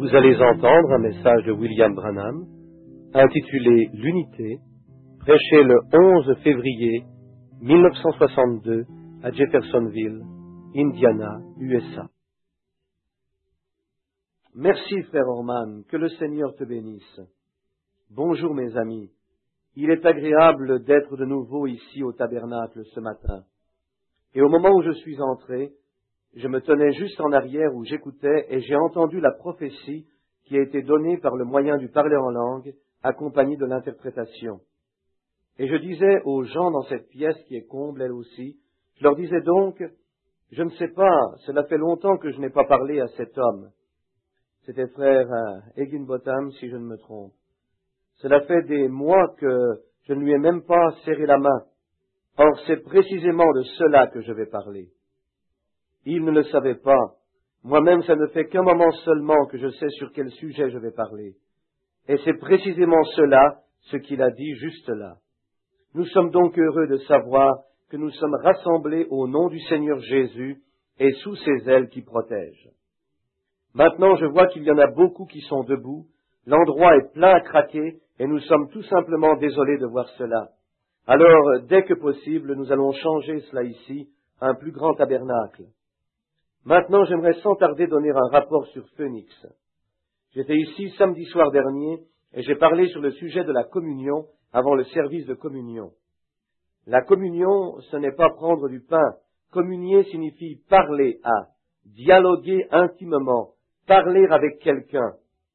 Vous allez entendre un message de William Branham intitulé « L'unité », prêché le 11 février 1962 à Jeffersonville, Indiana, USA. Merci, frère Orman, que le Seigneur te bénisse. Bonjour, mes amis. Il est agréable d'être de nouveau ici au tabernacle ce matin. Et au moment où je suis entré, je me tenais juste en arrière où j'écoutais et j'ai entendu la prophétie qui a été donnée par le moyen du parler en langue, accompagnée de l'interprétation. Et je disais aux gens dans cette pièce qui est comble elle aussi, je leur disais donc, je ne sais pas, cela fait longtemps que je n'ai pas parlé à cet homme. C'était frère Higginbotham, si je ne me trompe. Cela fait des mois que je ne lui ai même pas serré la main. Or, c'est précisément de cela que je vais parler. Il ne le savait pas. Moi-même, ça ne fait qu'un moment seulement que je sais sur quel sujet je vais parler. Et c'est précisément cela, ce qu'il a dit juste là. Nous sommes donc heureux de savoir que nous sommes rassemblés au nom du Seigneur Jésus et sous ses ailes qui protègent. Maintenant, je vois qu'il y en a beaucoup qui sont debout. L'endroit est plein à craquer et nous sommes tout simplement désolés de voir cela. Alors, dès que possible, nous allons changer cela ici à un plus grand tabernacle. Maintenant, j'aimerais sans tarder donner un rapport sur Phoenix. J'étais ici samedi soir dernier et j'ai parlé sur le sujet de la communion avant le service de communion. La communion, ce n'est pas prendre du pain. Communier signifie parler à, dialoguer intimement, parler avec quelqu'un.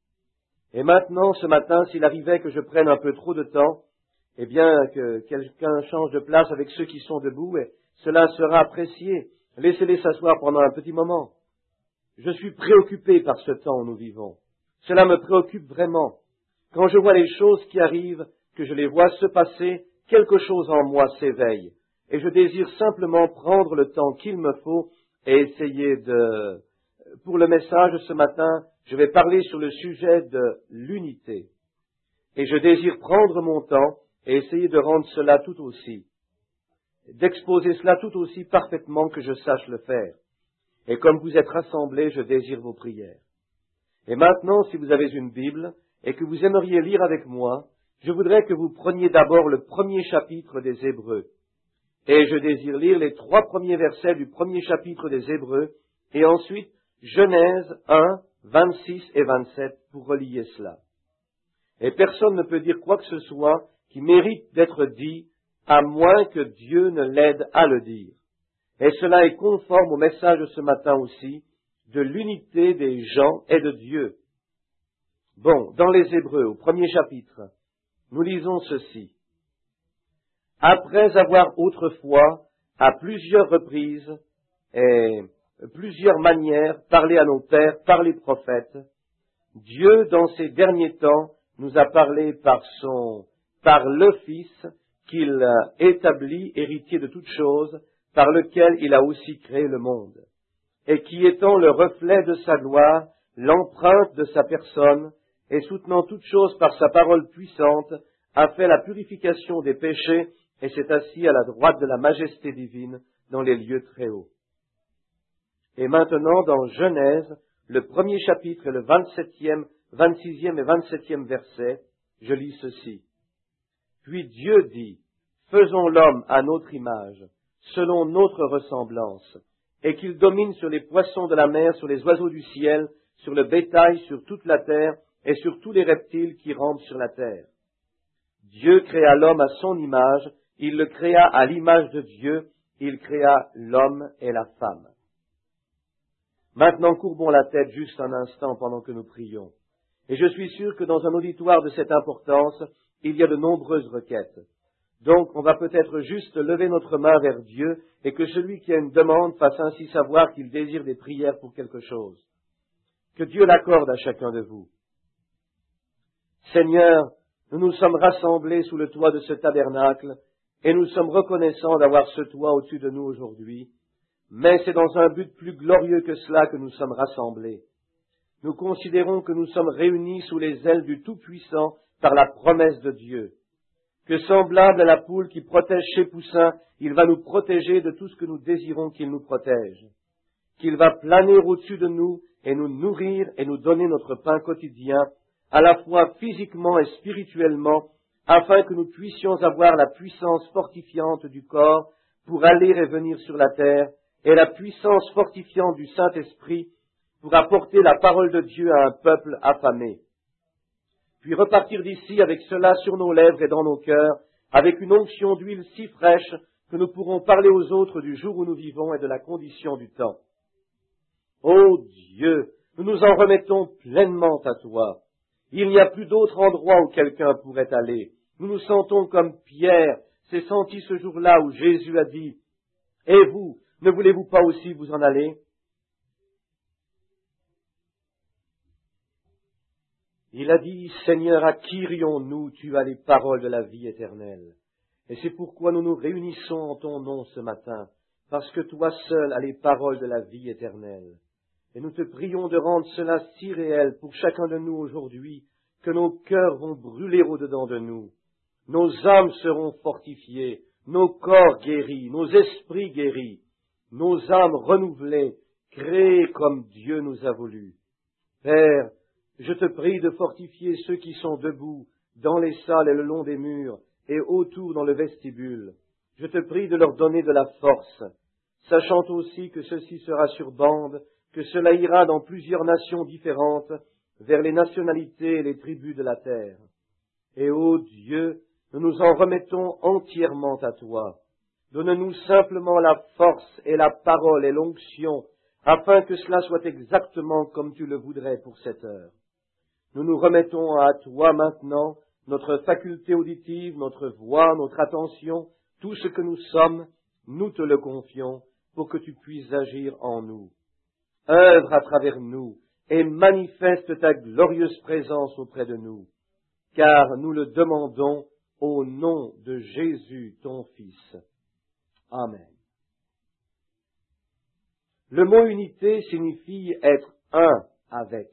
Et maintenant, ce matin, s'il arrivait que je prenne un peu trop de temps, eh bien, que quelqu'un change de place avec ceux qui sont debout, et cela sera apprécié. Laissez-les s'asseoir pendant un petit moment. Je suis préoccupé par ce temps où nous vivons. Cela me préoccupe vraiment. Quand je vois les choses qui arrivent, que je les vois se passer, quelque chose en moi s'éveille. Et je désire simplement prendre le temps qu'il me faut et essayer de... Pour le message ce matin, je vais parler sur le sujet de l'unité. Et je désire prendre mon temps et essayer de rendre cela tout aussi, d'exposer cela tout aussi parfaitement que je sache le faire. Et comme vous êtes rassemblés, je désire vos prières. Et maintenant, si vous avez une Bible et que vous aimeriez lire avec moi, je voudrais que vous preniez d'abord le premier chapitre des Hébreux. Et je désire lire les 3 premiers versets du premier chapitre des Hébreux, et ensuite Genèse 1, 26 et 27 pour relier cela. Et personne ne peut dire quoi que ce soit qui mérite d'être dit, à moins que Dieu ne l'aide à le dire. Et cela est conforme au message de ce matin aussi, de l'unité des gens et de Dieu. Bon, dans les Hébreux, au premier chapitre, nous lisons ceci. Après avoir autrefois, à plusieurs reprises et plusieurs manières, parlé à nos pères par les prophètes, Dieu, dans ces derniers temps, nous a parlé par le Fils, qu'il établit héritier de toutes choses, par lequel il a aussi créé le monde, et qui étant le reflet de sa gloire, l'empreinte de sa personne, et soutenant toutes choses par sa parole puissante, a fait la purification des péchés, et s'est assis à la droite de la majesté divine dans les lieux très hauts. Et maintenant, dans Genèse, le premier chapitre et le 26e et 27e verset, je lis ceci. Puis Dieu dit, faisons l'homme à notre image, selon notre ressemblance, et qu'il domine sur les poissons de la mer, sur les oiseaux du ciel, sur le bétail, sur toute la terre, et sur tous les reptiles qui rampent sur la terre. Dieu créa l'homme à son image, il le créa à l'image de Dieu, il créa l'homme et la femme. Maintenant, courbons la tête juste un instant pendant que nous prions. Et je suis sûr que dans un auditoire de cette importance, il y a de nombreuses requêtes. Donc, on va peut-être juste lever notre main vers Dieu et que celui qui a une demande fasse ainsi savoir qu'il désire des prières pour quelque chose. Que Dieu l'accorde à chacun de vous. Seigneur, nous nous sommes rassemblés sous le toit de ce tabernacle et nous sommes reconnaissants d'avoir ce toit au-dessus de nous aujourd'hui, mais c'est dans un but plus glorieux que cela que nous sommes rassemblés. Nous considérons que nous sommes réunis sous les ailes du Tout-Puissant par la promesse de Dieu, que semblable à la poule qui protège ses poussins, il va nous protéger de tout ce que nous désirons qu'il nous protège, qu'il va planer au-dessus de nous et nous nourrir et nous donner notre pain quotidien, à la fois physiquement et spirituellement, afin que nous puissions avoir la puissance fortifiante du corps pour aller et venir sur la terre, et la puissance fortifiante du Saint-Esprit pour apporter la parole de Dieu à un peuple affamé. Puis repartir d'ici avec cela sur nos lèvres et dans nos cœurs, avec une onction d'huile si fraîche que nous pourrons parler aux autres du jour où nous vivons et de la condition du temps. Ô Dieu, nous nous en remettons pleinement à toi. Il n'y a plus d'autre endroit où quelqu'un pourrait aller. Nous nous sentons comme Pierre s'est senti ce jour-là où Jésus a dit « Et vous, ne voulez-vous pas aussi vous en aller ?» Il a dit « Seigneur, à qui irions-nous? Tu as les paroles de la vie éternelle. » Et c'est pourquoi nous nous réunissons en ton nom ce matin, parce que toi seul as les paroles de la vie éternelle. Et nous te prions de rendre cela si réel pour chacun de nous aujourd'hui, que nos cœurs vont brûler au-dedans de nous. Nos âmes seront fortifiées, nos corps guéris, nos esprits guéris, nos âmes renouvelées, créées comme Dieu nous a voulu. Père, je te prie de fortifier ceux qui sont debout, dans les salles et le long des murs, et autour dans le vestibule. Je te prie de leur donner de la force, sachant aussi que ceci sera sur bande, que cela ira dans plusieurs nations différentes, vers les nationalités et les tribus de la terre. Et ô Dieu, nous nous en remettons entièrement à toi. Donne-nous simplement la force et la parole et l'onction, afin que cela soit exactement comme tu le voudrais pour cette heure. Nous nous remettons à toi maintenant, notre faculté auditive, notre voix, notre attention, tout ce que nous sommes, nous te le confions, pour que tu puisses agir en nous. Œuvre à travers nous, et manifeste ta glorieuse présence auprès de nous, car nous le demandons au nom de Jésus, ton Fils. Amen. Le mot unité signifie être un avec.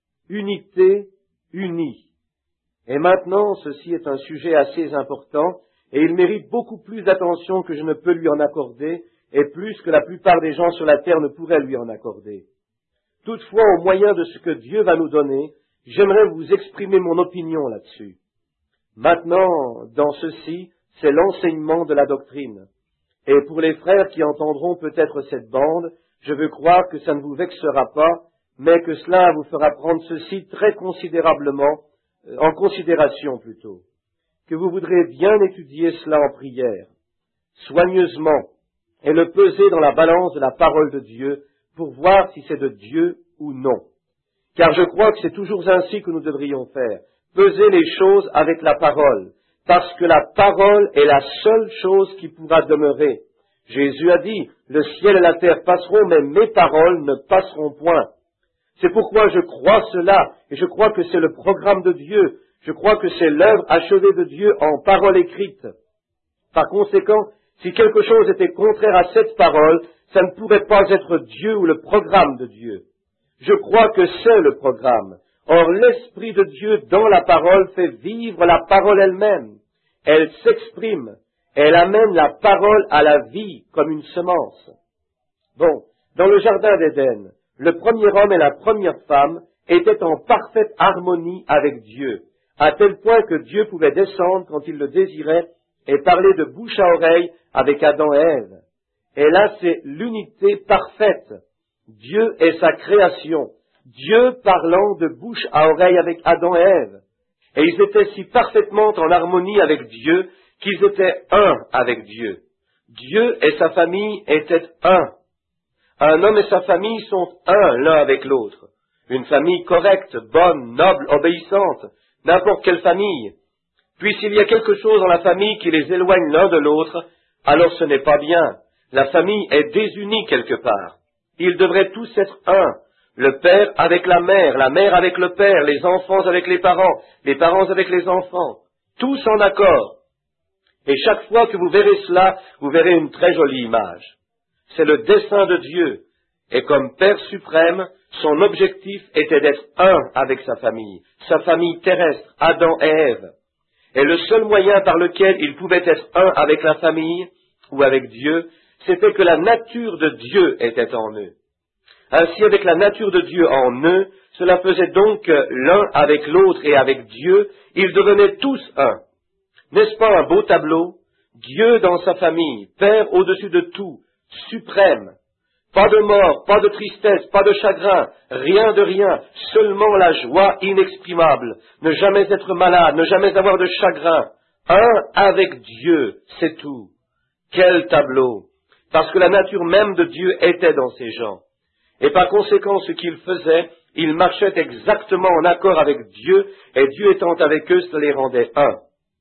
Unité, uni. Et maintenant, ceci est un sujet assez important, et il mérite beaucoup plus d'attention que je ne peux lui en accorder, et plus que la plupart des gens sur la terre ne pourraient lui en accorder. Toutefois, au moyen de ce que Dieu va nous donner, j'aimerais vous exprimer mon opinion là-dessus. Maintenant, dans ceci, c'est l'enseignement de la doctrine. Et pour les frères qui entendront peut-être cette bande, je veux croire que ça ne vous vexera pas, mais que cela vous fera prendre ceci très considérablement, en considération plutôt, que vous voudrez bien étudier cela en prière, soigneusement, et le peser dans la balance de la parole de Dieu, pour voir si c'est de Dieu ou non. Car je crois que c'est toujours ainsi que nous devrions faire, peser les choses avec la parole, parce que la parole est la seule chose qui pourra demeurer. Jésus a dit, le ciel et la terre passeront, mais mes paroles ne passeront point. C'est pourquoi je crois cela, et je crois que c'est le programme de Dieu, je crois que c'est l'œuvre achevée de Dieu en parole écrite. Par conséquent, si quelque chose était contraire à cette parole, ça ne pourrait pas être Dieu ou le programme de Dieu. Je crois que c'est le programme. Or, l'Esprit de Dieu dans la parole fait vivre la parole elle-même. Elle s'exprime. Elle amène la parole à la vie comme une semence. Bon, dans le jardin d'Éden, le premier homme et la première femme étaient en parfaite harmonie avec Dieu, à tel point que Dieu pouvait descendre quand il le désirait et parler de bouche à oreille avec Adam et Ève. Et là, c'est l'unité parfaite. Dieu et sa création. Dieu parlant de bouche à oreille avec Adam et Ève. Et ils étaient si parfaitement en harmonie avec Dieu qu'ils étaient un avec Dieu. Dieu et sa famille étaient un. Un homme et sa famille sont un l'un avec l'autre. Une famille correcte, bonne, noble, obéissante, n'importe quelle famille. Puis s'il y a quelque chose dans la famille qui les éloigne l'un de l'autre, alors ce n'est pas bien. La famille est désunie quelque part. Ils devraient tous être un. Le père avec la mère avec le père, les enfants avec les parents avec les enfants. Tous en accord. Et chaque fois que vous verrez cela, vous verrez une très jolie image. C'est le dessein de Dieu. Et comme Père suprême, son objectif était d'être un avec sa famille terrestre, Adam et Ève. Et le seul moyen par lequel il pouvait être un avec la famille, ou avec Dieu, c'était que la nature de Dieu était en eux. Ainsi, avec la nature de Dieu en eux, cela faisait donc que l'un avec l'autre et avec Dieu, ils devenaient tous un. N'est-ce pas un beau tableau? Dieu dans sa famille, Père au-dessus de tout, suprême. Pas de mort, pas de tristesse, pas de chagrin, rien de rien, seulement la joie inexprimable, ne jamais être malade, ne jamais avoir de chagrin. Un avec Dieu, c'est tout. Quel tableau! Parce que la nature même de Dieu était dans ces gens. Et par conséquent, ce qu'ils faisaient, ils marchaient exactement en accord avec Dieu, et Dieu étant avec eux, cela les rendait un.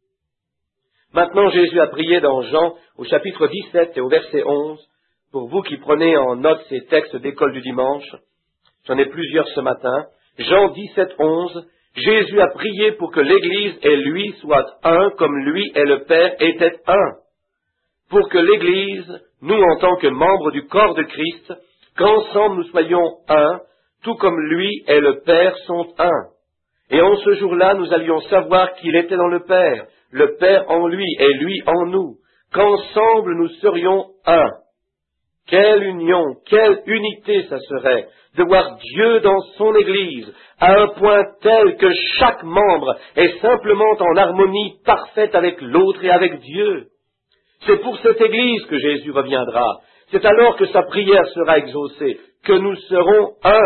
Maintenant, Jésus a prié dans Jean, au chapitre 17 et au verset 11, pour vous qui prenez en note ces textes d'école du dimanche, j'en ai plusieurs ce matin, Jean 17, 11, Jésus a prié pour que l'Église et lui soient un, comme lui et le Père étaient un. Pour que l'Église, nous en tant que membres du corps de Christ, qu'ensemble nous soyons un, tout comme lui et le Père sont un. Et en ce jour-là, nous allions savoir qu'il était dans le Père en lui et lui en nous, qu'ensemble nous serions un. Quelle union, quelle unité ça serait de voir Dieu dans son Église à un point tel que chaque membre est simplement en harmonie parfaite avec l'autre et avec Dieu. C'est pour cette Église que Jésus reviendra. C'est alors que sa prière sera exaucée, que nous serons un.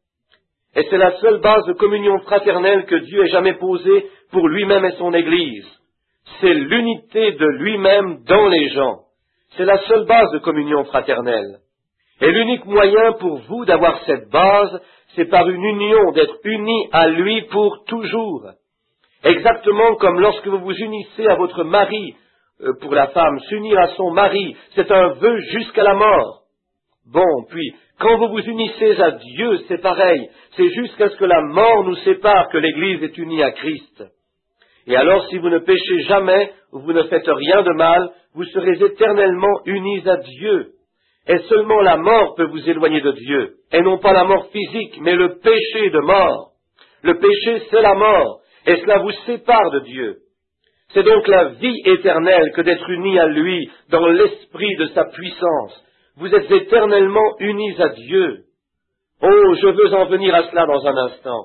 Et c'est la seule base de communion fraternelle que Dieu ait jamais posée pour lui-même et son Église. C'est l'unité de lui-même dans les gens. C'est la seule base de communion fraternelle. Et l'unique moyen pour vous d'avoir cette base, c'est par une union, d'être unis à lui pour toujours. Exactement comme lorsque vous vous unissez à votre mari, pour la femme, s'unir à son mari, c'est un vœu jusqu'à la mort. Bon, puis, quand vous vous unissez à Dieu, c'est pareil. C'est jusqu'à ce que la mort nous sépare que l'Église est unie à Christ. Et alors, si vous ne péchez jamais, ou vous ne faites rien de mal, vous serez éternellement unis à Dieu. Et seulement la mort peut vous éloigner de Dieu. Et non pas la mort physique, mais le péché de mort. Le péché, c'est la mort. Et cela vous sépare de Dieu. C'est donc la vie éternelle que d'être unis à lui dans l'esprit de sa puissance. Vous êtes éternellement unis à Dieu. Oh, je veux en venir à cela dans un instant.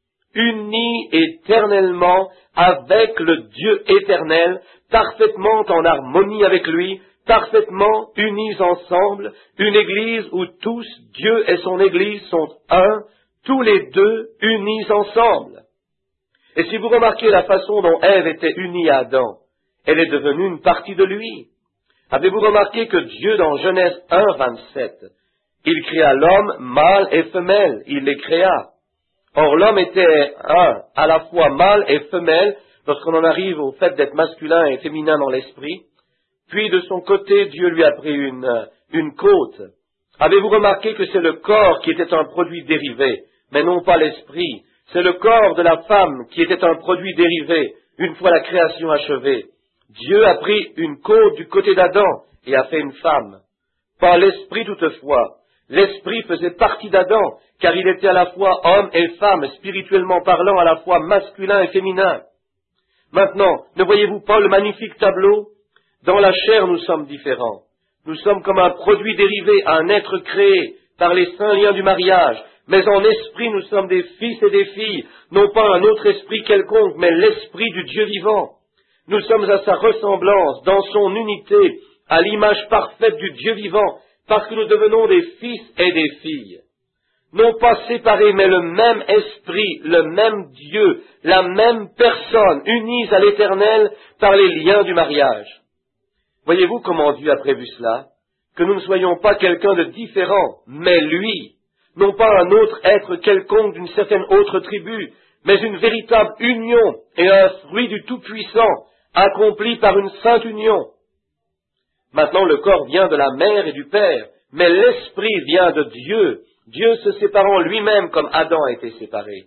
Unis éternellement avec le Dieu éternel, parfaitement en harmonie avec lui, parfaitement unis ensemble, une Église où tous, Dieu et son Église, sont un, tous les deux unis ensemble. Et si vous remarquez la façon dont Ève était unie à Adam, elle est devenue une partie de lui. Avez-vous remarqué que Dieu, dans Genèse 1, 27, il créa l'homme, mâle et femelle, il les créa. Or, l'homme était un, à la fois mâle et femelle, lorsqu'on en arrive au fait d'être masculin et féminin dans l'esprit. Puis, de son côté, Dieu lui a pris une côte. Avez-vous remarqué que c'est le corps qui était un produit dérivé, mais non pas l'esprit? C'est le corps de la femme qui était un produit dérivé, une fois la création achevée. Dieu a pris une côte du côté d'Adam et a fait une femme. Pas l'esprit toutefois. L'esprit faisait partie d'Adam, car il était à la fois homme et femme, spirituellement parlant, à la fois masculin et féminin. Maintenant, ne voyez-vous pas le magnifique tableau? Dans la chair, nous sommes différents. Nous sommes comme un produit dérivé, un être créé par les saints liens du mariage. Mais en esprit, nous sommes des fils et des filles, non pas un autre esprit quelconque, mais l'esprit du Dieu vivant. Nous sommes à sa ressemblance, dans son unité, à l'image parfaite du Dieu vivant, parce que nous devenons des fils et des filles. Non pas séparés, mais le même esprit, le même Dieu, la même personne, unis à l'Éternel par les liens du mariage. Voyez-vous comment Dieu a prévu cela? Que nous ne soyons pas quelqu'un de différent, mais lui. Non pas un autre être quelconque d'une certaine autre tribu, mais une véritable union et un fruit du Tout-Puissant, accompli par une sainte union. Maintenant, le corps vient de la mère et du père, mais l'esprit vient de Dieu, Dieu se séparant lui-même comme Adam a été séparé.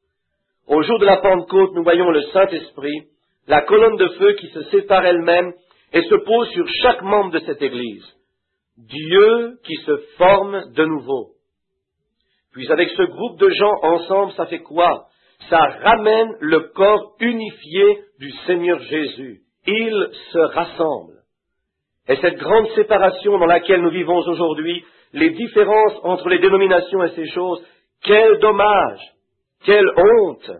Au jour de la Pentecôte, nous voyons le Saint-Esprit, la colonne de feu qui se sépare elle-même et se pose sur chaque membre de cette Église. Dieu qui se forme de nouveau. Puis avec ce groupe de gens ensemble, ça fait quoi? Ça ramène le corps unifié du Seigneur Jésus. Ils se rassemblent. Et cette grande séparation dans laquelle nous vivons aujourd'hui, les différences entre les dénominations et ces choses. Quel dommage, quelle honte!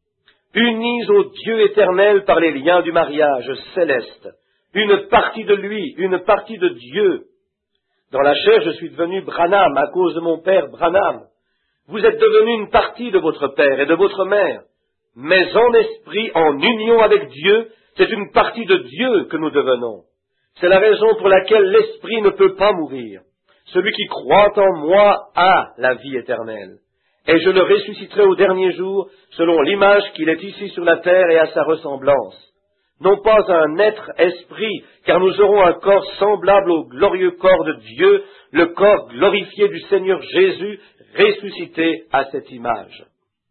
Unis au Dieu éternel par les liens du mariage céleste, une partie de lui, une partie de Dieu. Dans la chair, je suis devenu Branham à cause de mon père Branham. Vous êtes devenu une partie de votre père et de votre mère. Mais en esprit, en union avec Dieu, c'est une partie de Dieu que nous devenons. C'est la raison pour laquelle l'esprit ne peut pas mourir. Celui qui croit en moi a la vie éternelle. Et je le ressusciterai au dernier jour, selon l'image qu'il est ici sur la terre et à sa ressemblance. Non pas un être esprit, car nous aurons un corps semblable au glorieux corps de Dieu, le corps glorifié du Seigneur Jésus, ressuscité à cette image.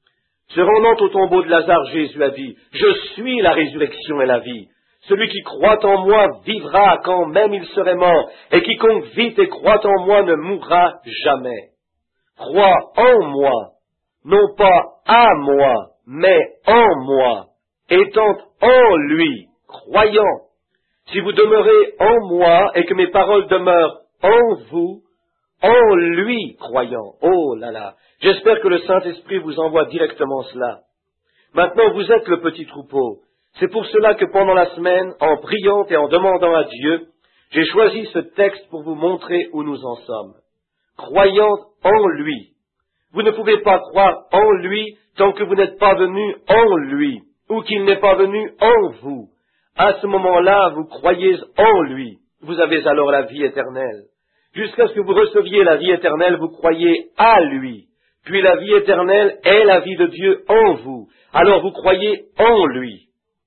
Se rendant au tombeau de Lazare, Jésus a dit, « Je suis la résurrection et la vie. Celui qui croit en moi vivra quand même il serait mort, et quiconque vit et croit en moi ne mourra jamais. » Crois en moi, non pas à moi, mais en moi, étant en lui, croyant. Si vous demeurez en moi et que mes paroles demeurent en vous, en lui, croyant. Oh là là, j'espère que le Saint-Esprit vous envoie directement cela. Maintenant, vous êtes le petit troupeau. C'est pour cela que pendant la semaine, en priant et en demandant à Dieu, j'ai choisi ce texte pour vous montrer où nous en sommes. Croyant en lui. Vous ne pouvez pas croire en lui tant que vous n'êtes pas venu en lui, ou qu'il n'est pas venu en vous. À ce moment-là, vous croyez en lui. Vous avez alors la vie éternelle. Jusqu'à ce que vous receviez la vie éternelle, vous croyez à lui. Puis la vie éternelle est la vie de Dieu en vous. Alors vous croyez en lui.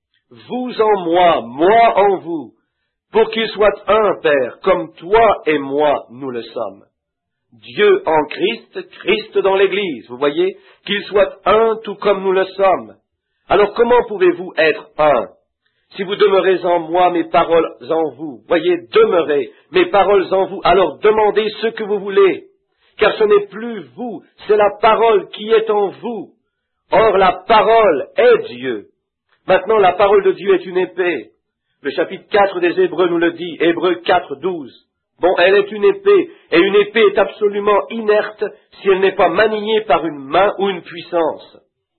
Vous en moi, moi en vous, pour qu'il soit un, Père, comme toi et moi, nous le sommes. Dieu en Christ, Christ dans l'Église, vous voyez, qu'il soit un tout comme nous le sommes. Alors comment pouvez-vous être un? Si vous demeurez en moi, mes paroles en vous, voyez, demeurez, mes paroles en vous, alors demandez ce que vous voulez, car ce n'est plus vous, c'est la parole qui est en vous. Or la parole est Dieu. Maintenant la parole de Dieu est une épée. Le chapitre 4 des Hébreux nous le dit, Hébreux 4, 12. Bon, elle est une épée, et une épée est absolument inerte si elle n'est pas maniée par une main ou une puissance.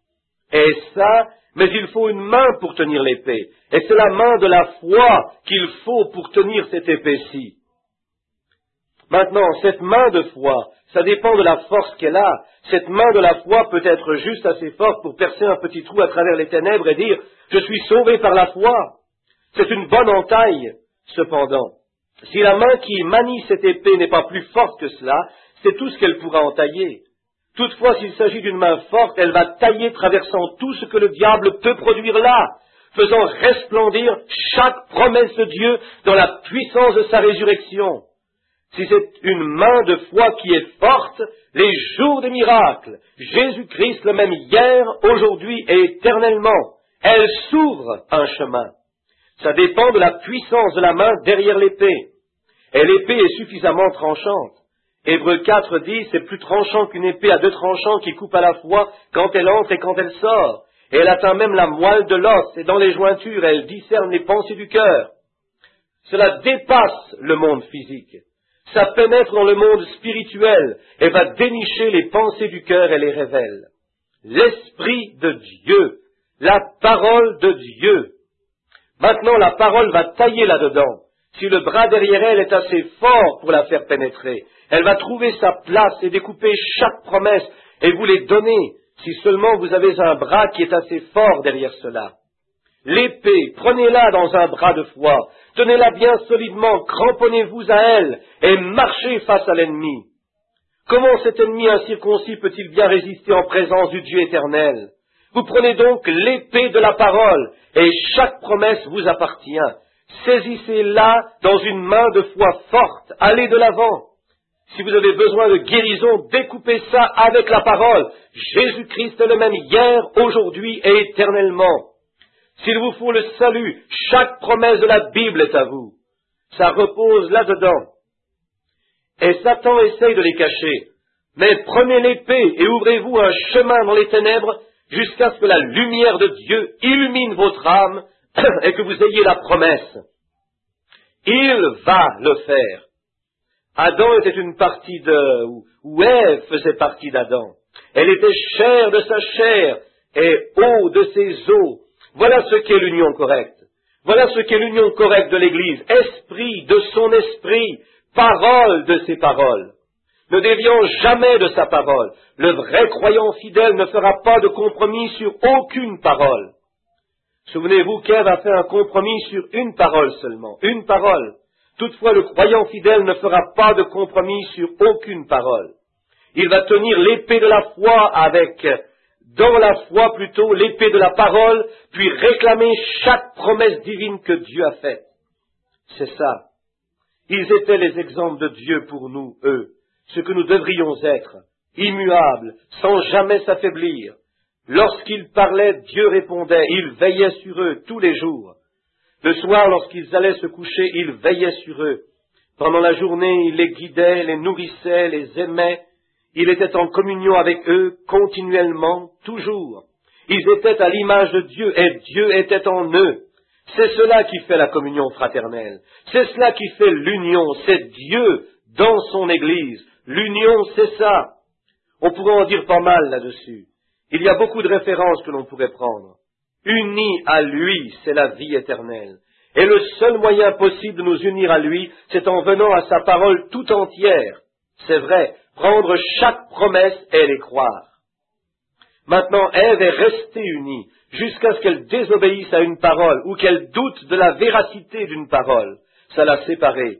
Et ça, mais il faut une main pour tenir l'épée, et c'est la main de la foi qu'il faut pour tenir cette épée-ci. Maintenant, cette main de foi, ça dépend de la force qu'elle a. Cette main de la foi peut être juste assez forte pour percer un petit trou à travers les ténèbres et dire « Je suis sauvé par la foi ». C'est une bonne entaille, cependant. Si la main qui manie cette épée n'est pas plus forte que cela, c'est tout ce qu'elle pourra entailler. Toutefois, s'il s'agit d'une main forte, elle va tailler traversant tout ce que le diable peut produire là, faisant resplendir chaque promesse de Dieu dans la puissance de sa résurrection. Si c'est une main de foi qui est forte, les jours des miracles, Jésus-Christ le même hier, aujourd'hui et éternellement, elle s'ouvre un chemin. Ça dépend de la puissance de la main derrière l'épée. Et l'épée est suffisamment tranchante. Hébreux 4 dit, c'est plus tranchant qu'une épée à 2 tranchants qui coupe à la fois quand elle entre et quand elle sort. Et elle atteint même la moelle de l'os, et dans les jointures, elle discerne les pensées du cœur. Cela dépasse le monde physique. Ça pénètre dans le monde spirituel et va dénicher les pensées du cœur et les révèle. L'Esprit de Dieu, la parole de Dieu. Maintenant, la parole va tailler là-dedans. Si le bras derrière elle est assez fort pour la faire pénétrer, elle va trouver sa place et découper chaque promesse et vous les donner, si seulement vous avez un bras qui est assez fort derrière cela. L'épée, prenez-la dans un bras de foi, tenez-la bien solidement, cramponnez-vous à elle et marchez face à l'ennemi. Comment cet ennemi incirconcis peut-il bien résister en présence du Dieu éternel? Vous prenez donc l'épée de la parole et chaque promesse vous appartient. Saisissez-la dans une main de foi forte, allez de l'avant. Si vous avez besoin de guérison, découpez ça avec la parole. Jésus-Christ est le même hier, aujourd'hui et éternellement. S'il vous faut le salut, chaque promesse de la Bible est à vous. Ça repose là-dedans. Et Satan essaye de les cacher. Mais prenez l'épée et ouvrez-vous un chemin dans les ténèbres jusqu'à ce que la lumière de Dieu illumine votre âme et que vous ayez la promesse. Il va le faire. Adam était une partie ou Ève faisait partie d'Adam. Elle était chair de sa chair et eau de ses eaux. Voilà ce qu'est l'union correcte. Voilà ce qu'est l'union correcte de l'Église. Esprit de son esprit, parole de ses paroles. Ne déviant jamais de sa parole. Le vrai croyant fidèle ne fera pas de compromis sur aucune parole. Souvenez-vous qu'Ève a fait un compromis sur une parole seulement, une parole. Toutefois, le croyant fidèle ne fera pas de compromis sur aucune parole. Il va tenir l'épée de la foi dans la foi plutôt, l'épée de la parole, puis réclamer chaque promesse divine que Dieu a faite. C'est ça. Ils étaient les exemples de Dieu pour nous, eux, ce que nous devrions être, immuables, sans jamais s'affaiblir. Lorsqu'ils parlaient, Dieu répondait, il veillait sur eux tous les jours. Le soir, lorsqu'ils allaient se coucher, il veillait sur eux. Pendant la journée, il les guidait, les nourrissait, les aimait. Il était en communion avec eux continuellement, toujours. Ils étaient à l'image de Dieu et Dieu était en eux. C'est cela qui fait la communion fraternelle. C'est cela qui fait l'union. C'est Dieu dans son Église. L'union, c'est ça. On pourrait en dire pas mal là-dessus. Il y a beaucoup de références que l'on pourrait prendre. Unis à lui, c'est la vie éternelle. Et le seul moyen possible de nous unir à lui, c'est en venant à sa parole tout entière. C'est vrai, prendre chaque promesse et les croire. Maintenant, Ève est restée unie, jusqu'à ce qu'elle désobéisse à une parole, ou qu'elle doute de la véracité d'une parole. Ça l'a séparée.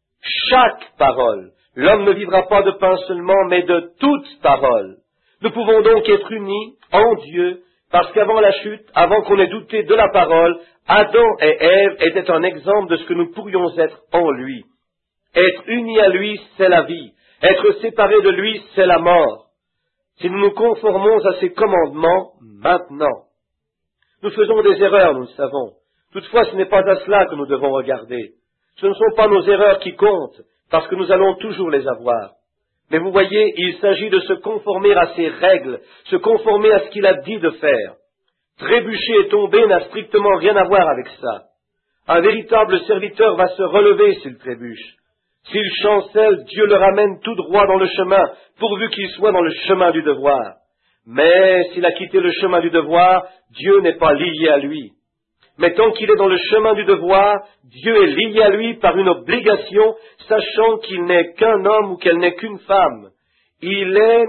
Chaque parole. L'homme ne vivra pas de pain seulement, mais de toute parole. Nous pouvons donc être unis en Dieu, parce qu'avant la chute, avant qu'on ait douté de la parole, Adam et Ève étaient un exemple de ce que nous pourrions être en lui. Être unis à lui, c'est la vie. Être séparés de lui, c'est la mort. Si nous nous conformons à ses commandements, maintenant. Nous faisons des erreurs, nous le savons. Toutefois, ce n'est pas à cela que nous devons regarder. Ce ne sont pas nos erreurs qui comptent, parce que nous allons toujours les avoir. Mais vous voyez, il s'agit de se conformer à ses règles, se conformer à ce qu'il a dit de faire. Trébucher et tomber n'a strictement rien à voir avec ça. Un véritable serviteur va se relever s'il trébuche. S'il chancelle, Dieu le ramène tout droit dans le chemin, pourvu qu'il soit dans le chemin du devoir. Mais s'il a quitté le chemin du devoir, Dieu n'est pas lié à lui. Mais tant qu'il est dans le chemin du devoir, Dieu est lié à lui par une obligation, sachant qu'il n'est qu'un homme ou qu'elle n'est qu'une femme. Il est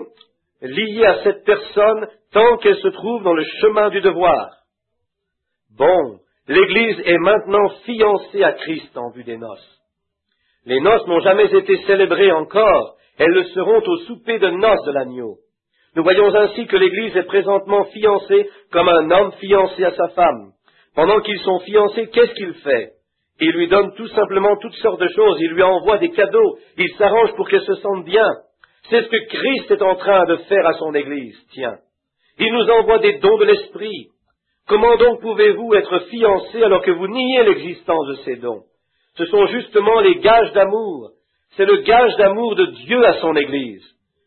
lié à cette personne tant qu'elle se trouve dans le chemin du devoir. Bon, l'Église est maintenant fiancée à Christ en vue des noces. Les noces n'ont jamais été célébrées encore, elles le seront au souper de noces de l'agneau. Nous voyons ainsi que l'Église est présentement fiancée comme un homme fiancé à sa femme. Pendant qu'ils sont fiancés, qu'est-ce qu'il fait? Il lui donne tout simplement toutes sortes de choses, il lui envoie des cadeaux, il s'arrange pour qu'elle se sente bien. C'est ce que Christ est en train de faire à son Église, tiens. Il nous envoie des dons de l'Esprit. Comment donc pouvez-vous être fiancés alors que vous niez l'existence de ces dons? Ce sont justement les gages d'amour. C'est le gage d'amour de Dieu à son Église.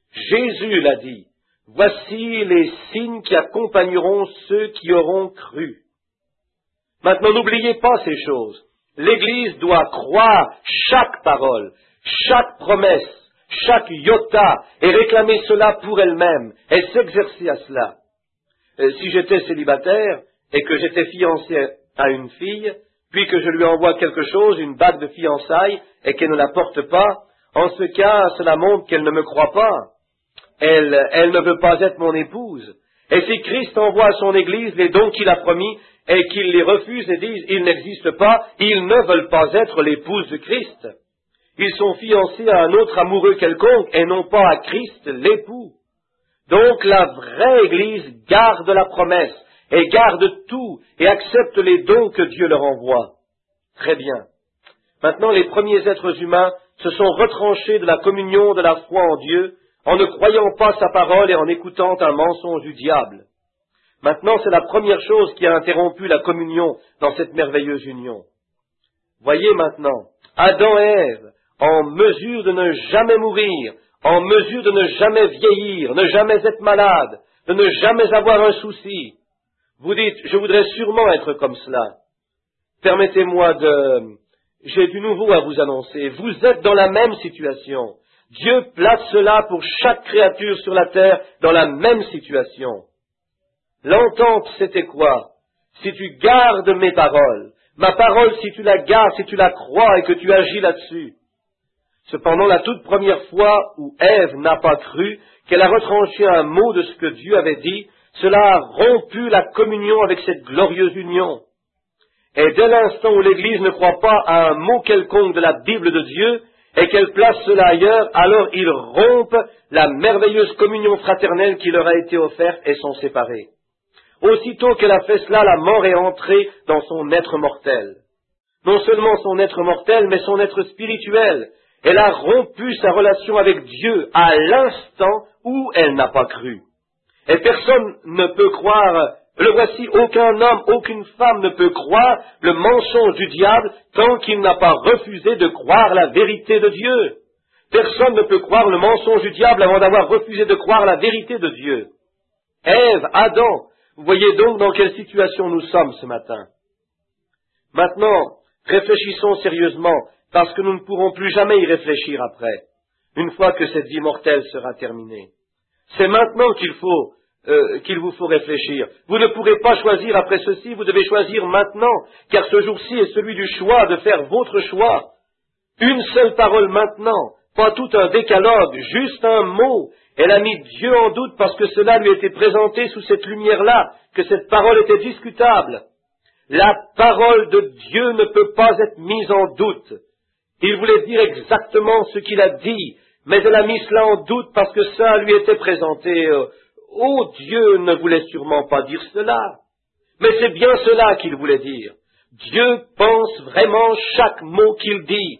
Jésus l'a dit. Voici les signes qui accompagneront ceux qui auront cru. Maintenant, n'oubliez pas ces choses. L'Église doit croire chaque parole, chaque promesse, chaque iota, et réclamer cela pour elle-même, et s'exercer à cela. Si j'étais célibataire, et que j'étais fiancé à une fille, puis que je lui envoie quelque chose, une bague de fiançailles, et qu'elle ne la porte pas, en ce cas, cela montre qu'elle ne me croit pas. Elle ne veut pas être mon épouse. Et si Christ envoie à son Église les dons qu'il a promis, et qu'ils les refusent et disent, ils n'existent pas, ils ne veulent pas être l'épouse de Christ. Ils sont fiancés à un autre amoureux quelconque, et non pas à Christ, l'époux. Donc la vraie Église garde la promesse, et garde tout, et accepte les dons que Dieu leur envoie. Très bien. Maintenant, les premiers êtres humains se sont retranchés de la communion de la foi en Dieu, en ne croyant pas sa parole et en écoutant un mensonge du diable. Maintenant, c'est la première chose qui a interrompu la communion dans cette merveilleuse union. Voyez maintenant, Adam et Ève, en mesure de ne jamais mourir, en mesure de ne jamais vieillir, ne jamais être malade, de ne jamais avoir un souci. Vous dites, je voudrais sûrement être comme cela. Permettez-moi j'ai du nouveau à vous annoncer. Vous êtes dans la même situation. Dieu place cela pour chaque créature sur la terre dans la même situation. L'entente, c'était quoi? Si tu gardes mes paroles, ma parole, si tu la gardes, si tu la crois et que tu agis là-dessus. Cependant, la toute première fois où Ève n'a pas cru, qu'elle a retranché un mot de ce que Dieu avait dit, cela a rompu la communion avec cette glorieuse union. Et dès l'instant où l'Église ne croit pas à un mot quelconque de la Bible de Dieu, et qu'elle place cela ailleurs, alors ils rompent la merveilleuse communion fraternelle qui leur a été offerte et sont séparés. Aussitôt qu'elle a fait cela, la mort est entrée dans son être mortel. Non seulement son être mortel, mais son être spirituel. Elle a rompu sa relation avec Dieu à l'instant où elle n'a pas cru. Et personne ne peut croire, le voici, aucun homme, aucune femme ne peut croire le mensonge du diable tant qu'il n'a pas refusé de croire la vérité de Dieu. Personne ne peut croire le mensonge du diable avant d'avoir refusé de croire la vérité de Dieu. Ève, Adam, vous voyez donc dans quelle situation nous sommes ce matin. Maintenant, réfléchissons sérieusement, parce que nous ne pourrons plus jamais y réfléchir après, une fois que cette vie mortelle sera terminée. C'est maintenant qu'il vous faut réfléchir. Vous ne pourrez pas choisir après ceci, vous devez choisir maintenant, car ce jour-ci est celui du choix, de faire votre choix. Une seule parole maintenant, pas tout un décalogue, juste un mot. Elle a mis Dieu en doute parce que cela lui était présenté sous cette lumière-là, que cette parole était discutable. La parole de Dieu ne peut pas être mise en doute. Il voulait dire exactement ce qu'il a dit, mais elle a mis cela en doute parce que ça lui était présenté. Oh, Dieu ne voulait sûrement pas dire cela. Mais c'est bien cela qu'il voulait dire. Dieu pense vraiment chaque mot qu'il dit.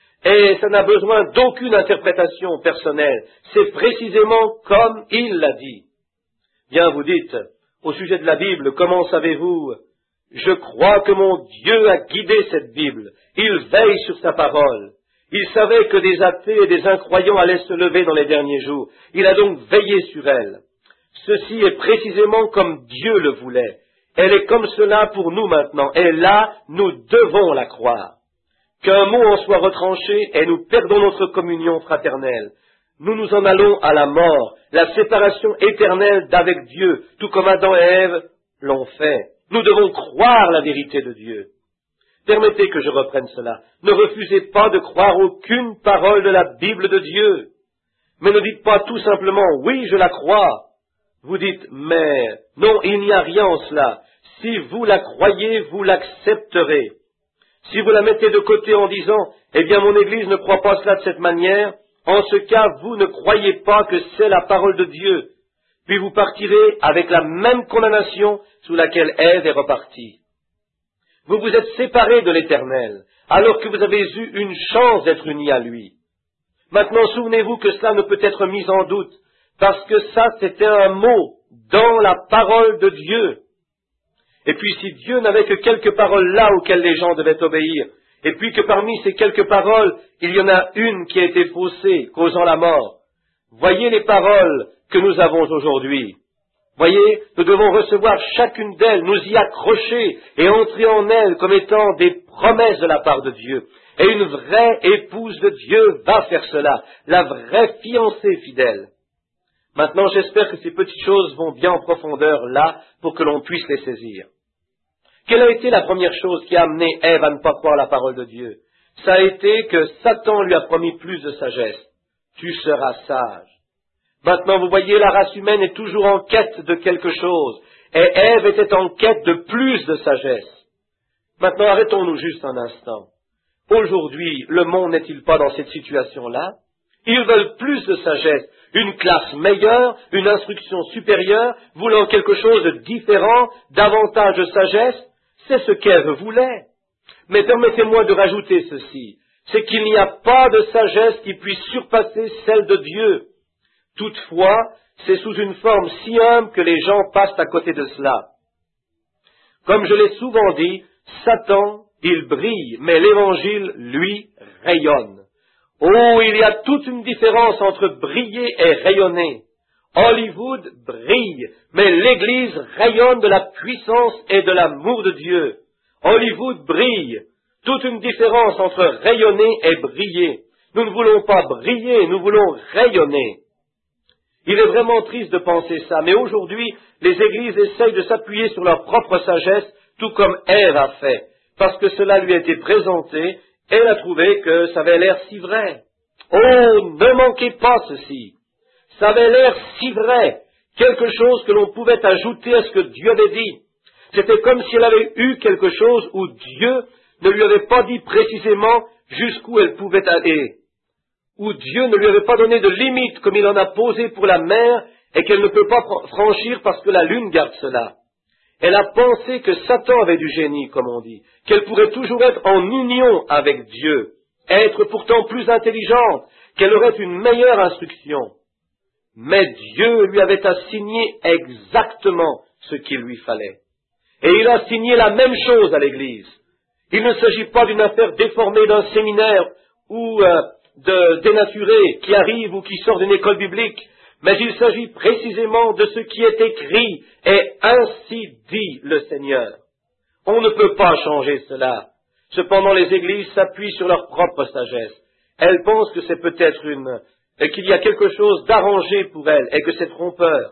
Et ça n'a besoin d'aucune interprétation personnelle. C'est précisément comme il l'a dit. Bien, vous dites, au sujet de la Bible, comment savez-vous? Je crois que mon Dieu a guidé cette Bible. Il veille sur sa parole. Il savait que des athées et des incroyants allaient se lever dans les derniers jours. Il a donc veillé sur elle. Ceci est précisément comme Dieu le voulait. Elle est comme cela pour nous maintenant. Et là, nous devons la croire. Qu'un mot en soit retranché et nous perdons notre communion fraternelle. Nous nous en allons à la mort, la séparation éternelle d'avec Dieu, tout comme Adam et Ève l'ont fait. Nous devons croire la vérité de Dieu. Permettez que je reprenne cela. Ne refusez pas de croire aucune parole de la Bible de Dieu. Mais ne dites pas tout simplement « oui, je la crois ». Vous dites « mais non, il n'y a rien en cela. Si vous la croyez, vous l'accepterez. » Si vous la mettez de côté en disant « eh bien, mon Église ne croit pas cela de cette manière », en ce cas, vous ne croyez pas que c'est la parole de Dieu. Puis vous partirez avec la même condamnation sous laquelle Ève est repartie. Vous vous êtes séparés de l'Éternel, alors que vous avez eu une chance d'être unis à lui. Maintenant, souvenez-vous que cela ne peut être mis en doute, parce que ça, c'était un mot dans la parole de Dieu. Et puis, si Dieu n'avait que quelques paroles là auxquelles les gens devaient obéir, et puis que parmi ces quelques paroles, il y en a une qui a été faussée, causant la mort, voyez les paroles que nous avons aujourd'hui. Voyez, nous devons recevoir chacune d'elles, nous y accrocher et entrer en elles comme étant des promesses de la part de Dieu. Et une vraie épouse de Dieu va faire cela, la vraie fiancée fidèle. Maintenant, j'espère que ces petites choses vont bien en profondeur là pour que l'on puisse les saisir. Quelle a été la première chose qui a amené Ève à ne pas croire la parole de Dieu? Ça a été que Satan lui a promis plus de sagesse. Tu seras sage. Maintenant, vous voyez, la race humaine est toujours en quête de quelque chose. Et Ève était en quête de plus de sagesse. Maintenant, arrêtons-nous juste un instant. Aujourd'hui, le monde n'est-il pas dans cette situation-là? Ils veulent plus de sagesse, une classe meilleure, une instruction supérieure, voulant quelque chose de différent, davantage de sagesse. C'est ce qu'Ève voulait. Mais permettez-moi de rajouter ceci. C'est qu'il n'y a pas de sagesse qui puisse surpasser celle de Dieu. Toutefois, c'est sous une forme si humble que les gens passent à côté de cela. Comme je l'ai souvent dit, Satan, il brille, mais l'Évangile, lui, rayonne. Oh, il y a toute une différence entre briller et rayonner. Hollywood brille, mais l'Église rayonne de la puissance et de l'amour de Dieu. Hollywood brille. toute une différence entre rayonner et briller. Nous ne voulons pas briller, nous voulons rayonner. Il est vraiment triste de penser ça, mais aujourd'hui, les églises essayent de s'appuyer sur leur propre sagesse, tout comme Ève a fait, parce que cela lui a été présenté, elle a trouvé que ça avait l'air si vrai. Oh, ne manquez pas ceci. Ça avait l'air si vrai, quelque chose que l'on pouvait ajouter à ce que Dieu avait dit. C'était comme si elle avait eu quelque chose où Dieu ne lui avait pas dit précisément jusqu'où elle pouvait aller, où Dieu ne lui avait pas donné de limite comme il en a posé pour la mer et qu'elle ne peut pas franchir parce que la lune garde cela. Elle a pensé que Satan avait du génie, comme on dit, qu'elle pourrait toujours être en union avec Dieu, être pourtant plus intelligente, qu'elle aurait une meilleure instruction. Mais Dieu lui avait assigné exactement ce qu'il lui fallait. Et il a assigné la même chose à l'Église. Il ne s'agit pas d'une affaire déformée d'un séminaire ou de dénaturé qui arrive ou qui sort d'une école biblique, mais il s'agit précisément de ce qui est écrit, et ainsi dit le Seigneur. On ne peut pas changer cela. Cependant, les églises s'appuient sur leur propre sagesse. Elles pensent que c'est peut-être qu'il y a quelque chose d'arrangé pour elles, et que c'est trompeur.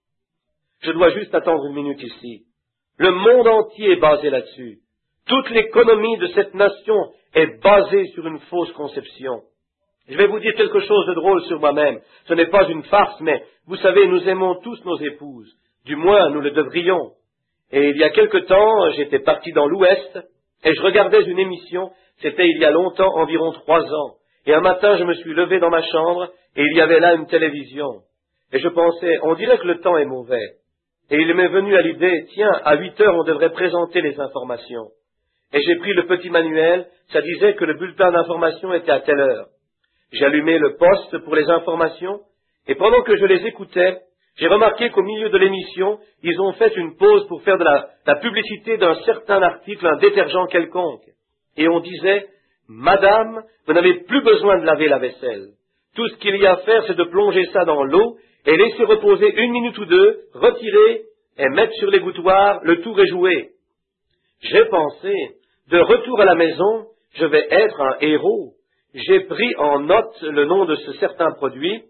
Je dois juste attendre une minute ici. Le monde entier est basé là-dessus. Toute l'économie de cette nation est basée sur une fausse conception. Je vais vous dire quelque chose de drôle sur moi-même. Ce n'est pas une farce, mais vous savez, nous aimons tous nos épouses. Du moins, nous le devrions. Et il y a quelque temps, j'étais parti dans l'Ouest, et je regardais une émission, c'était il y a longtemps, environ 3 ans. Et un matin, je me suis levé dans ma chambre, et il y avait là une télévision. Et je pensais, on dirait que le temps est mauvais. Et il m'est venu à l'idée, tiens, à 8 heures, on devrait présenter les informations. Et j'ai pris le petit manuel, ça disait que le bulletin d'information était à telle heure. J'ai allumé le poste pour les informations, et pendant que je les écoutais, j'ai remarqué qu'au milieu de l'émission, ils ont fait une pause pour faire de la publicité d'un certain article, un détergent quelconque. Et on disait, Madame, vous n'avez plus besoin de laver la vaisselle. Tout ce qu'il y a à faire, c'est de plonger ça dans l'eau et laisser reposer 1 minute ou 2, retirer et mettre sur l'égouttoir, le tour est joué. J'ai pensé, de retour à la maison, je vais être un héros. J'ai pris en note le nom de ce certain produit.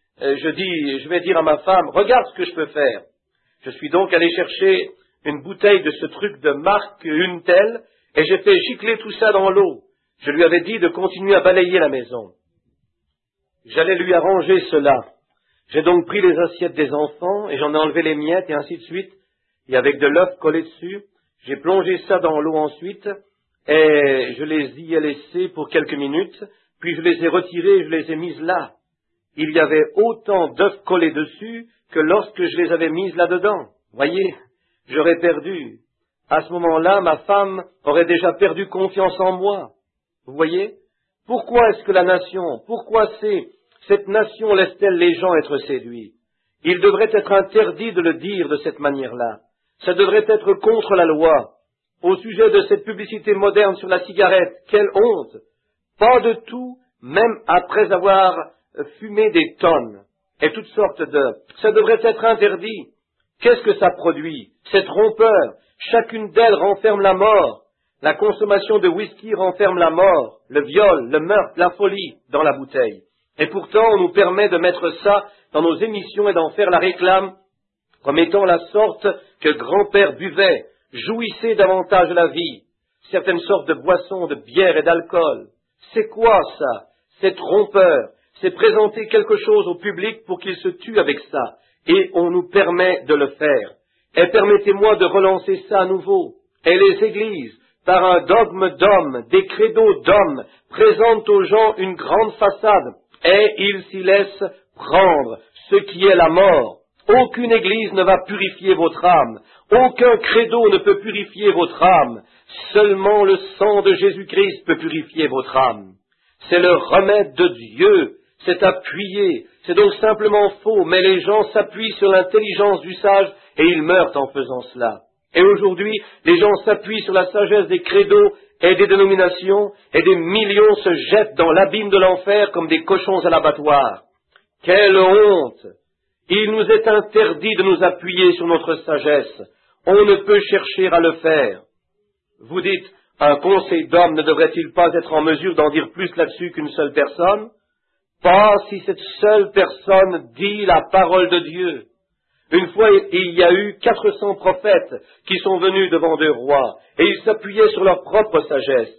Je vais dire à ma femme, regarde ce que je peux faire. Je suis donc allé chercher une bouteille de ce truc de marque, une telle, et j'ai fait gicler tout ça dans l'eau. Je lui avais dit de continuer à balayer la maison. J'allais lui arranger cela. J'ai donc pris les assiettes des enfants, et j'en ai enlevé les miettes, et ainsi de suite, et avec de l'œuf collé dessus, j'ai plongé ça dans l'eau ensuite, et je les y ai laissés pour quelques minutes, puis je les ai retirés et je les ai mises là. Il y avait autant d'œufs collés dessus que lorsque je les avais mises là-dedans. Voyez, j'aurais perdu. À ce moment-là, ma femme aurait déjà perdu confiance en moi. Vous voyez? Pourquoi est-ce que pourquoi cette nation laisse-t-elle les gens être séduits? Il devrait être interdit de le dire de cette manière-là. Ça devrait être contre la loi. Au sujet de cette publicité moderne sur la cigarette, quelle honte! Pas de tout, même après avoir fumé des tonnes, et toutes sortes ça devrait être interdit. Qu'est-ce que ça produit? C'est trompeur. Chacune d'elles renferme la mort. La consommation de whisky renferme la mort, le viol, le meurtre, la folie dans la bouteille. Et pourtant, on nous permet de mettre ça dans nos émissions et d'en faire la réclame comme étant la sorte que grand-père buvait, jouissait davantage de la vie, certaines sortes de boissons, de bière et d'alcool. C'est quoi ça? C'est trompeur. C'est présenter quelque chose au public pour qu'il se tue avec ça. Et on nous permet de le faire. Et permettez-moi de relancer ça à nouveau. Et les églises, par un dogme d'homme, des credos d'hommes, présentent aux gens une grande façade, et ils s'y laissent prendre, ce qui est la mort. Aucune église ne va purifier votre âme. Aucun credo ne peut purifier votre âme. Seulement le sang de Jésus-Christ peut purifier votre âme. C'est le remède de Dieu. C'est appuyé. C'est donc simplement faux, mais les gens s'appuient sur l'intelligence du sage et ils meurent en faisant cela. Et aujourd'hui, les gens s'appuient sur la sagesse des credos et des dénominations et des millions se jettent dans l'abîme de l'enfer comme des cochons à l'abattoir. Quelle honte! Il nous est interdit de nous appuyer sur notre sagesse. On ne peut chercher à le faire. Vous dites, Un conseil d'hommes ne devrait-il pas être en mesure d'en dire plus là-dessus qu'une seule personne? Pas si cette seule personne dit la parole de Dieu. Une fois, il y a eu 400 prophètes qui sont venus devant deux rois, et ils s'appuyaient sur leur propre sagesse.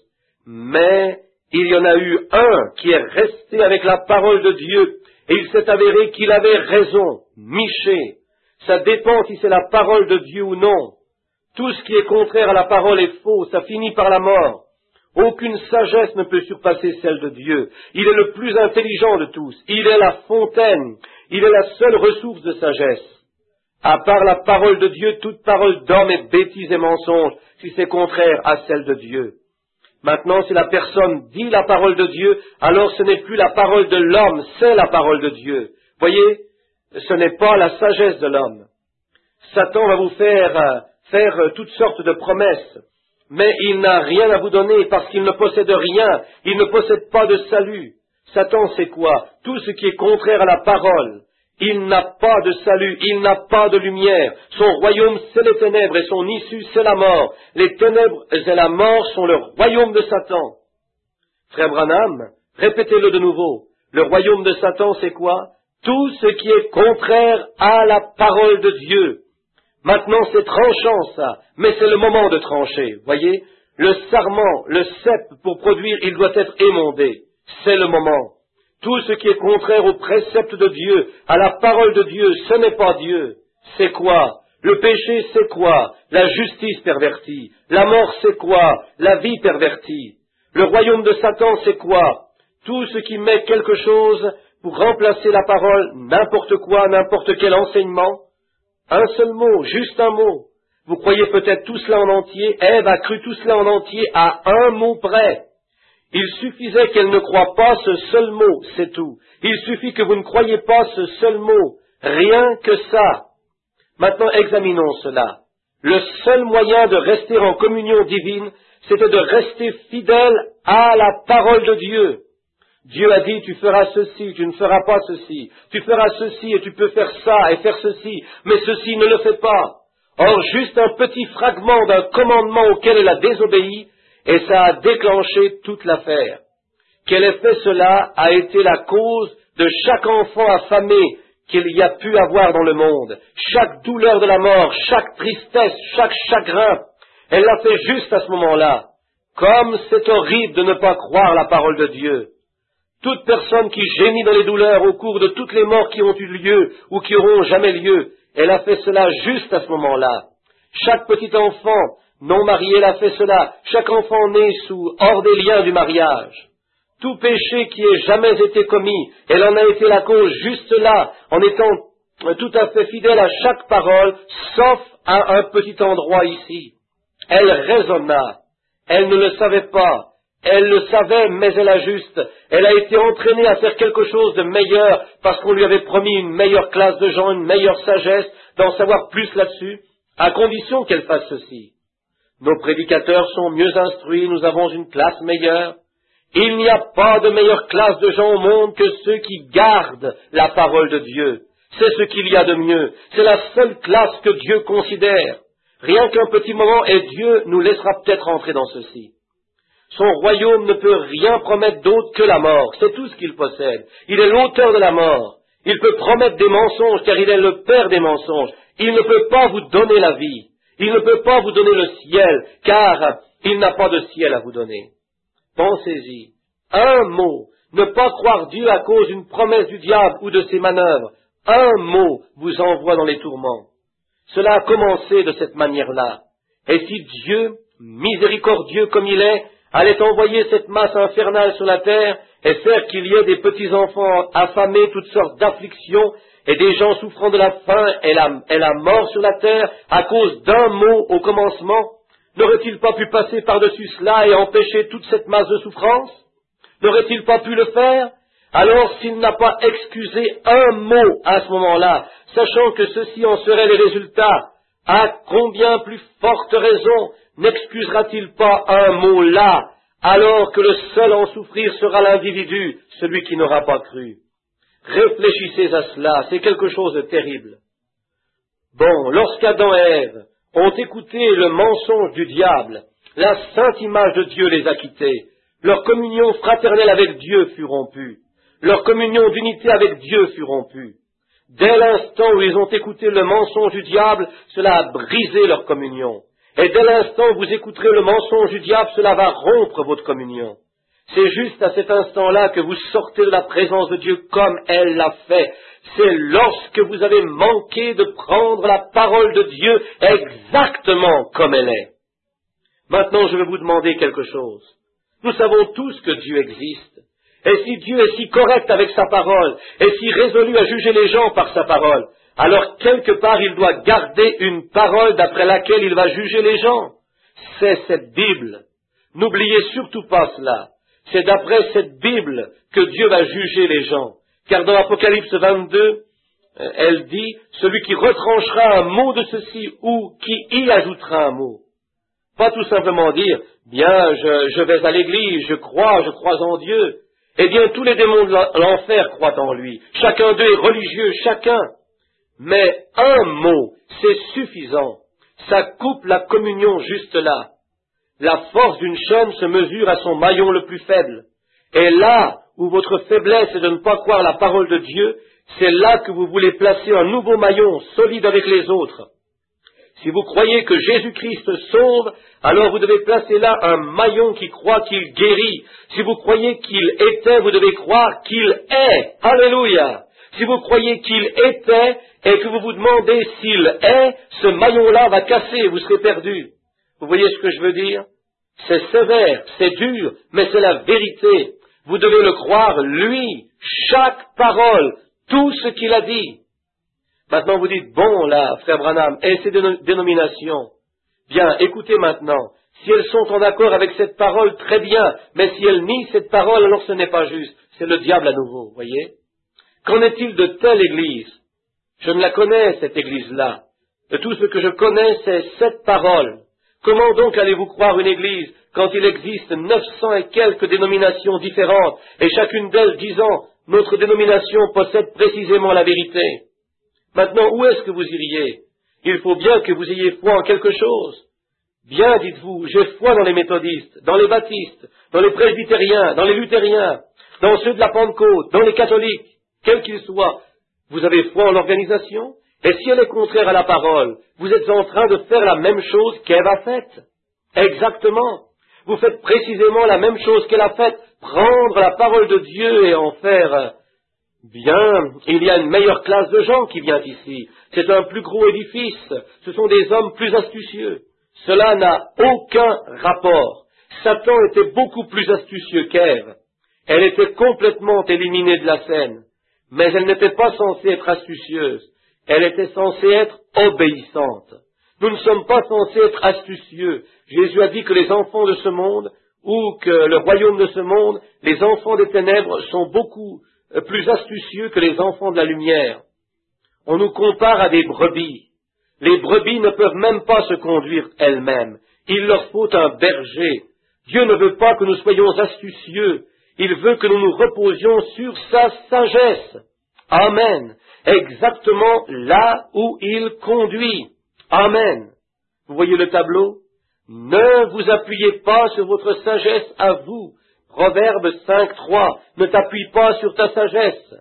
Mais il y en a eu un qui est resté avec la parole de Dieu, et il s'est avéré qu'il avait raison. Michée. Ça dépend si c'est la parole de Dieu ou non. Tout ce qui est contraire à la parole est faux, ça finit par la mort. Aucune sagesse ne peut surpasser celle de Dieu. Il est le plus intelligent de tous. Il est la fontaine. Il est la seule ressource de sagesse. À part la parole de Dieu, toute parole d'homme est bêtise et mensonge, si c'est contraire à celle de Dieu. Maintenant, si la personne dit la parole de Dieu, alors ce n'est plus la parole de l'homme, c'est la parole de Dieu. Voyez, ce n'est pas la sagesse de l'homme. Satan va vous faire toutes sortes de promesses, mais il n'a rien à vous donner parce qu'il ne possède rien, il ne possède pas de salut. Satan, c'est quoi? Tout ce qui est contraire à la parole. Il n'a pas de salut, il n'a pas de lumière. Son royaume, c'est les ténèbres, et son issue, c'est la mort. Les ténèbres et la mort sont le royaume de Satan. Frère Branham, répétez-le de nouveau. Le royaume de Satan, c'est quoi? Tout ce qui est contraire à la parole de Dieu. Maintenant, c'est tranchant, ça, mais c'est le moment de trancher. Voyez, le sarment, le cep, pour produire, il doit être émondé. C'est le moment. Tout ce qui est contraire au précepte de Dieu, à la parole de Dieu, ce n'est pas Dieu. C'est quoi? Le péché, c'est quoi? La justice pervertie. La mort, c'est quoi? La vie pervertie. Le royaume de Satan, c'est quoi? Tout ce qui met quelque chose pour remplacer la parole, n'importe quoi, n'importe quel enseignement. Un seul mot, juste un mot. Vous croyez peut-être tout cela en entier. Ève a cru tout cela en entier à un mot près. Il suffisait qu'elle ne croie pas ce seul mot, c'est tout. Il suffit que vous ne croyez pas ce seul mot. Rien que ça. Maintenant, examinons cela. Le seul moyen de rester en communion divine, c'était de rester fidèle à la parole de Dieu. Dieu a dit, tu feras ceci, tu ne feras pas ceci. Tu feras ceci et tu peux faire ça et faire ceci, mais ceci ne le fait pas. Or, juste un petit fragment d'un commandement auquel elle a désobéi, et ça a déclenché toute l'affaire. Quel effet cela a été la cause de chaque enfant affamé qu'il y a pu avoir dans le monde, chaque douleur de la mort, chaque tristesse, chaque chagrin, elle l'a fait juste à ce moment-là. Comme c'est horrible de ne pas croire la parole de Dieu. Toute personne qui gémit dans les douleurs au cours de toutes les morts qui ont eu lieu ou qui auront jamais lieu, elle a fait cela juste à ce moment-là. Chaque petit enfant non marié, elle a fait cela. Chaque enfant né hors des liens du mariage. Tout péché qui ait jamais été commis, elle en a été la cause juste là, en étant tout à fait fidèle à chaque parole, sauf à un petit endroit ici. Elle raisonna. Elle ne le savait pas. Elle le savait, mais elle ajuste. Elle a été entraînée à faire quelque chose de meilleur parce qu'on lui avait promis une meilleure classe de gens, une meilleure sagesse, d'en savoir plus là-dessus, à condition qu'elle fasse ceci. Nos prédicateurs sont mieux instruits, nous avons une classe meilleure. Il n'y a pas de meilleure classe de gens au monde que ceux qui gardent la parole de Dieu. C'est ce qu'il y a de mieux. C'est la seule classe que Dieu considère. Rien qu'un petit moment et Dieu nous laissera peut-être entrer dans ceci. Son royaume ne peut rien promettre d'autre que la mort. C'est tout ce qu'il possède. Il est l'auteur de la mort. Il peut promettre des mensonges car il est le père des mensonges. Il ne peut pas vous donner la vie. Il ne peut pas vous donner le ciel, car il n'a pas de ciel à vous donner. Pensez-y. Un mot. Ne pas croire Dieu à cause d'une promesse du diable ou de ses manœuvres. Un mot vous envoie dans les tourments. Cela a commencé de cette manière-là. Et si Dieu, miséricordieux comme il est, allait envoyer cette masse infernale sur la terre et faire qu'il y ait des petits-enfants affamés, toutes sortes d'afflictions, et des gens souffrant de la faim et la mort sur la terre à cause d'un mot au commencement, n'aurait-il pas pu passer par-dessus cela et empêcher toute cette masse de souffrance? N'aurait-il pas pu le faire? Alors, s'il n'a pas excusé un mot à ce moment-là, sachant que ceci en serait les résultats, à combien plus forte raison n'excusera-t-il pas un mot là, alors que le seul à en souffrir sera l'individu, celui qui n'aura pas cru? Réfléchissez à cela, c'est quelque chose de terrible. Bon, lorsqu'Adam et Ève ont écouté le mensonge du diable, la sainte image de Dieu les a quittés. Leur communion fraternelle avec Dieu fut rompue. Leur communion d'unité avec Dieu fut rompue. Dès l'instant où ils ont écouté le mensonge du diable, cela a brisé leur communion. Et dès l'instant où vous écouterez le mensonge du diable, cela va rompre votre communion. C'est juste à cet instant-là que vous sortez de la présence de Dieu comme elle l'a fait. C'est lorsque vous avez manqué de prendre la parole de Dieu exactement comme elle est. Maintenant, je vais vous demander quelque chose. Nous savons tous que Dieu existe. Et si Dieu est si correct avec sa parole, et si résolu à juger les gens par sa parole, alors quelque part il doit garder une parole d'après laquelle il va juger les gens. C'est cette Bible. N'oubliez surtout pas cela. C'est d'après cette Bible que Dieu va juger les gens. Car dans Apocalypse 22, elle dit, celui qui retranchera un mot de ceci ou qui y ajoutera un mot. Pas tout simplement dire, bien, je vais à l'église, je crois en Dieu. Eh bien, tous les démons de l'enfer croient en lui. Chacun d'eux est religieux, chacun. Mais un mot, c'est suffisant. Ça coupe la communion juste là. La force d'une chaîne se mesure à son maillon le plus faible. Et là où votre faiblesse est de ne pas croire la parole de Dieu, c'est là que vous voulez placer un nouveau maillon solide avec les autres. Si vous croyez que Jésus-Christ sauve, alors vous devez placer là un maillon qui croit qu'il guérit. Si vous croyez qu'il était, vous devez croire qu'il est. Alléluia! Si vous croyez qu'il était et que vous vous demandez s'il est, ce maillon-là va casser, vous serez perdu. Vous voyez ce que je veux dire? C'est sévère, c'est dur, mais c'est la vérité. Vous devez le croire, lui, chaque parole, tout ce qu'il a dit. Maintenant vous dites, bon là, frère Branham, et ces dénominations? Bien, écoutez maintenant, si elles sont en accord avec cette parole, très bien, mais si elles nient cette parole, alors ce n'est pas juste. C'est le diable à nouveau, voyez? Qu'en est-il de telle église? Je ne la connais, cette église-là. De tout ce que je connais, c'est cette parole. Comment donc allez-vous croire une église quand il existe 900 et quelques dénominations différentes, et chacune d'elles disant, notre dénomination possède précisément la vérité? Maintenant, où est-ce que vous iriez? Il faut bien que vous ayez foi en quelque chose. Bien, dites-vous, j'ai foi dans les méthodistes, dans les baptistes, dans les presbytériens, dans les luthériens, dans ceux de la Pentecôte, dans les catholiques, quels qu'ils soient. Vous avez foi en l'organisation? Et si elle est contraire à la parole, vous êtes en train de faire la même chose qu'Ève a faite. Exactement. Vous faites précisément la même chose qu'elle a faite, prendre la parole de Dieu et en faire... Bien, il y a une meilleure classe de gens qui vient ici. C'est un plus gros édifice. Ce sont des hommes plus astucieux. Cela n'a aucun rapport. Satan était beaucoup plus astucieux qu'Ève. Elle était complètement éliminée de la scène. Mais elle n'était pas censée être astucieuse. Elle était censée être obéissante. Nous ne sommes pas censés être astucieux. Jésus a dit que les enfants de ce monde, ou que le royaume de ce monde, les enfants des ténèbres sont beaucoup plus astucieux que les enfants de la lumière. On nous compare à des brebis. Les brebis ne peuvent même pas se conduire elles-mêmes. Il leur faut un berger. Dieu ne veut pas que nous soyons astucieux. Il veut que nous nous reposions sur sa sagesse. Amen. Exactement là où il conduit. Amen. Vous voyez le tableau? Ne vous appuyez pas sur votre sagesse à vous. Proverbe 5.3. Ne t'appuie pas sur ta sagesse.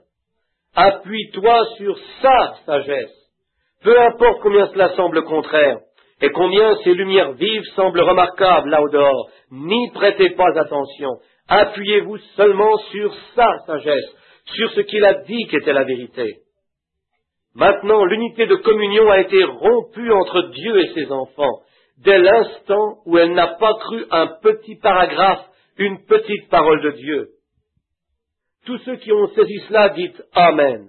Appuie-toi sur sa sagesse. Peu importe combien cela semble contraire, et combien ces lumières vives semblent remarquables là au dehors, n'y prêtez pas attention. Appuyez-vous seulement sur sa sagesse, sur ce qu'il a dit qu'était la vérité. Maintenant, l'unité de communion a été rompue entre Dieu et ses enfants, dès l'instant où elle n'a pas cru un petit paragraphe, une petite parole de Dieu. Tous ceux qui ont saisi cela disent Amen.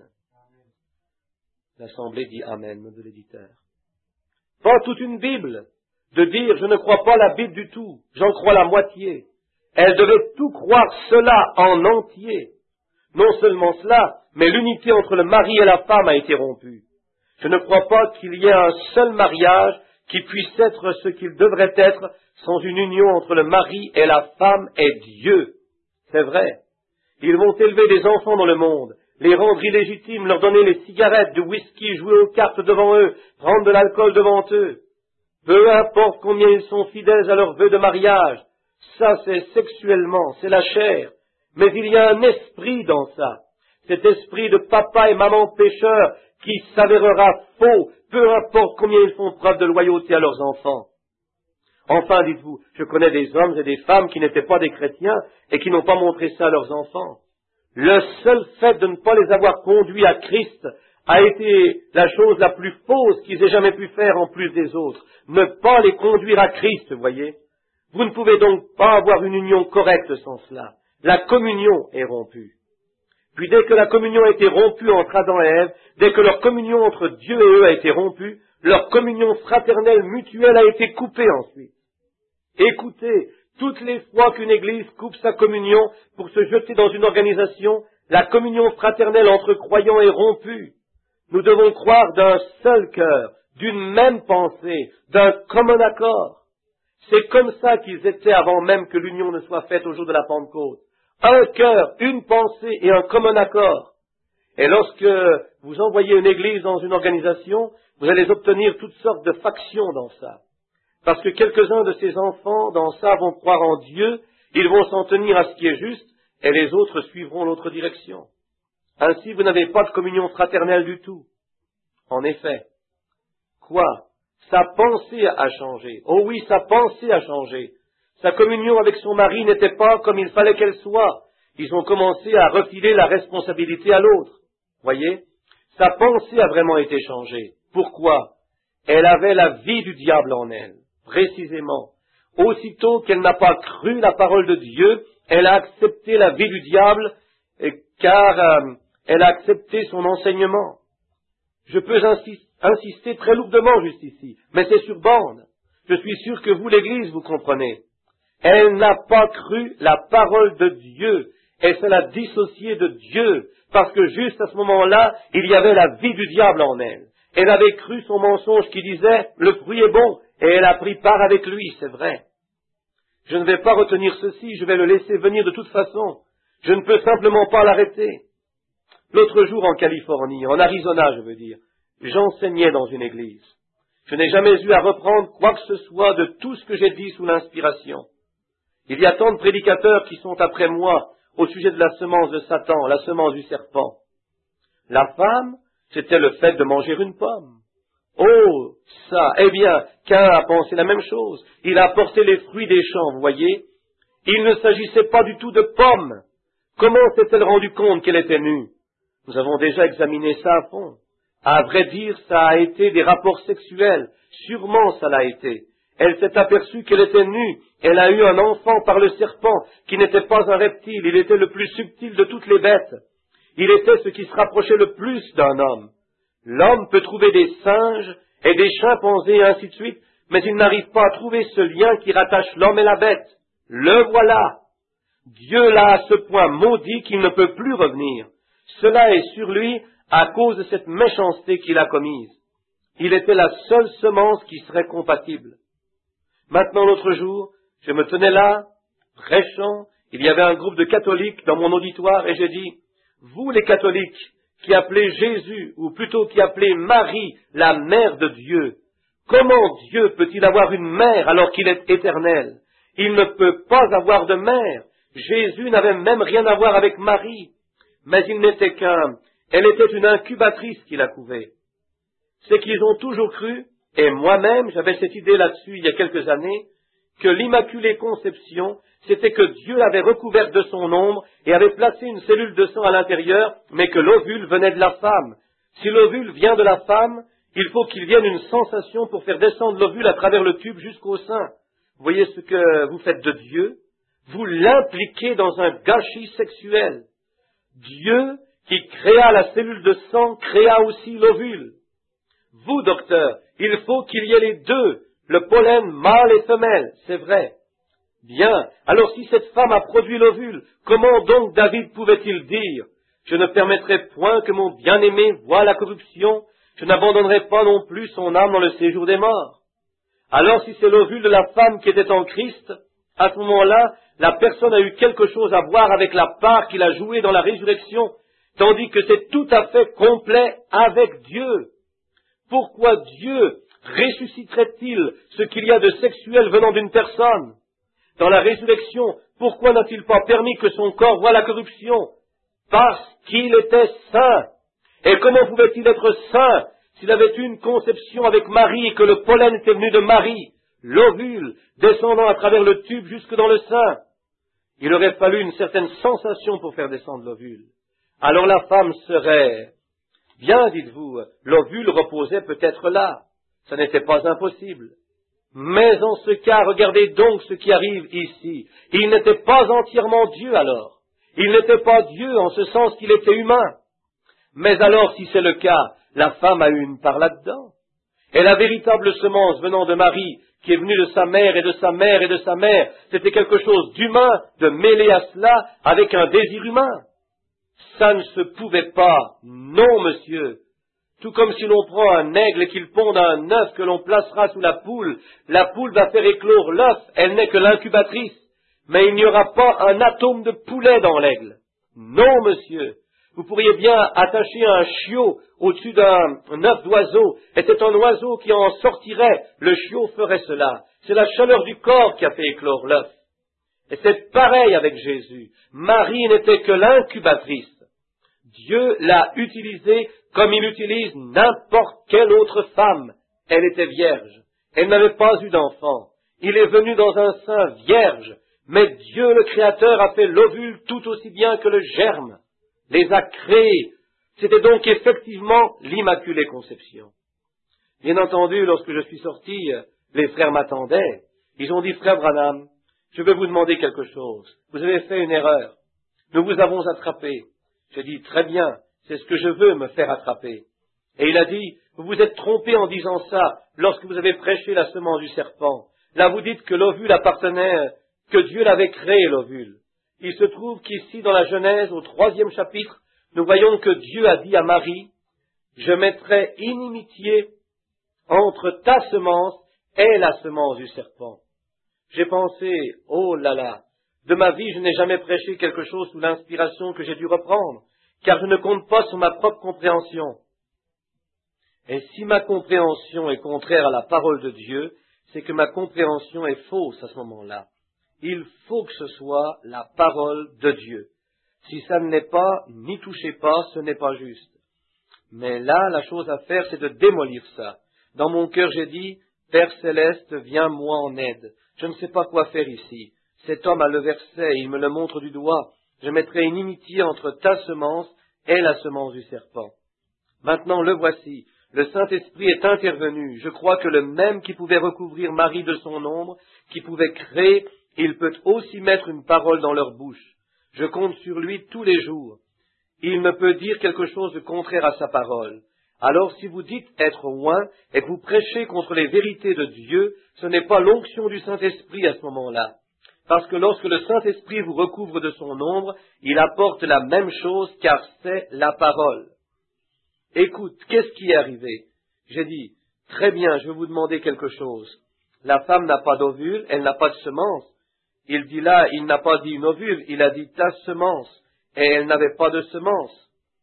L'Assemblée dit Amen, de l'éditeur. Pas toute une Bible, de dire je ne crois pas la Bible du tout, j'en crois la moitié. Elle devait tout croire cela en entier. Non seulement cela, mais l'unité entre le mari et la femme a été rompue. Je ne crois pas qu'il y ait un seul mariage qui puisse être ce qu'il devrait être sans une union entre le mari et la femme et Dieu. C'est vrai. Ils vont élever des enfants dans le monde, les rendre illégitimes, leur donner les cigarettes, du whisky, jouer aux cartes devant eux, prendre de l'alcool devant eux. Peu importe combien ils sont fidèles à leur vœu de mariage, ça c'est sexuellement, c'est la chair. Mais il y a un esprit dans ça. Cet esprit de papa et maman pécheurs qui s'avérera faux, peu importe combien ils font preuve de loyauté à leurs enfants. Enfin, dites-vous, je connais des hommes et des femmes qui n'étaient pas des chrétiens et qui n'ont pas montré ça à leurs enfants. Le seul fait de ne pas les avoir conduits à Christ a été la chose la plus fausse qu'ils aient jamais pu faire en plus des autres. Ne pas les conduire à Christ, voyez. Vous ne pouvez donc pas avoir une union correcte sans cela. La communion est rompue. Puis dès que la communion a été rompue entre Adam et Ève, dès que leur communion entre Dieu et eux a été rompue, leur communion fraternelle mutuelle a été coupée ensuite. Écoutez, toutes les fois qu'une église coupe sa communion pour se jeter dans une organisation, la communion fraternelle entre croyants est rompue. Nous devons croire d'un seul cœur, d'une même pensée, d'un commun accord. C'est comme ça qu'ils étaient avant même que l'union ne soit faite au jour de la Pentecôte. Un cœur, une pensée et un commun accord. Et lorsque vous envoyez une église dans une organisation, vous allez obtenir toutes sortes de factions dans ça. Parce que quelques-uns de ces enfants dans ça vont croire en Dieu, ils vont s'en tenir à ce qui est juste, et les autres suivront l'autre direction. Ainsi, vous n'avez pas de communion fraternelle du tout. En effet. Quoi? Sa pensée a changé. Oh oui, sa pensée a changé. Sa communion avec son mari n'était pas comme il fallait qu'elle soit. Ils ont commencé à refiler la responsabilité à l'autre. Voyez? Sa pensée a vraiment été changée. Pourquoi? Elle avait la vie du diable en elle, précisément. Aussitôt qu'elle n'a pas cru la parole de Dieu, elle a accepté la vie du diable, car elle a accepté son enseignement. Je peux insister très lourdement juste ici, mais c'est sur borne. Je suis sûr que vous, l'Église, vous comprenez. Elle n'a pas cru la parole de Dieu, et se l'a dissociée de Dieu, parce que juste à ce moment-là, il y avait la vie du diable en elle. Elle avait cru son mensonge qui disait « le fruit est bon », et elle a pris part avec lui, c'est vrai. Je ne vais pas retenir ceci, je vais le laisser venir de toute façon. Je ne peux simplement pas l'arrêter. L'autre jour en Californie, en Arizona je veux dire, j'enseignais dans une église. Je n'ai jamais eu à reprendre quoi que ce soit de tout ce que j'ai dit sous l'inspiration. Il y a tant de prédicateurs qui sont après moi au sujet de la semence de Satan, la semence du serpent. La femme, c'était le fait de manger une pomme. Oh, ça, eh bien, Caïn a pensé la même chose. Il a apporté les fruits des champs, vous voyez. Il ne s'agissait pas du tout de pommes. Comment s'est-elle rendu compte qu'elle était nue? Nous avons déjà examiné ça à fond. À vrai dire, ça a été des rapports sexuels. Sûrement ça l'a été. Elle s'est aperçue qu'elle était nue. Elle a eu un enfant par le serpent, qui n'était pas un reptile. Il était le plus subtil de toutes les bêtes. Il était ce qui se rapprochait le plus d'un homme. L'homme peut trouver des singes et des chimpanzés et ainsi de suite, mais il n'arrive pas à trouver ce lien qui rattache l'homme et la bête. Le voilà. Dieu l'a à ce point maudit qu'il ne peut plus revenir. Cela est sur lui à cause de cette méchanceté qu'il a commise. Il était la seule semence qui serait compatible. Maintenant, l'autre jour, je me tenais là, prêchant, il y avait un groupe de catholiques dans mon auditoire et j'ai dit, vous les catholiques, qui appelez Jésus, ou plutôt qui appelez Marie, la mère de Dieu, comment Dieu peut-il avoir une mère alors qu'il est éternel? Il ne peut pas avoir de mère. Jésus n'avait même rien à voir avec Marie, mais il n'était elle était une incubatrice qui la couvait. C'est qu'ils ont toujours cru, et moi-même j'avais cette idée là-dessus il y a quelques années, que l'Immaculée Conception, c'était que Dieu l'avait recouverte de son ombre et avait placé une cellule de sang à l'intérieur, mais que l'ovule venait de la femme. Si l'ovule vient de la femme, il faut qu'il vienne une sensation pour faire descendre l'ovule à travers le tube jusqu'au sein. Vous voyez ce que vous faites de Dieu? Vous l'impliquez dans un gâchis sexuel. Dieu, qui créa la cellule de sang, créa aussi l'ovule. Vous, docteur, il faut qu'il y ait les deux, le pollen mâle et femelle, c'est vrai. Bien, alors si cette femme a produit l'ovule, comment donc David pouvait-il dire « Je ne permettrai point que mon bien-aimé voie la corruption, je n'abandonnerai pas non plus son âme dans le séjour des morts ». Alors si c'est l'ovule de la femme qui était en Christ, à ce moment-là, la personne a eu quelque chose à voir avec la part qu'il a jouée dans la résurrection, tandis que c'est tout à fait complet avec Dieu. Pourquoi Dieu ressusciterait-il ce qu'il y a de sexuel venant d'une personne? Dans la résurrection, pourquoi n'a-t-il pas permis que son corps voie la corruption? Parce qu'il était saint. Et comment pouvait-il être saint s'il avait eu une conception avec Marie et que le pollen était venu de Marie, l'ovule descendant à travers le tube jusque dans le sein? Il aurait fallu une certaine sensation pour faire descendre l'ovule. Alors la femme serait... Bien, dites-vous, l'ovule reposait peut-être là. Ça n'était pas impossible. Mais en ce cas, regardez donc ce qui arrive ici. Il n'était pas entièrement Dieu alors. Il n'était pas Dieu en ce sens qu'il était humain. Mais alors, si c'est le cas, la femme a eu une part là-dedans. Et la véritable semence venant de Marie, qui est venue de sa mère et de sa mère et de sa mère, c'était quelque chose d'humain, de mêlé à cela avec un désir humain. Ça ne se pouvait pas. Non, monsieur. Tout comme si l'on prend un aigle et qu'il ponde un œuf que l'on placera sous la poule va faire éclore l'œuf, elle n'est que l'incubatrice. Mais il n'y aura pas un atome de poulet dans l'aigle. Non, monsieur. Vous pourriez bien attacher un chiot au-dessus d'un œuf d'oiseau, et c'est un oiseau qui en sortirait, le chiot ferait cela. C'est la chaleur du corps qui a fait éclore l'œuf. Et c'est pareil avec Jésus. Marie n'était que l'incubatrice. Dieu l'a utilisée comme il utilise n'importe quelle autre femme. Elle était vierge. Elle n'avait pas eu d'enfant. Il est venu dans un sein vierge. Mais Dieu, le Créateur, a fait l'ovule tout aussi bien que le germe. Les a créés. C'était donc effectivement l'Immaculée Conception. Bien entendu, lorsque je suis sorti, les frères m'attendaient. Ils ont dit, frère Branham, je veux vous demander quelque chose. Vous avez fait une erreur. Nous vous avons attrapé. J'ai dit, très bien, c'est ce que je veux, me faire attraper. Et il a dit, vous vous êtes trompé en disant ça lorsque vous avez prêché la semence du serpent. Là, vous dites que l'ovule appartenait, que Dieu l'avait créé, l'ovule. Il se trouve qu'ici, dans la Genèse, au 3e chapitre, nous voyons que Dieu a dit à Marie, je mettrai inimitié entre ta semence et la semence du serpent. J'ai pensé, oh là là, de ma vie, je n'ai jamais prêché quelque chose sous l'inspiration que j'ai dû reprendre, car je ne compte pas sur ma propre compréhension. Et si ma compréhension est contraire à la parole de Dieu, c'est que ma compréhension est fausse à ce moment-là. Il faut que ce soit la parole de Dieu. Si ça ne l'est pas, n'y touchez pas, ce n'est pas juste. Mais là, la chose à faire, c'est de démolir ça. Dans mon cœur, j'ai dit, Père Céleste, viens-moi en aide. Je ne sais pas quoi faire ici. Cet homme a le verset, il me le montre du doigt. Je mettrai une inimitié entre ta semence et la semence du serpent. Maintenant, le voici. Le Saint-Esprit est intervenu. Je crois que le même qui pouvait recouvrir Marie de son ombre, qui pouvait créer, il peut aussi mettre une parole dans leur bouche. Je compte sur lui tous les jours. Il ne peut dire quelque chose de contraire à sa parole. Alors, si vous dites être oint et que vous prêchez contre les vérités de Dieu, ce n'est pas l'onction du Saint-Esprit à ce moment-là. Parce que lorsque le Saint-Esprit vous recouvre de son ombre, il apporte la même chose car c'est la parole. Écoute, qu'est-ce qui est arrivé? J'ai dit, très bien, je vais vous demander quelque chose. La femme n'a pas d'ovule, elle n'a pas de semence. Il dit là, il n'a pas dit une ovule, il a dit ta semence, et elle n'avait pas de semence.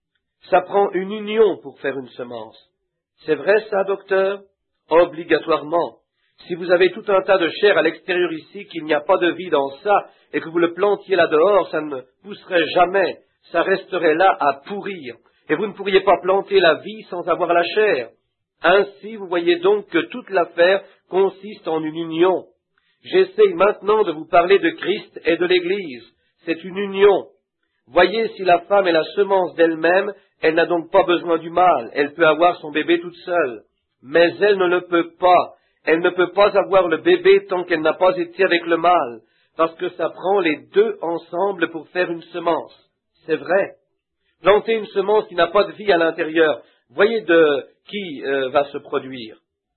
Ça prend une union pour faire une semence. C'est vrai ça, docteur? Obligatoirement. Si vous avez tout un tas de chair à l'extérieur ici, qu'il n'y a pas de vie dans ça, et que vous le plantiez là dehors, ça ne pousserait jamais, ça resterait là à pourrir. Et vous ne pourriez pas planter la vie sans avoir la chair. Ainsi, vous voyez donc que toute l'affaire consiste en une union. J'essaye maintenant de vous parler de Christ et de l'Église. C'est une union. Voyez, si la femme est la semence d'elle-même, elle n'a donc pas besoin du mâle. Elle peut avoir son bébé toute seule. Mais elle ne le peut pas. Elle ne peut pas avoir le bébé tant qu'elle n'a pas été avec le mâle, parce que ça prend les deux ensemble pour faire une semence. C'est vrai. Planter une semence qui n'a pas de vie à l'intérieur, voyez de qui va se produire.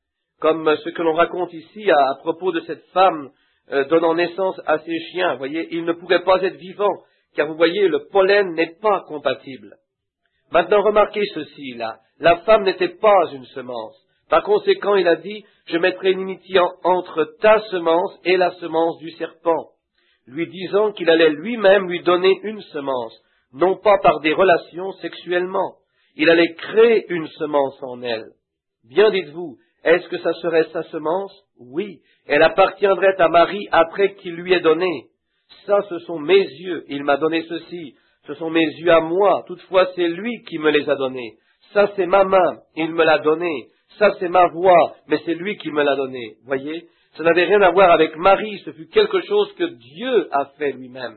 Comme ce que l'on raconte ici à propos de cette femme donnant naissance à ses chiens. Voyez, ils ne pourraient pas être vivants, car vous voyez, le pollen n'est pas compatible. Maintenant, remarquez ceci, là. La femme n'était pas une semence. Par conséquent, il a dit, je mettrai une inimitié entre ta semence et la semence du serpent, lui disant qu'il allait lui-même lui donner une semence, non pas par des relations sexuellement. Il allait créer une semence en elle. Bien dites-vous, Est-ce que ça serait sa semence? Oui. Elle appartiendrait à Marie après qu'il lui ait donné. Ça, ce sont mes yeux. Il m'a donné ceci. Ce sont mes yeux à moi. Toutefois, c'est lui qui me les a donnés. Ça, c'est ma main. Il me l'a donné. Ça, c'est ma voix. Mais c'est lui qui me l'a donné. Voyez? Ça n'avait rien à voir avec Marie. Ce fut quelque chose que Dieu a fait lui-même.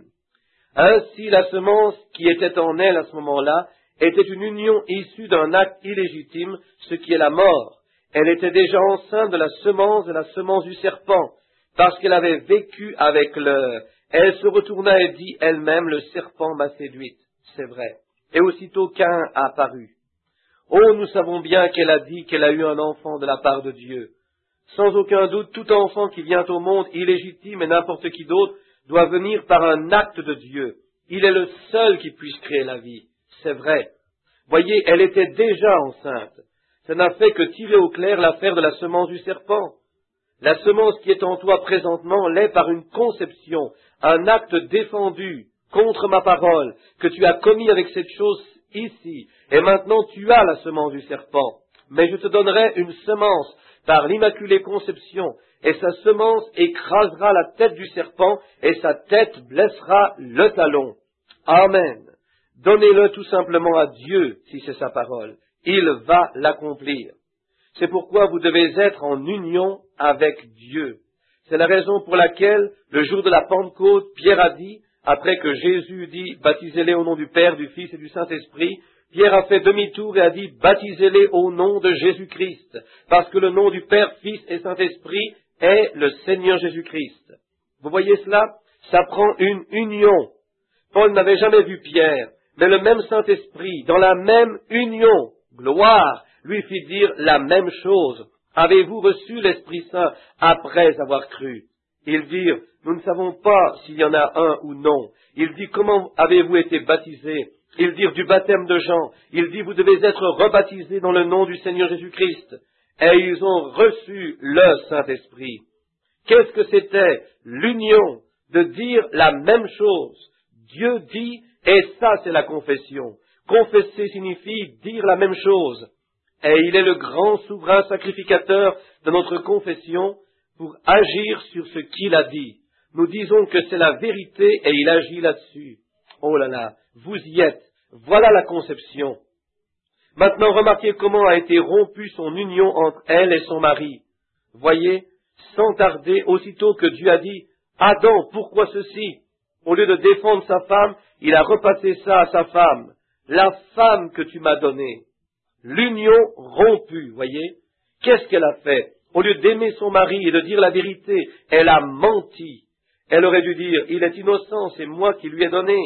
Ainsi, la semence qui était en elle à ce moment-là était une union issue d'un acte illégitime, ce qui est la mort. Elle était déjà enceinte de la semence du serpent, parce qu'elle avait vécu avec le... Elle se retourna et dit elle-même, le serpent m'a séduite. C'est vrai. Et aussitôt Caïn a apparu. Oh, nous savons bien qu'elle a dit qu'elle a eu un enfant de la part de Dieu. Sans aucun doute, tout enfant qui vient au monde, illégitime et n'importe qui d'autre, doit venir par un acte de Dieu. Il est le seul qui puisse créer la vie. C'est vrai. Voyez, elle était déjà enceinte. Ça n'a fait que tirer au clair l'affaire de la semence du serpent. La semence qui est en toi présentement l'est par une conception, un acte défendu contre ma parole, que tu as commis avec cette chose ici. Et maintenant tu as la semence du serpent. Mais je te donnerai une semence par l'immaculée conception, et sa semence écrasera la tête du serpent, et sa tête blessera le talon. Amen. Donnez-le tout simplement à Dieu, si c'est sa parole. Il va l'accomplir. C'est pourquoi vous devez être en union avec Dieu. C'est la raison pour laquelle, le jour de la Pentecôte, Pierre a dit, après que Jésus dit « Baptisez-les au nom du Père, du Fils et du Saint-Esprit », Pierre a fait demi-tour et a dit « Baptisez-les au nom de Jésus-Christ », parce que le nom du Père, Fils et Saint-Esprit est le Seigneur Jésus-Christ. Vous voyez cela? Ça prend une union. Paul n'avait jamais vu Pierre, mais le même Saint-Esprit, dans la même union, gloire, lui fit dire la même chose. Avez-vous reçu l'Esprit Saint après avoir cru? Ils dirent, nous ne savons pas s'il y en a un ou non. Il dit, comment avez-vous été baptisés? Ils dirent, du baptême de Jean. Il dit, vous devez être rebaptisés dans le nom du Seigneur Jésus-Christ. Et ils ont reçu le Saint-Esprit. Qu'est-ce que c'était? L'union, de dire la même chose. Dieu dit, et ça c'est la confession. Confesser signifie dire la même chose. Et il est le grand souverain sacrificateur de notre confession pour agir sur ce qu'il a dit. Nous disons que c'est la vérité et il agit là-dessus. Oh là là, vous y êtes. Voilà la conception. Maintenant, remarquez comment a été rompue son union entre elle et son mari. Voyez, sans tarder, aussitôt que Dieu a dit, « Adam, pourquoi ceci ?» Au lieu de défendre sa femme, il a repassé ça à sa femme. « La femme que tu m'as donnée. » L'union rompue, voyez. Qu'est-ce qu'elle a fait? Au lieu d'aimer son mari et de dire la vérité, elle a menti. Elle aurait dû dire, il est innocent, c'est moi qui lui ai donné.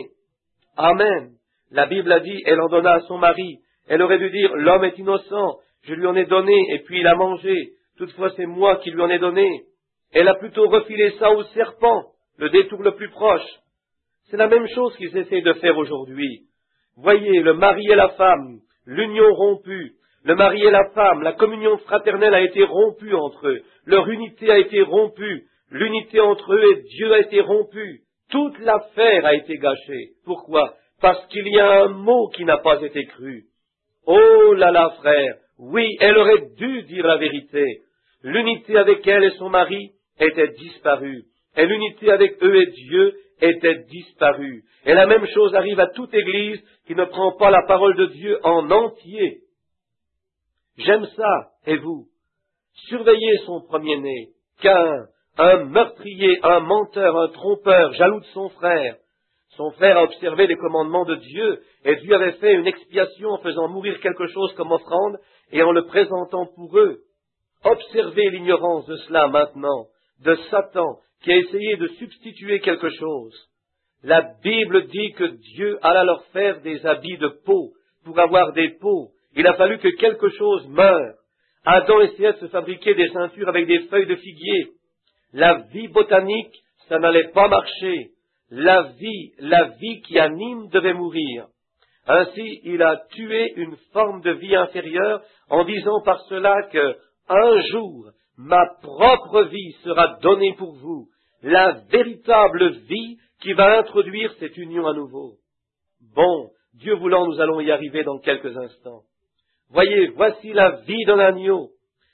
Amen. La Bible a dit, elle en donna à son mari. Elle aurait dû dire, l'homme est innocent, je lui en ai donné, et puis il a mangé. Toutefois, c'est moi qui lui en ai donné. Elle a plutôt refilé ça au serpent, le détour le plus proche. C'est la même chose qu'ils essayent de faire aujourd'hui. Voyez, le mari et la femme, l'union rompue, le mari et la femme, la communion fraternelle a été rompue entre eux, leur unité a été rompue, l'unité entre eux et Dieu a été rompue, toute l'affaire a été gâchée. Pourquoi? Parce qu'il y a un mot qui n'a pas été cru. Oh là là, frère, oui, elle aurait dû dire la vérité. L'unité avec elle et son mari était disparue, et l'unité avec eux et Dieu était disparue. Et la même chose arrive à toute Église qui ne prend pas la parole de Dieu en entier. J'aime ça, et vous? Surveillez son premier-né, Caïn, un meurtrier, un menteur, un trompeur, jaloux de son frère. Son frère a observé les commandements de Dieu, et Dieu avait fait une expiation en faisant mourir quelque chose comme offrande, et en le présentant pour eux. Observez l'ignorance de cela maintenant, de Satan, qui a essayé de substituer quelque chose. La Bible dit que Dieu alla leur faire des habits de peau, pour avoir des peaux. Il a fallu que quelque chose meure. Adam essayait de se fabriquer des ceintures avec des feuilles de figuier. La vie botanique, ça n'allait pas marcher. La vie qui anime devait mourir. Ainsi, il a tué une forme de vie inférieure en disant par cela que un jour, ma propre vie sera donnée pour vous, la véritable vie qui va introduire cette union à nouveau. Bon, Dieu voulant, nous allons y arriver dans quelques instants. Voyez, voici la vie d'un agneau.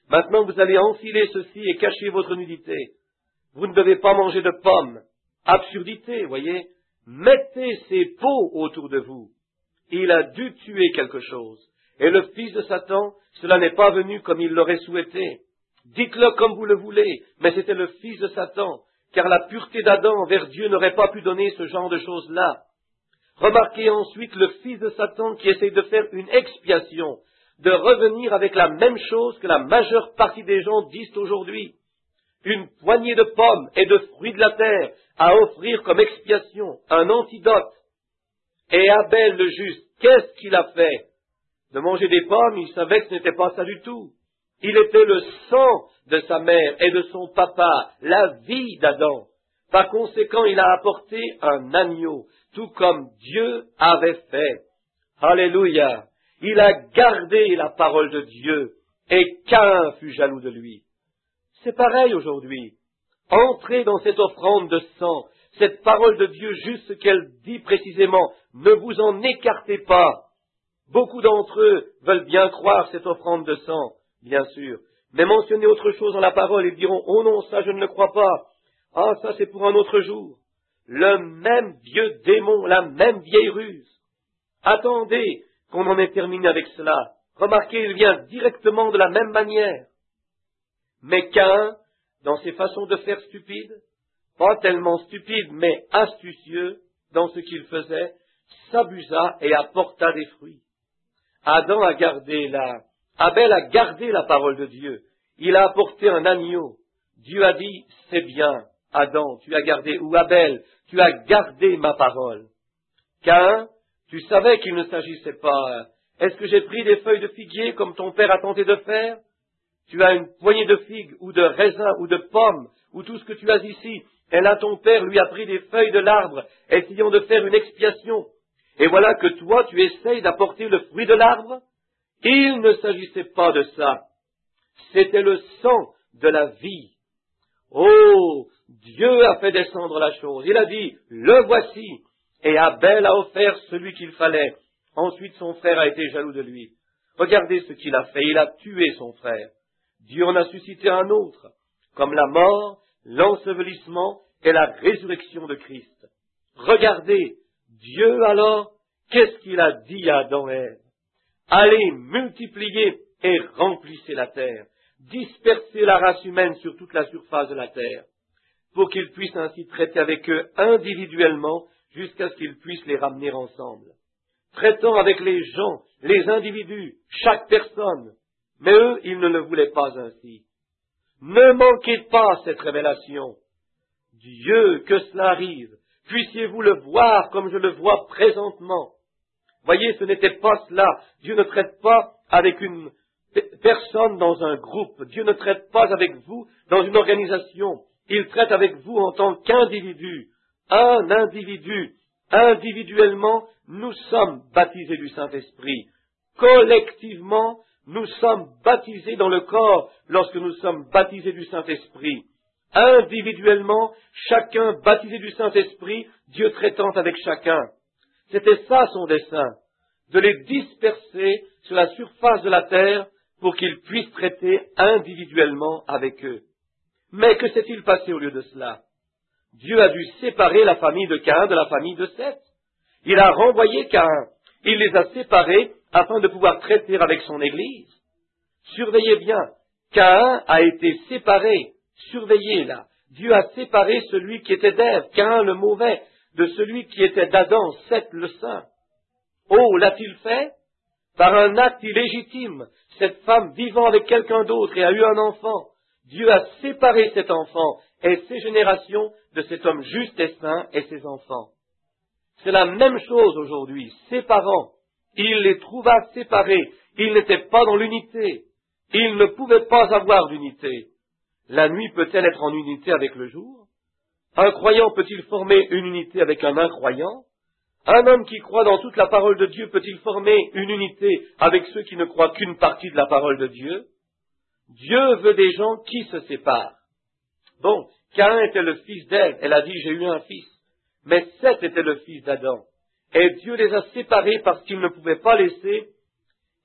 Maintenant, vous allez enfiler ceci et cacher votre nudité. Vous ne devez pas manger de pommes. Absurdité, voyez. Mettez ces pots autour de vous. Il a dû tuer quelque chose. Et le fils de Satan, cela n'est pas venu comme il l'aurait souhaité. Dites-le comme vous le voulez, mais c'était le fils de Satan, car la pureté d'Adam envers Dieu n'aurait pas pu donner ce genre de choses-là. Remarquez ensuite le fils de Satan qui essaye de faire une expiation, de revenir avec la même chose que la majeure partie des gens disent aujourd'hui. Une poignée de pommes et de fruits de la terre à offrir comme expiation, un antidote. Et Abel le juste, qu'est-ce qu'il a fait? De manger des pommes, il savait que ce n'était pas ça du tout. Il était le sang de sa mère et de son papa, la vie d'Adam. Par conséquent, il a apporté un agneau, tout comme Dieu avait fait. Alléluia! Il a gardé la parole de Dieu, et Caïn fut jaloux de lui. C'est pareil aujourd'hui. Entrez dans cette offrande de sang, cette parole de Dieu, juste ce qu'elle dit précisément. Ne vous en écartez pas. Beaucoup d'entre eux veulent bien croire cette offrande de sang, bien sûr. Mais mentionnez autre chose dans la parole, ils diront, oh non, ça je ne le crois pas. Ah, ça c'est pour un autre jour. Le même vieux démon, la même vieille ruse. Attendez qu'on en ait terminé avec cela. Remarquez, il vient directement de la même manière. Mais Caïn, dans ses façons de faire stupides, pas tellement stupides, mais astucieux dans ce qu'il faisait, s'abusa et apporta des fruits. Abel a gardé la parole de Dieu. Il a apporté un agneau. Dieu a dit, c'est bien, Adam, tu as gardé, ou Abel, tu as gardé ma parole. Caïn, tu savais qu'il ne s'agissait pas. Est-ce que j'ai pris des feuilles de figuier comme ton père a tenté de faire? Tu as une poignée de figues, ou de raisins, ou de pommes, ou tout ce que tu as ici. Et là, ton père lui a pris des feuilles de l'arbre, essayant de faire une expiation. Et voilà que toi, tu essayes d'apporter le fruit de l'arbre. Il ne s'agissait pas de ça. C'était le sang de la vie. Oh, Dieu a fait descendre la chose. Il a dit, le voici. Et Abel a offert celui qu'il fallait. Ensuite, son frère a été jaloux de lui. Regardez ce qu'il a fait. Il a tué son frère. Dieu en a suscité un autre, comme la mort, l'ensevelissement et la résurrection de Christ. Regardez, Dieu alors, qu'est-ce qu'il a dit à Adam et Ève? Allez, multipliez et remplissez la terre, dispersez la race humaine sur toute la surface de la terre, pour qu'ils puissent ainsi traiter avec eux individuellement jusqu'à ce qu'ils puissent les ramener ensemble. Traitant avec les gens, les individus, chaque personne, mais eux, ils ne le voulaient pas ainsi. Ne manquez pas cette révélation. Dieu, que cela arrive, puissiez-vous le voir comme je le vois présentement. Voyez, ce n'était pas cela. Dieu ne traite pas avec une personne dans un groupe. Dieu ne traite pas avec vous dans une organisation. Il traite avec vous en tant qu'individu. Un individu. Individuellement, nous sommes baptisés du Saint-Esprit. Collectivement, nous sommes baptisés dans le corps lorsque nous sommes baptisés du Saint-Esprit. Individuellement, chacun baptisé du Saint-Esprit, Dieu traitant avec chacun. C'était ça son dessein, de les disperser sur la surface de la terre pour qu'ils puissent traiter individuellement avec eux. Mais que s'est-il passé au lieu de cela? Dieu a dû séparer la famille de Caïn de la famille de Seth. Il a renvoyé Caïn. Il les a séparés afin de pouvoir traiter avec son Église. Surveillez bien, Caïn a été séparé. Surveillez là. Dieu a séparé celui qui était d'Ève, Caïn le mauvais, de celui qui était d'Adam, Seth le saint. Oh, l'a-t-il fait? Par un acte illégitime, cette femme vivant avec quelqu'un d'autre et a eu un enfant. Dieu a séparé cet enfant et ses générations de cet homme juste et saint et ses enfants. C'est la même chose aujourd'hui. Ses parents, il les trouva séparés. Ils n'étaient pas dans l'unité. Ils ne pouvaient pas avoir d'unité. La nuit peut-elle être en unité avec le jour? Un croyant peut-il former une unité avec un incroyant? Un homme qui croit dans toute la parole de Dieu peut-il former une unité avec ceux qui ne croient qu'une partie de la parole de Dieu? Dieu veut des gens qui se séparent. Bon, Caïn était le fils d'Ève. Elle a dit, j'ai eu un fils. Mais Seth était le fils d'Adam. Et Dieu les a séparés parce qu'il ne pouvait pas laisser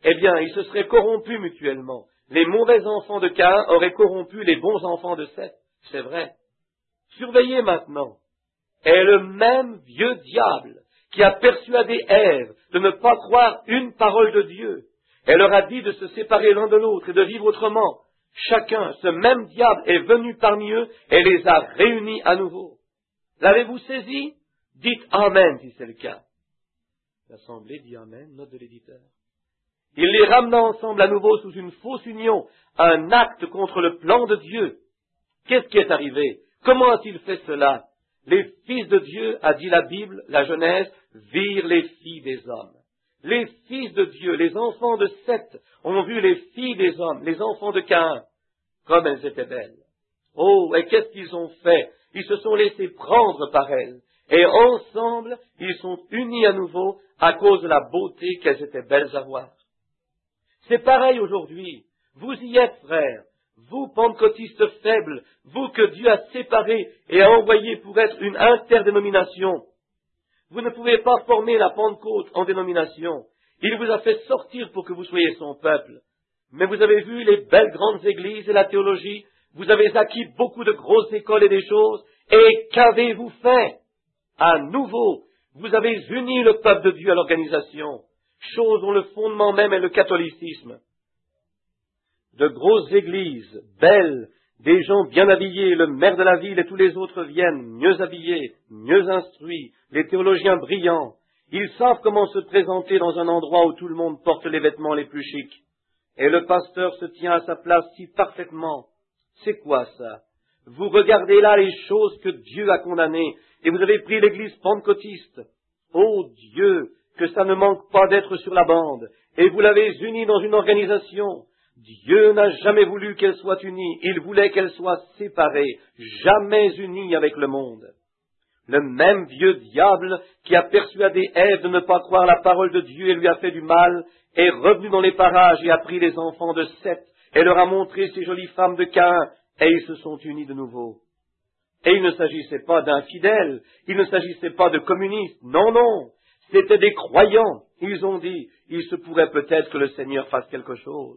eh bien, ils se seraient corrompus mutuellement. Les mauvais enfants de Caïn auraient corrompu les bons enfants de Seth. C'est vrai. Surveillez maintenant. Et le même vieux diable qui a persuadé Ève de ne pas croire une parole de Dieu, elle leur a dit de se séparer l'un de l'autre et de vivre autrement. Chacun, ce même diable est venu parmi eux et les a réunis à nouveau. L'avez-vous saisi? Dites Amen si c'est le cas. L'Assemblée dit Amen, note de l'éditeur. Il les ramena ensemble à nouveau sous une fausse union, un acte contre le plan de Dieu. Qu'est-ce qui est arrivé? Comment a-t-il fait cela? Les fils de Dieu, a dit la Bible, la Genèse, virent les filles des hommes. Les fils de Dieu, les enfants de Seth, ont vu les filles des hommes, les enfants de Caïn, comme elles étaient belles. Oh, et qu'est-ce qu'ils ont fait? Ils se sont laissés prendre par elles. Et ensemble, ils sont unis à nouveau à cause de la beauté qu'elles étaient belles à voir. C'est pareil aujourd'hui. Vous y êtes, frères. Vous, pentecôtistes faibles, vous que Dieu a séparés et a envoyés pour être une interdénomination. Vous ne pouvez pas former la Pentecôte en dénomination. Il vous a fait sortir pour que vous soyez son peuple. Mais vous avez vu les belles grandes églises et la théologie. Vous avez acquis beaucoup de grosses écoles et des choses. Et qu'avez-vous fait? À nouveau, vous avez uni le peuple de Dieu à l'organisation, chose dont le fondement même est le catholicisme. De grosses églises, belles, des gens bien habillés, le maire de la ville et tous les autres viennent, mieux habillés, mieux instruits, les théologiens brillants. Ils savent comment se présenter dans un endroit où tout le monde porte les vêtements les plus chics. Et le pasteur se tient à sa place si parfaitement. C'est quoi ça? Vous regardez là les choses que Dieu a condamnées, et vous avez pris l'église pentecôtiste. Oh Dieu, que ça ne manque pas d'être sur la bande, et vous l'avez unie dans une organisation. Dieu n'a jamais voulu qu'elle soit unie, il voulait qu'elle soit séparée, jamais unie avec le monde. Le même vieux diable qui a persuadé Ève de ne pas croire la parole de Dieu et lui a fait du mal, est revenu dans les parages et a pris les enfants de Seth et leur a montré ces jolies femmes de Caïn, et ils se sont unis de nouveau. Et il ne s'agissait pas d'infidèles, il ne s'agissait pas de communistes, non, non, c'était des croyants. Ils ont dit, il se pourrait peut-être que le Seigneur fasse quelque chose.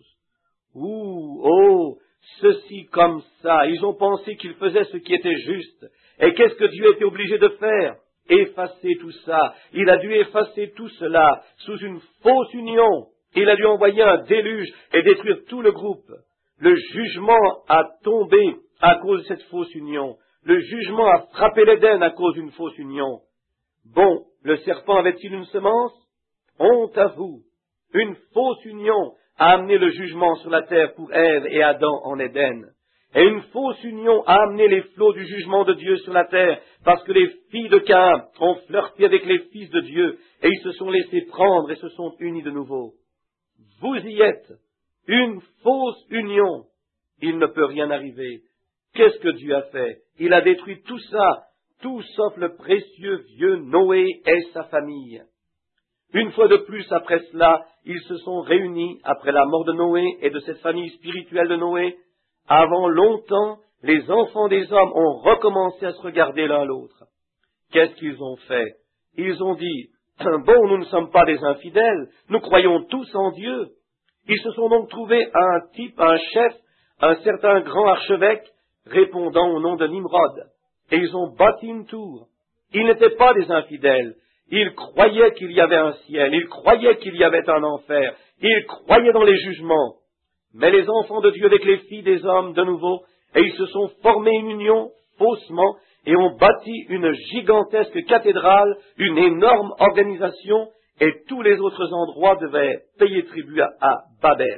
Ceci comme ça, ils ont pensé qu'ils faisaient ce qui était juste. Et qu'est-ce que Dieu était obligé de faire? Effacer tout ça. Il a dû effacer tout cela sous une fausse union. Il a dû envoyer un déluge et détruire tout le groupe. Le jugement a tombé à cause de cette fausse union. Le jugement a frappé l'Éden à cause d'une fausse union. Bon, le serpent avait-il une semence? Honte à vous. Une fausse union a amené le jugement sur la terre pour Ève et Adam en Éden. Et une fausse union a amené les flots du jugement de Dieu sur la terre, parce que les filles de Caïn ont flirté avec les fils de Dieu, et ils se sont laissés prendre et se sont unis de nouveau. Vous y êtes, une fausse union. Il ne peut rien arriver. Qu'est-ce que Dieu a fait? Il a détruit tout ça, tout sauf le précieux vieux Noé et sa famille. Une fois de plus après cela, ils se sont réunis après la mort de Noé et de cette famille spirituelle de Noé. Avant longtemps, les enfants des hommes ont recommencé à se regarder l'un l'autre. Qu'est-ce qu'ils ont fait? Ils ont dit, bon, nous ne sommes pas des infidèles, nous croyons tous en Dieu. Ils se sont donc trouvés un type, un chef, un certain grand archevêque, répondant au nom de Nimrod. Et ils ont bâti une tour. Ils n'étaient pas des infidèles. Ils croyaient qu'il y avait un ciel, ils croyaient qu'il y avait un enfer, ils croyaient dans les jugements. Mais les enfants de Dieu avec les filles des hommes, de nouveau, et ils se sont formés une union, faussement, et ont bâti une gigantesque cathédrale, une énorme organisation, et tous les autres endroits devaient payer tribut à Babel.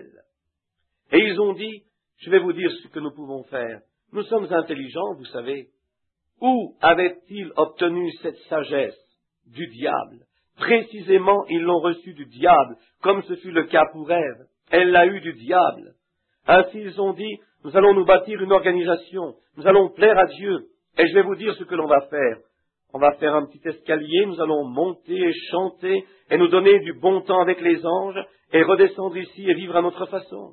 Et ils ont dit, je vais vous dire ce que nous pouvons faire. Nous sommes intelligents, vous savez. Où avaient-ils obtenu cette sagesse? Du diable. Précisément, ils l'ont reçu du diable, comme ce fut le cas pour Ève. Elle l'a eu du diable. Ainsi, ils ont dit, nous allons nous bâtir une organisation, nous allons plaire à Dieu, et je vais vous dire ce que l'on va faire. On va faire un petit escalier, nous allons monter et chanter, et nous donner du bon temps avec les anges, et redescendre ici et vivre à notre façon.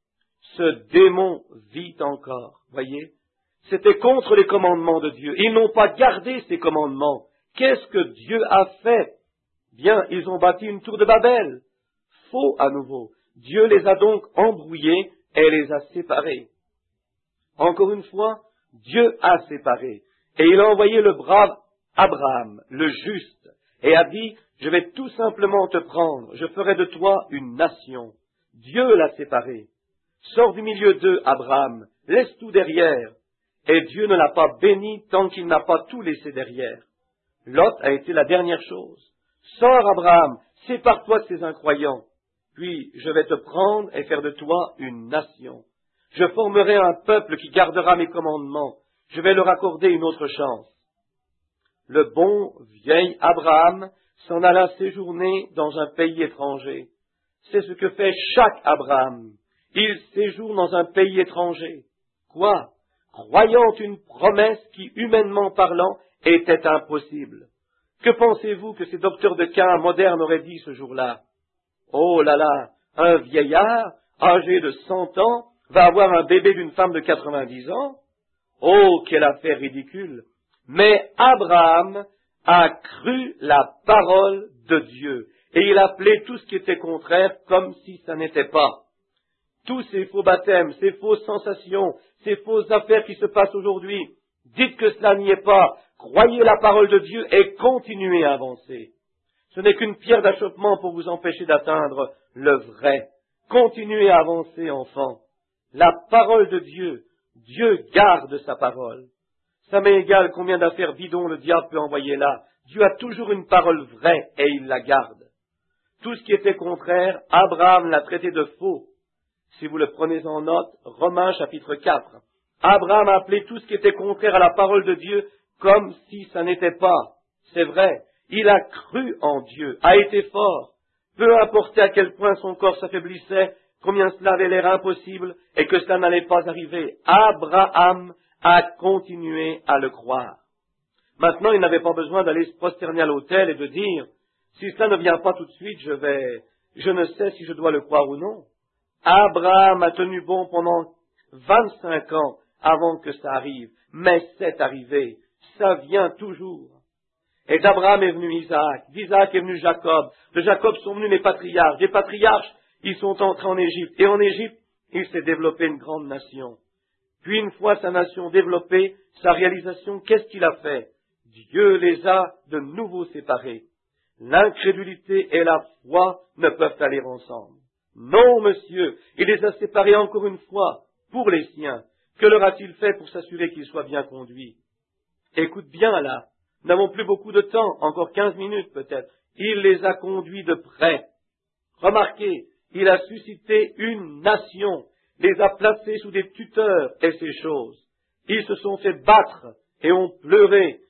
Ce démon vit encore, voyez. C'était contre les commandements de Dieu. Ils n'ont pas gardé ces commandements. Qu'est-ce que Dieu a fait? Bien, ils ont bâti une tour de Babel. Faux à nouveau. Dieu les a donc embrouillés et les a séparés. Encore une fois, Dieu a séparé. Et il a envoyé le brave Abraham, le juste, et a dit, je vais tout simplement te prendre, je ferai de toi une nation. Dieu l'a séparé. Sors du milieu d'eux, Abraham, laisse tout derrière. Et Dieu ne l'a pas béni tant qu'il n'a pas tout laissé derrière. Lot a été la dernière chose. Sors, Abraham, sépare-toi de ces incroyants. Puis je vais te prendre et faire de toi une nation. Je formerai un peuple qui gardera mes commandements. Je vais leur accorder une autre chance. Le bon vieil Abraham s'en alla séjourner dans un pays étranger. C'est ce que fait chaque Abraham. Il séjourne dans un pays étranger. Quoi? Croyant une promesse qui, humainement parlant, était impossible. Que pensez-vous que ces docteurs de cas modernes auraient dit ce jour-là? Oh là là, un vieillard, âgé de 100 ans, va avoir un bébé d'une femme de 90 ans? Oh, quelle affaire ridicule! Mais Abraham a cru la parole de Dieu, et il appelait tout ce qui était contraire comme si ça n'était pas. Tous ces faux baptêmes, ces fausses sensations, ces fausses affaires qui se passent aujourd'hui, dites que cela n'y est pas, croyez la parole de Dieu et continuez à avancer. Ce n'est qu'une pierre d'achoppement pour vous empêcher d'atteindre le vrai. Continuez à avancer, enfants. La parole de Dieu, Dieu garde sa parole. Ça m'est égal combien d'affaires bidons le diable peut envoyer là. Dieu a toujours une parole vraie et il la garde. Tout ce qui était contraire, Abraham l'a traité de faux. Si vous le prenez en note, Romains chapitre 4. Abraham a appelé tout ce qui était contraire à la parole de Dieu comme si ça n'était pas. C'est vrai, il a cru en Dieu, a été fort. Peu importe à quel point son corps s'affaiblissait, combien cela avait l'air impossible et que cela n'allait pas arriver. Abraham a continué à le croire. Maintenant, il n'avait pas besoin d'aller se prosterner à l'autel et de dire, si cela ne vient pas tout de suite, je ne sais si je dois le croire ou non. Abraham a tenu bon pendant 25 ans avant que ça arrive, mais c'est arrivé, ça vient toujours. Et d'Abraham est venu Isaac, d'Isaac est venu Jacob, de Jacob sont venus les patriarches, des patriarches, ils sont entrés en Égypte, et en Égypte, il s'est développé une grande nation. Puis une fois sa nation développée, sa réalisation, qu'est-ce qu'il a fait? Dieu les a de nouveau séparés. L'incrédulité et la foi ne peuvent aller ensemble. Non, monsieur, il les a séparés encore une fois, pour les siens. Que leur a-t-il fait pour s'assurer qu'ils soient bien conduits? Écoute bien là, nous n'avons plus beaucoup de temps, encore 15 minutes peut-être. Il les a conduits de près. Remarquez, il a suscité une nation, les a placés sous des tuteurs et ces choses. Ils se sont fait battre et ont pleuré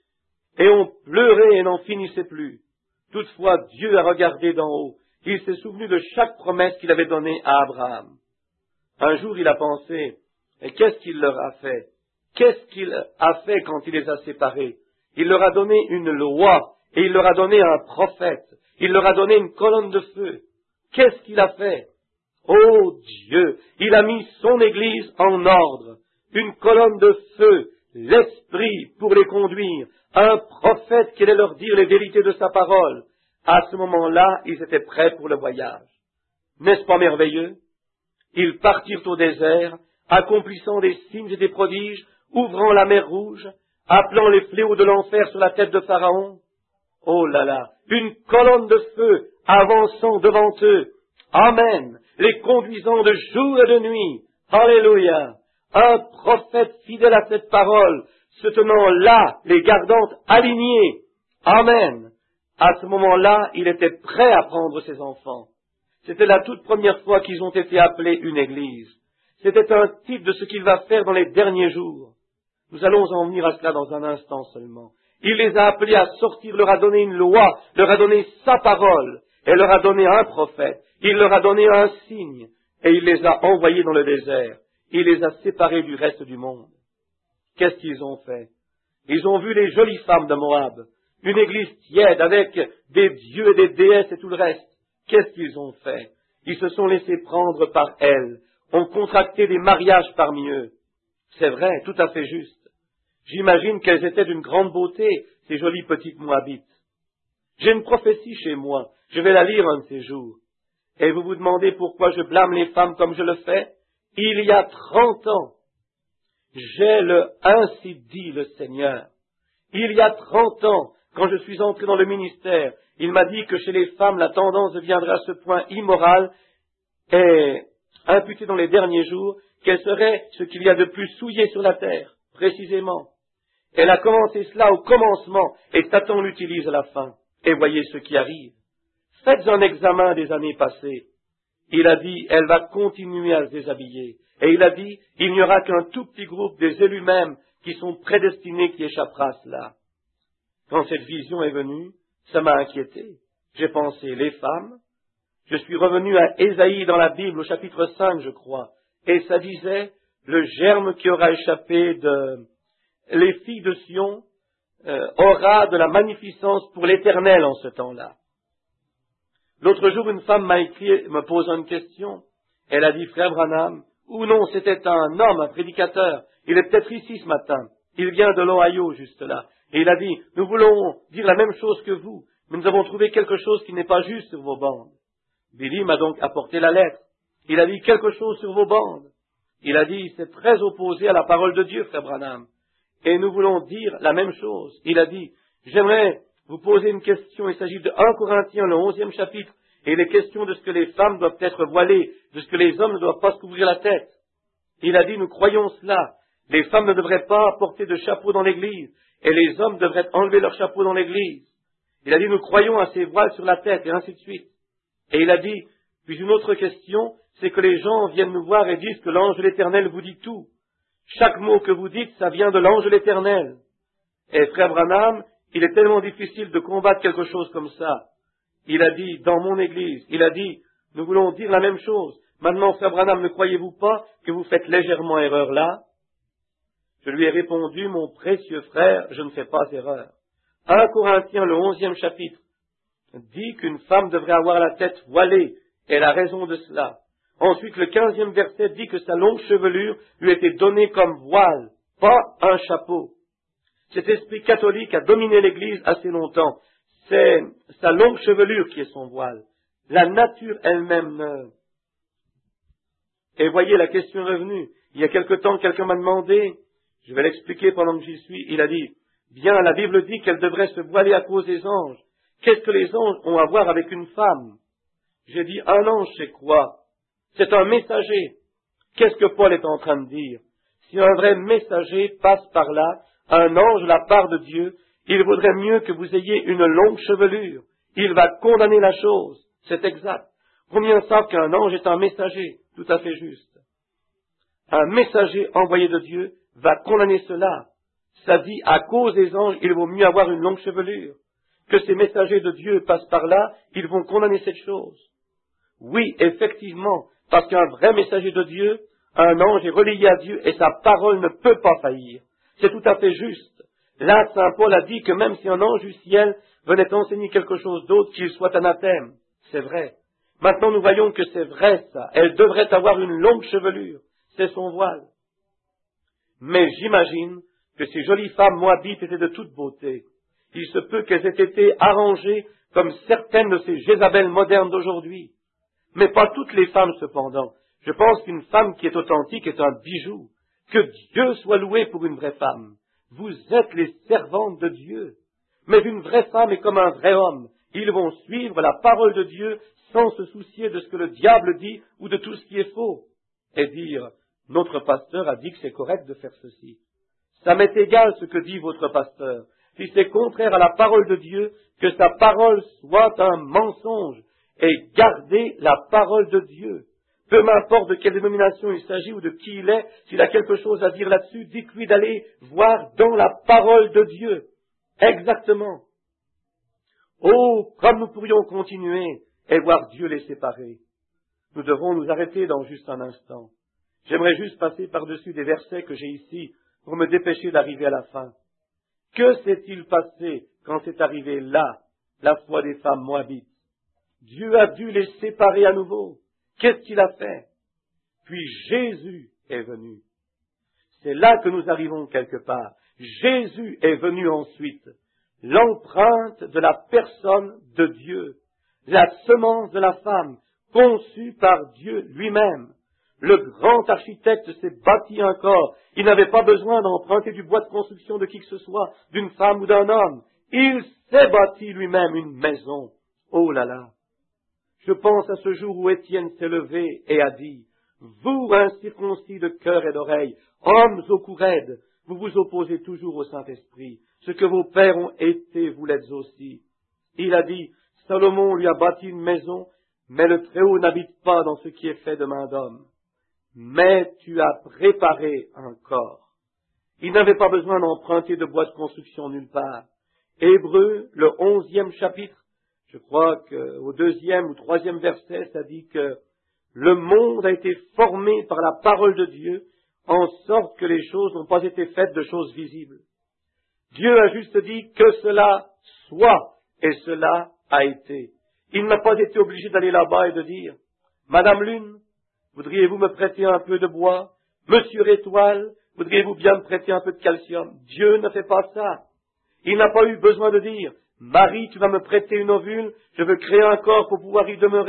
et n'en finissaient plus. Toutefois, Dieu a regardé d'en haut. Il s'est souvenu de chaque promesse qu'il avait donnée à Abraham. Un jour, il a pensé, et qu'est-ce qu'il leur a fait? Qu'est-ce qu'il a fait quand il les a séparés? Il leur a donné une loi, et il leur a donné un prophète. Il leur a donné une colonne de feu. Qu'est-ce qu'il a fait? Oh Dieu, il a mis son Église en ordre. Une colonne de feu, l'Esprit pour les conduire, un prophète qui allait leur dire les vérités de sa parole. À ce moment-là, ils étaient prêts pour le voyage. N'est-ce pas merveilleux? Ils partirent au désert, accomplissant des signes et des prodiges, ouvrant la mer Rouge, appelant les fléaux de l'enfer sur la tête de Pharaon. Oh là là, une colonne de feu avançant devant eux. Amen, les conduisant de jour et de nuit. Alléluia. Un prophète fidèle à cette parole, se tenant là, les gardant alignés. Amen. À ce moment-là, il était prêt à prendre ses enfants. C'était la toute première fois qu'ils ont été appelés une église. C'était un type de ce qu'il va faire dans les derniers jours. Nous allons en venir à cela dans un instant seulement. Il les a appelés à sortir, leur a donné une loi, leur a donné sa parole, et leur a donné un prophète. Il leur a donné un signe, et il les a envoyés dans le désert. Il les a séparés du reste du monde. Qu'est-ce qu'ils ont fait? Ils ont vu les jolies femmes de Moab, une église tiède avec des dieux et des déesses et tout le reste. Qu'est-ce qu'ils ont fait? Ils se sont laissés prendre par elles, ont contracté des mariages parmi eux. C'est vrai, tout à fait juste. J'imagine qu'elles étaient d'une grande beauté, ces jolies petites Moabites. J'ai une prophétie chez moi, je vais la lire un de ces jours. Et vous vous demandez pourquoi je blâme les femmes comme je le fais? Il y a 30 ans, j'ai le ainsi dit le Seigneur. Il y a 30 ans, quand je suis entré dans le ministère, il m'a dit que chez les femmes, la tendance deviendrait à ce point immorale et imputée dans les derniers jours, qu'elle serait ce qu'il y a de plus souillé sur la terre, précisément. Elle a commencé cela au commencement, et Satan l'utilise à la fin. Et voyez ce qui arrive. Faites un examen des années passées. Il a dit, elle va continuer à se déshabiller. Et il a dit, il n'y aura qu'un tout petit groupe des élus mêmes qui sont prédestinés qui échappera à cela. Quand cette vision est venue, ça m'a inquiété. J'ai pensé, les femmes. Je suis revenu à Ésaïe dans la Bible, au chapitre 5, je crois. Et ça disait, le germe qui aura échappé de les filles de Sion aura de la magnificence pour l'Éternel en ce temps-là. L'autre jour, une femme m'a écrit, me posant une question. Elle a dit, frère Branham, ou non, c'était un homme, un prédicateur. Il est peut-être ici ce matin. Il vient de l'Ohio, juste là. Et il a dit, nous voulons dire la même chose que vous, mais nous avons trouvé quelque chose qui n'est pas juste sur vos bandes. Billy m'a donc apporté la lettre. Il a dit quelque chose sur vos bandes. Il a dit, c'est très opposé à la parole de Dieu, frère Branham. Et nous voulons dire la même chose. Il a dit, j'aimerais vous poser une question. Il s'agit de 1 Corinthiens, le 11e chapitre. Et il est question de ce que les femmes doivent être voilées, de ce que les hommes ne doivent pas se couvrir la tête. Il a dit, nous croyons cela. Les femmes ne devraient pas porter de chapeau dans l'église, et les hommes devraient enlever leur chapeau dans l'église. Il a dit, nous croyons à ces voiles sur la tête, et ainsi de suite. Et il a dit, puis une autre question, c'est que les gens viennent nous voir et disent que l'ange de l'Éternel vous dit tout. Chaque mot que vous dites, ça vient de l'ange de l'Éternel. Et frère Branham, il est tellement difficile de combattre quelque chose comme ça. Il a dit, dans mon église, il a dit, nous voulons dire la même chose. Maintenant, frère Branham, ne croyez-vous pas que vous faites légèrement erreur là? Je lui ai répondu, mon précieux frère, je ne fais pas erreur. 1 Corinthiens, le 11e chapitre, dit qu'une femme devrait avoir la tête voilée. Elle a raison de cela. Ensuite, le 15e verset dit que sa longue chevelure lui était donnée comme voile, pas un chapeau. Cet esprit catholique a dominé l'Église assez longtemps. C'est sa longue chevelure qui est son voile. La nature elle-même ne... Et voyez, la question est revenue. Il y a quelque temps, quelqu'un m'a demandé, je vais l'expliquer pendant que j'y suis, il a dit, bien, la Bible dit qu'elle devrait se voiler à cause des anges. Qu'est-ce que les anges ont à voir avec une femme? J'ai dit, un ange, c'est quoi? C'est un messager. Qu'est-ce que Paul est en train de dire? Si un vrai messager passe par là, un ange de la part de Dieu, il vaudrait mieux que vous ayez une longue chevelure. Il va condamner la chose. C'est exact. Combien savent qu'un ange est un messager? Tout à fait juste. Un messager envoyé de Dieu va condamner cela. Ça dit, à cause des anges, il vaut mieux avoir une longue chevelure. Que ces messagers de Dieu passent par là, ils vont condamner cette chose. Oui, effectivement, parce qu'un vrai messager de Dieu, un ange est relié à Dieu et sa parole ne peut pas faillir. C'est tout à fait juste. Là, Saint Paul a dit que même si un ange du ciel venait enseigner quelque chose d'autre, qu'il soit anathème. C'est vrai. Maintenant, nous voyons que c'est vrai, ça. Elle devrait avoir une longue chevelure. C'est son voile. Mais j'imagine que ces jolies femmes moabites étaient de toute beauté. Il se peut qu'elles aient été arrangées comme certaines de ces Jézabels modernes d'aujourd'hui. Mais pas toutes les femmes, cependant. Je pense qu'une femme qui est authentique est un bijou. Que Dieu soit loué pour une vraie femme. Vous êtes les servantes de Dieu. Mais une vraie femme est comme un vrai homme. Ils vont suivre la parole de Dieu sans se soucier de ce que le diable dit ou de tout ce qui est faux. Et dire, notre pasteur a dit que c'est correct de faire ceci. Ça m'est égal ce que dit votre pasteur. Si c'est contraire à la parole de Dieu, que sa parole soit un mensonge. Et gardez la parole de Dieu. Peu m'importe de quelle dénomination il s'agit ou de qui il est, s'il a quelque chose à dire là-dessus, dites-lui d'aller voir dans la parole de Dieu. Exactement. Oh, comme nous pourrions continuer et voir Dieu les séparer. Nous devons nous arrêter dans juste un instant. J'aimerais juste passer par-dessus des versets que j'ai ici pour me dépêcher d'arriver à la fin. Que s'est-il passé quand c'est arrivé là, la foi des femmes moabites? Dieu a dû les séparer à nouveau. Qu'est-ce qu'il a fait? Puis Jésus est venu. C'est là que nous arrivons quelque part. Jésus est venu ensuite. L'empreinte de la personne de Dieu. La semence de la femme. conçu par Dieu lui-même. Le grand architecte s'est bâti un corps. Il n'avait pas besoin d'emprunter du bois de construction de qui que ce soit, d'une femme ou d'un homme. Il s'est bâti lui-même une maison. Oh là là! Je pense à ce jour où Étienne s'est levé et a dit, « Vous, incirconcis de cœur et d'oreille, hommes au cou raide, vous vous opposez toujours au Saint-Esprit. Ce que vos pères ont été, vous l'êtes aussi. » Il a dit, « Salomon lui a bâti une maison, mais le Très-Haut n'habite pas dans ce qui est fait de main d'homme. Mais tu as préparé un corps. » Il n'avait pas besoin d'emprunter de bois de construction nulle part. Hébreux, le 11e chapitre, je crois qu'au 2e ou 3e verset, ça dit que le monde a été formé par la parole de Dieu, en sorte que les choses n'ont pas été faites de choses visibles. Dieu a juste dit que cela soit, et cela a été. Il n'a pas été obligé d'aller là-bas et de dire, « Madame Lune, voudriez-vous me prêter un peu de bois? Monsieur Étoile, voudriez-vous bien me prêter un peu de calcium ?» Dieu ne fait pas ça. Il n'a pas eu besoin de dire, « Marie, tu vas me prêter une ovule, je veux créer un corps pour pouvoir y demeurer. »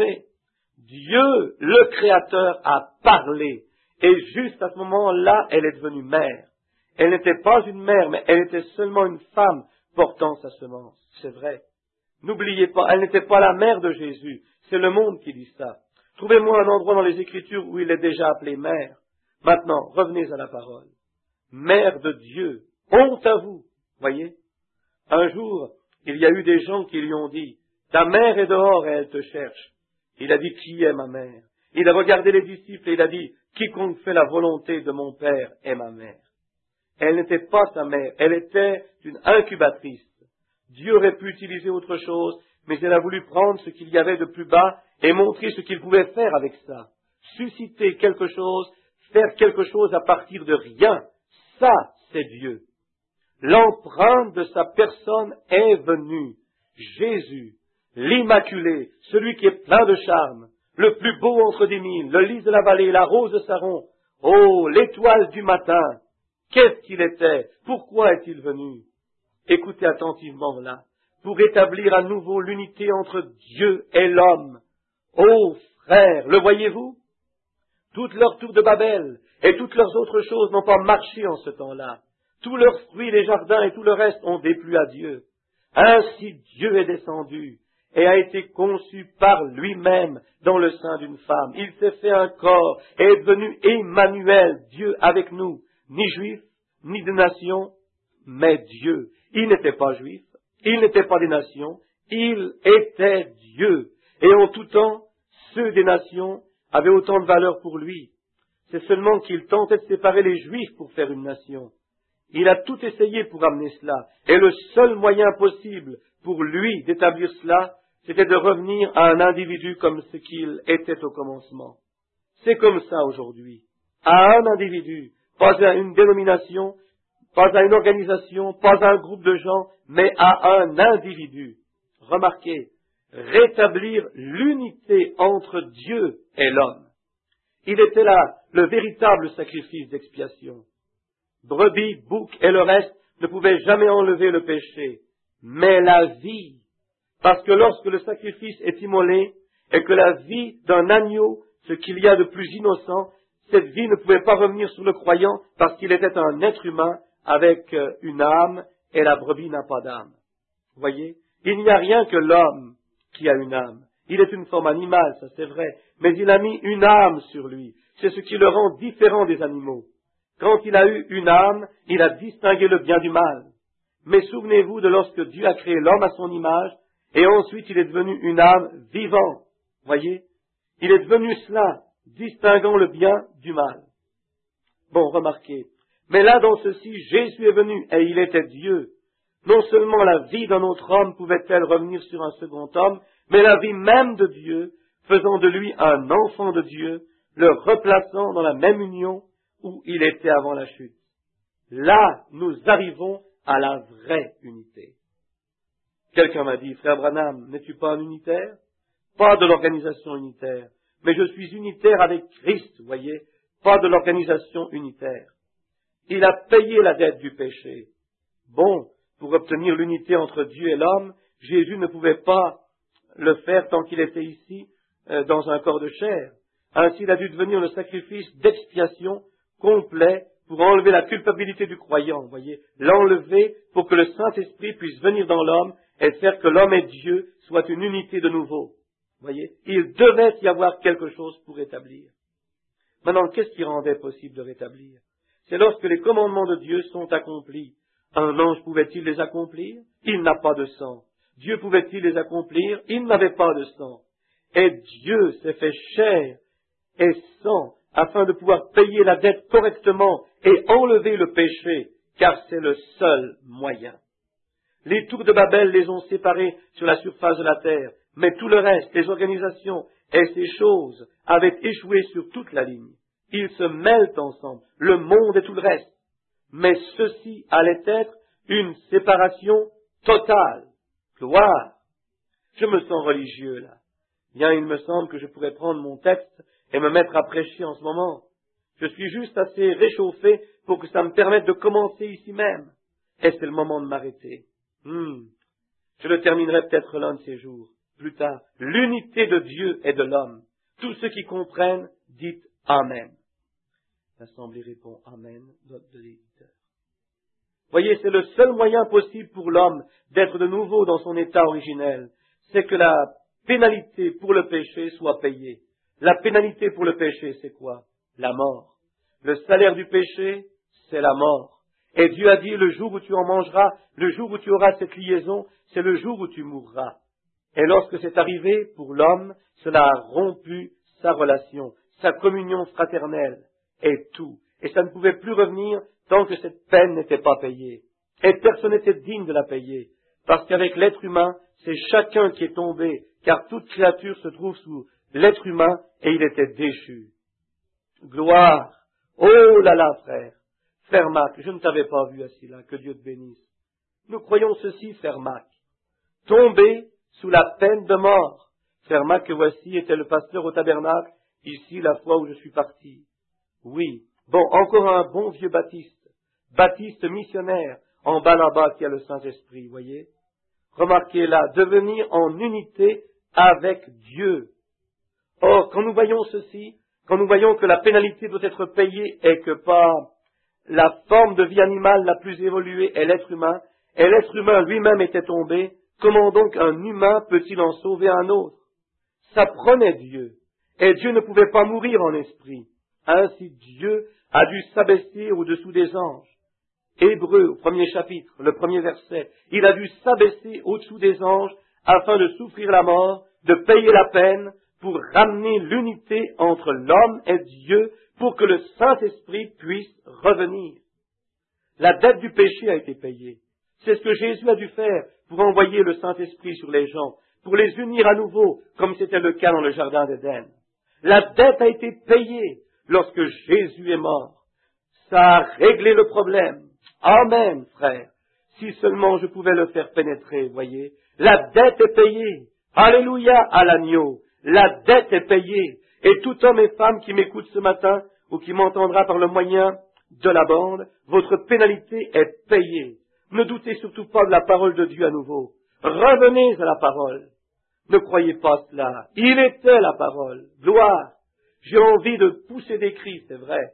Dieu, le Créateur, a parlé. Et juste à ce moment-là, elle est devenue mère. Elle n'était pas une mère, mais elle était seulement une femme portant sa semence. C'est vrai. N'oubliez pas, elle n'était pas la mère de Jésus. C'est le monde qui dit ça. Trouvez-moi un endroit dans les Écritures où il est déjà appelé mère. Maintenant, revenez à la parole. Mère de Dieu, honte à vous. Voyez? Un jour, il y a eu des gens qui lui ont dit, « Ta mère est dehors et elle te cherche. » Il a dit, « Qui est ma mère ?» Il a regardé les disciples et il a dit, « Quiconque fait la volonté de mon Père est ma mère. » Elle n'était pas sa mère, elle était une incubatrice. Dieu aurait pu utiliser autre chose, mais elle a voulu prendre ce qu'il y avait de plus bas et montrer ce qu'il pouvait faire avec ça. Susciter quelque chose, faire quelque chose à partir de rien, ça c'est Dieu. L'empreinte de sa personne est venue. Jésus, l'Immaculé, celui qui est plein de charme, le plus beau entre des mille, le lys de la vallée, la rose de Saron, oh, l'étoile du matin, qu'est-ce qu'il était? Pourquoi est-il venu? Écoutez attentivement là, pour établir à nouveau l'unité entre Dieu et l'homme. Oh, frères, le voyez-vous? Toutes leurs tours de Babel et toutes leurs autres choses n'ont pas marché en ce temps-là. Tous leurs fruits, les jardins et tout le reste ont déplu à Dieu. Ainsi Dieu est descendu et a été conçu par lui-même dans le sein d'une femme. Il s'est fait un corps et est devenu Emmanuel, Dieu avec nous, ni juif, ni de nation, mais Dieu. Il n'était pas juif, il n'était pas des nations, il était Dieu. Et en tout temps, ceux des nations avaient autant de valeur pour lui. C'est seulement qu'il tentait de séparer les juifs pour faire une nation. Il a tout essayé pour amener cela. Et le seul moyen possible pour lui d'établir cela, c'était de revenir à un individu comme ce qu'il était au commencement. C'est comme ça aujourd'hui. À un individu, pas à une dénomination, pas à une organisation, pas à un groupe de gens, mais à un individu. Remarquez, rétablir l'unité entre Dieu et l'homme. Il était là le véritable sacrifice d'expiation. Brebis, bouc et le reste ne pouvaient jamais enlever le péché, mais la vie. Parce que lorsque le sacrifice est immolé et que la vie d'un agneau, ce qu'il y a de plus innocent, cette vie ne pouvait pas revenir sur le croyant parce qu'il était un être humain avec une âme et la brebis n'a pas d'âme. Vous voyez? Il n'y a rien que l'homme qui a une âme. Il est une forme animale, ça c'est vrai, mais il a mis une âme sur lui. C'est ce qui le rend différent des animaux. Quand il a eu une âme, il a distingué le bien du mal. Mais souvenez-vous de lorsque Dieu a créé l'homme à son image, et ensuite il est devenu une âme vivante. Voyez? Il est devenu cela, distinguant le bien du mal. Bon, remarquez. Mais là, dans ceci, Jésus est venu, et il était Dieu. Non seulement la vie d'un autre homme pouvait-elle revenir sur un second homme, mais la vie même de Dieu, faisant de lui un enfant de Dieu, le replaçant dans la même union où il était avant la chute. Là, nous arrivons à la vraie unité. Quelqu'un m'a dit, frère Branham, n'es-tu pas un unitaire? Pas de l'organisation unitaire, mais je suis unitaire avec Christ, vous voyez, pas de l'organisation unitaire. Il a payé la dette du péché. Bon, pour obtenir l'unité entre Dieu et l'homme, Jésus ne pouvait pas le faire tant qu'il était ici. dans un corps de chair. Ainsi, il a dû devenir le sacrifice d'expiation complet pour enlever la culpabilité du croyant, vous voyez, l'enlever pour que le Saint-Esprit puisse venir dans l'homme et faire que l'homme et Dieu soient une unité de nouveau. Vous voyez, il devait y avoir quelque chose pour rétablir. Maintenant, qu'est-ce qui rendait possible de rétablir? C'est lorsque les commandements de Dieu sont accomplis. Un ange pouvait-il les accomplir? Il n'a pas de sang. Dieu pouvait-il les accomplir? Il n'avait pas de sang. Et Dieu s'est fait chair et sang afin de pouvoir payer la dette correctement et enlever le péché, car c'est le seul moyen. Les tours de Babel les ont séparés sur la surface de la terre, mais tout le reste, les organisations et ces choses avaient échoué sur toute la ligne. Ils se mêlent ensemble, le monde et tout le reste. Mais ceci allait être une séparation totale. Gloire! Je me sens religieux là. Bien, il me semble que je pourrais prendre mon texte et me mettre à prêcher en ce moment. Je suis juste assez réchauffé pour que ça me permette de commencer ici même. Et c'est le moment de m'arrêter. Je le terminerai peut-être l'un de ces jours, plus tard. L'unité de Dieu et de l'homme. Tous ceux qui comprennent, dites Amen. L'Assemblée répond Amen, note de l'éditeur. Voyez, c'est le seul moyen possible pour l'homme d'être de nouveau dans son état originel. C'est que la pénalité pour le péché soit payée. La pénalité pour le péché, c'est quoi? La mort. Le salaire du péché, c'est la mort. Et Dieu a dit, le jour où tu en mangeras, le jour où tu auras cette liaison, c'est le jour où tu mourras. Et lorsque c'est arrivé, pour l'homme, cela a rompu sa relation, sa communion fraternelle, et tout. Et ça ne pouvait plus revenir tant que cette peine n'était pas payée. Et personne n'était digne de la payer. Parce qu'avec l'être humain, c'est chacun qui est tombé, car toute créature se trouve sous l'être humain, et il était déchu. Gloire! Oh là là, frère! Frère Mac, je ne t'avais pas vu assis là, que Dieu te bénisse. Nous croyons ceci, frère Mac. Tombé sous la peine de mort. Frère Mac, que voici, était le pasteur au tabernacle, ici, la fois où je suis parti. Oui. Bon, encore un bon vieux Baptiste. Baptiste missionnaire, en bas là-bas qui a le Saint-Esprit, voyez. Remarquez là, devenir en unité avec Dieu. Or, quand nous voyons ceci, quand nous voyons que la pénalité doit être payée et que par la forme de vie animale la plus évoluée est l'être humain, et l'être humain lui-même était tombé, comment donc un humain peut-il en sauver un autre? Ça prenait Dieu, et Dieu ne pouvait pas mourir en esprit. Ainsi Dieu a dû s'abaisser au-dessous des anges. Hébreux, au 1er chapitre, le 1er verset, il a dû s'abaisser au-dessous des anges afin de souffrir la mort, de payer la peine, pour ramener l'unité entre l'homme et Dieu, pour que le Saint-Esprit puisse revenir. La dette du péché a été payée. C'est ce que Jésus a dû faire pour envoyer le Saint-Esprit sur les gens, pour les unir à nouveau, comme c'était le cas dans le Jardin d'Éden. La dette a été payée lorsque Jésus est mort. Ça a réglé le problème. Amen, frère. Si seulement je pouvais le faire pénétrer, voyez. La dette est payée. Alléluia à l'agneau. La dette est payée. Et tout homme et femme qui m'écoute ce matin, ou qui m'entendra par le moyen de la bande, votre pénalité est payée. Ne doutez surtout pas de la parole de Dieu à nouveau. Revenez à la parole. Ne croyez pas cela. Il était la parole. Gloire. J'ai envie de pousser des cris, c'est vrai.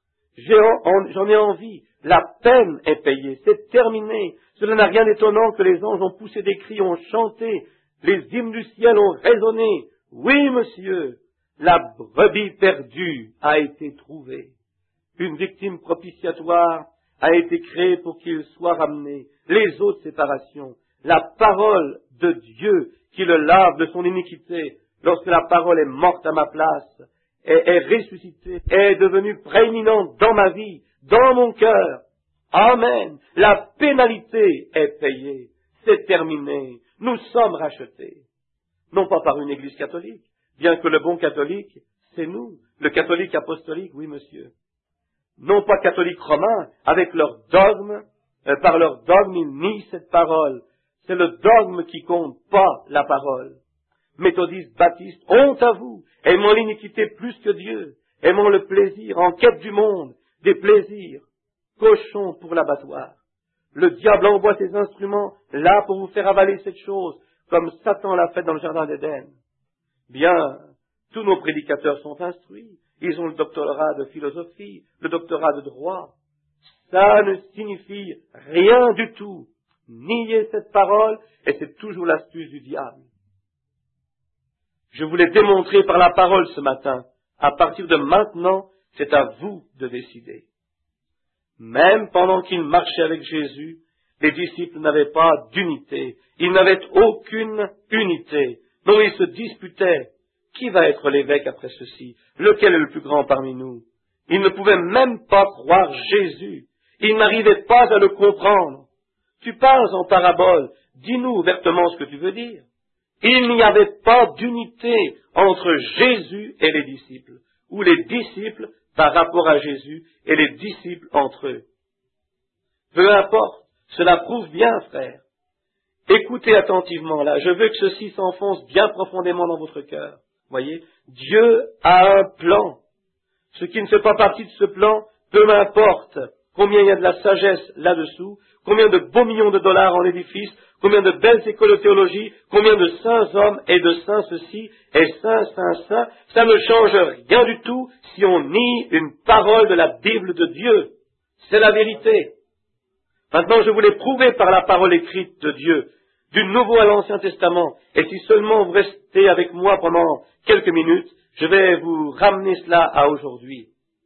J'en ai envie. La peine est payée. C'est terminé. Cela n'a rien d'étonnant que les anges ont poussé des cris, ont chanté. Les hymnes du ciel ont résonné. Oui, monsieur, la brebis perdue a été trouvée. Une victime propitiatoire a été créée pour qu'il soit ramené. Les autres séparations. La parole de Dieu qui le lave de son iniquité, lorsque la parole est morte à ma place, est ressuscitée, est devenue prééminente dans ma vie, dans mon cœur. Amen. La pénalité est payée. C'est terminé. Nous sommes rachetés. Non pas par une église catholique, bien que le bon catholique, c'est nous. Le catholique apostolique, oui monsieur. Non pas catholique romain, avec leur dogme, par leur dogme, ils nient cette parole. C'est le dogme qui compte, pas la parole. Méthodistes, baptistes, honte à vous, aimant l'iniquité plus que Dieu, aimant le plaisir, en quête du monde, des plaisirs, cochons pour l'abattoir. Le diable envoie ses instruments là pour vous faire avaler cette chose, comme Satan l'a fait dans le Jardin d'Éden. Bien, Tous nos prédicateurs sont instruits. Ils ont le doctorat de philosophie, le doctorat de droit. Ça ne signifie rien du tout. Nier cette parole, et c'est toujours l'astuce du diable. Je vous l'ai démontré par la parole ce matin. À partir de maintenant, c'est à vous de décider. Même pendant qu'ils marchaient avec Jésus, les disciples n'avaient pas d'unité. Ils n'avaient aucune unité. Non, ils se disputaient. Qui va être l'évêque après ceci? Lequel est le plus grand parmi nous? Ils ne pouvaient même pas croire Jésus. Ils n'arrivaient pas à le comprendre. Tu parles en parabole. Dis-nous ouvertement ce que tu veux dire. Il n'y avait pas d'unité entre Jésus et les disciples, ou les disciples par rapport à Jésus et les disciples entre eux. Peu importe, cela prouve bien, frère. Écoutez attentivement là, je veux que ceci s'enfonce bien profondément dans votre cœur. Voyez, Dieu a un plan. Ce qui ne fait pas partie de ce plan, peu m'importe combien il y a de la sagesse là-dessous, combien de beaux millions de dollars en édifice, combien de belles écoles de théologie, combien de saints hommes et de saints ceci, et saints, ça ne change rien du tout si on nie une parole de la Bible de Dieu. C'est la vérité. Maintenant, je vous l'ai prouvé par la parole écrite de Dieu, du Nouveau à l'Ancien Testament, et si seulement vous restez avec moi pendant quelques minutes, je vais vous ramener cela à aujourd'hui.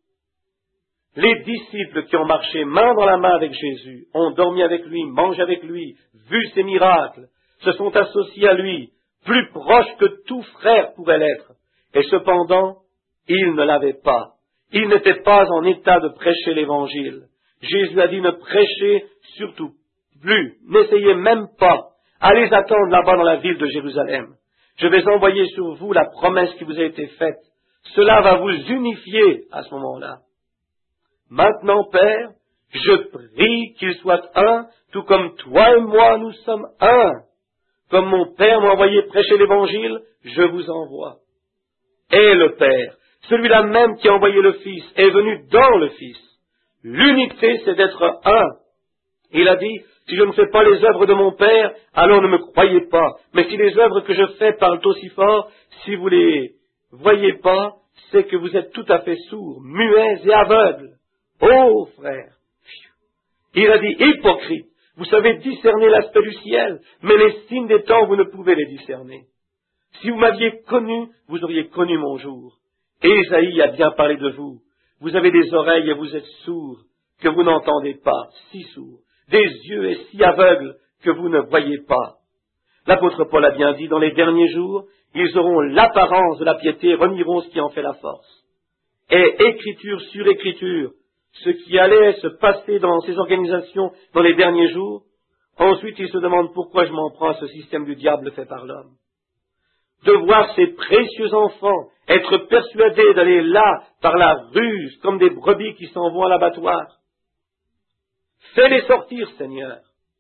Les disciples qui ont marché main dans la main avec Jésus, ont dormi avec lui, mangé avec lui, vu ses miracles, se sont associés à lui, plus proches que tout frère pouvait l'être. Et cependant, ils ne l'avaient pas. Ils n'étaient pas en état de prêcher l'Évangile. Jésus a dit ne prêchez surtout plus, n'essayez même pas. Allez attendre là-bas dans la ville de Jérusalem. Je vais envoyer sur vous la promesse qui vous a été faite. Cela va vous unifier à ce moment-là. Maintenant, Père, je prie qu'il soit un, tout comme toi et moi nous sommes un. Comme mon Père m'a envoyé prêcher l'Évangile, je vous envoie. Et le Père, celui-là même qui a envoyé le Fils, est venu dans le Fils. L'unité, c'est d'être un. Il a dit, si je ne fais pas les œuvres de mon Père, alors ne me croyez pas. Mais si les œuvres que je fais parlent aussi fort, si vous les voyez pas, c'est que vous êtes tout à fait sourds, muets et aveugles. Oh, frère! Il a dit, hypocrite, vous savez discerner l'aspect du ciel, mais les signes des temps, vous ne pouvez les discerner. Si vous m'aviez connu, vous auriez connu mon jour. Ésaïe a bien parlé de vous. Vous avez des oreilles et vous êtes sourds, que vous n'entendez pas, si sourds. Des yeux et si aveugles que vous ne voyez pas. L'apôtre Paul a bien dit, dans les derniers jours, ils auront l'apparence de la piété et renieront ce qui en fait la force. Et écriture sur écriture, ce qui allait se passer dans ces organisations dans les derniers jours, ensuite ils se demandent pourquoi je m'en prends à ce système du diable fait par l'homme. De voir ces précieux enfants être persuadés d'aller là par la ruse comme des brebis qui s'en vont à l'abattoir. Fais-les sortir, Seigneur.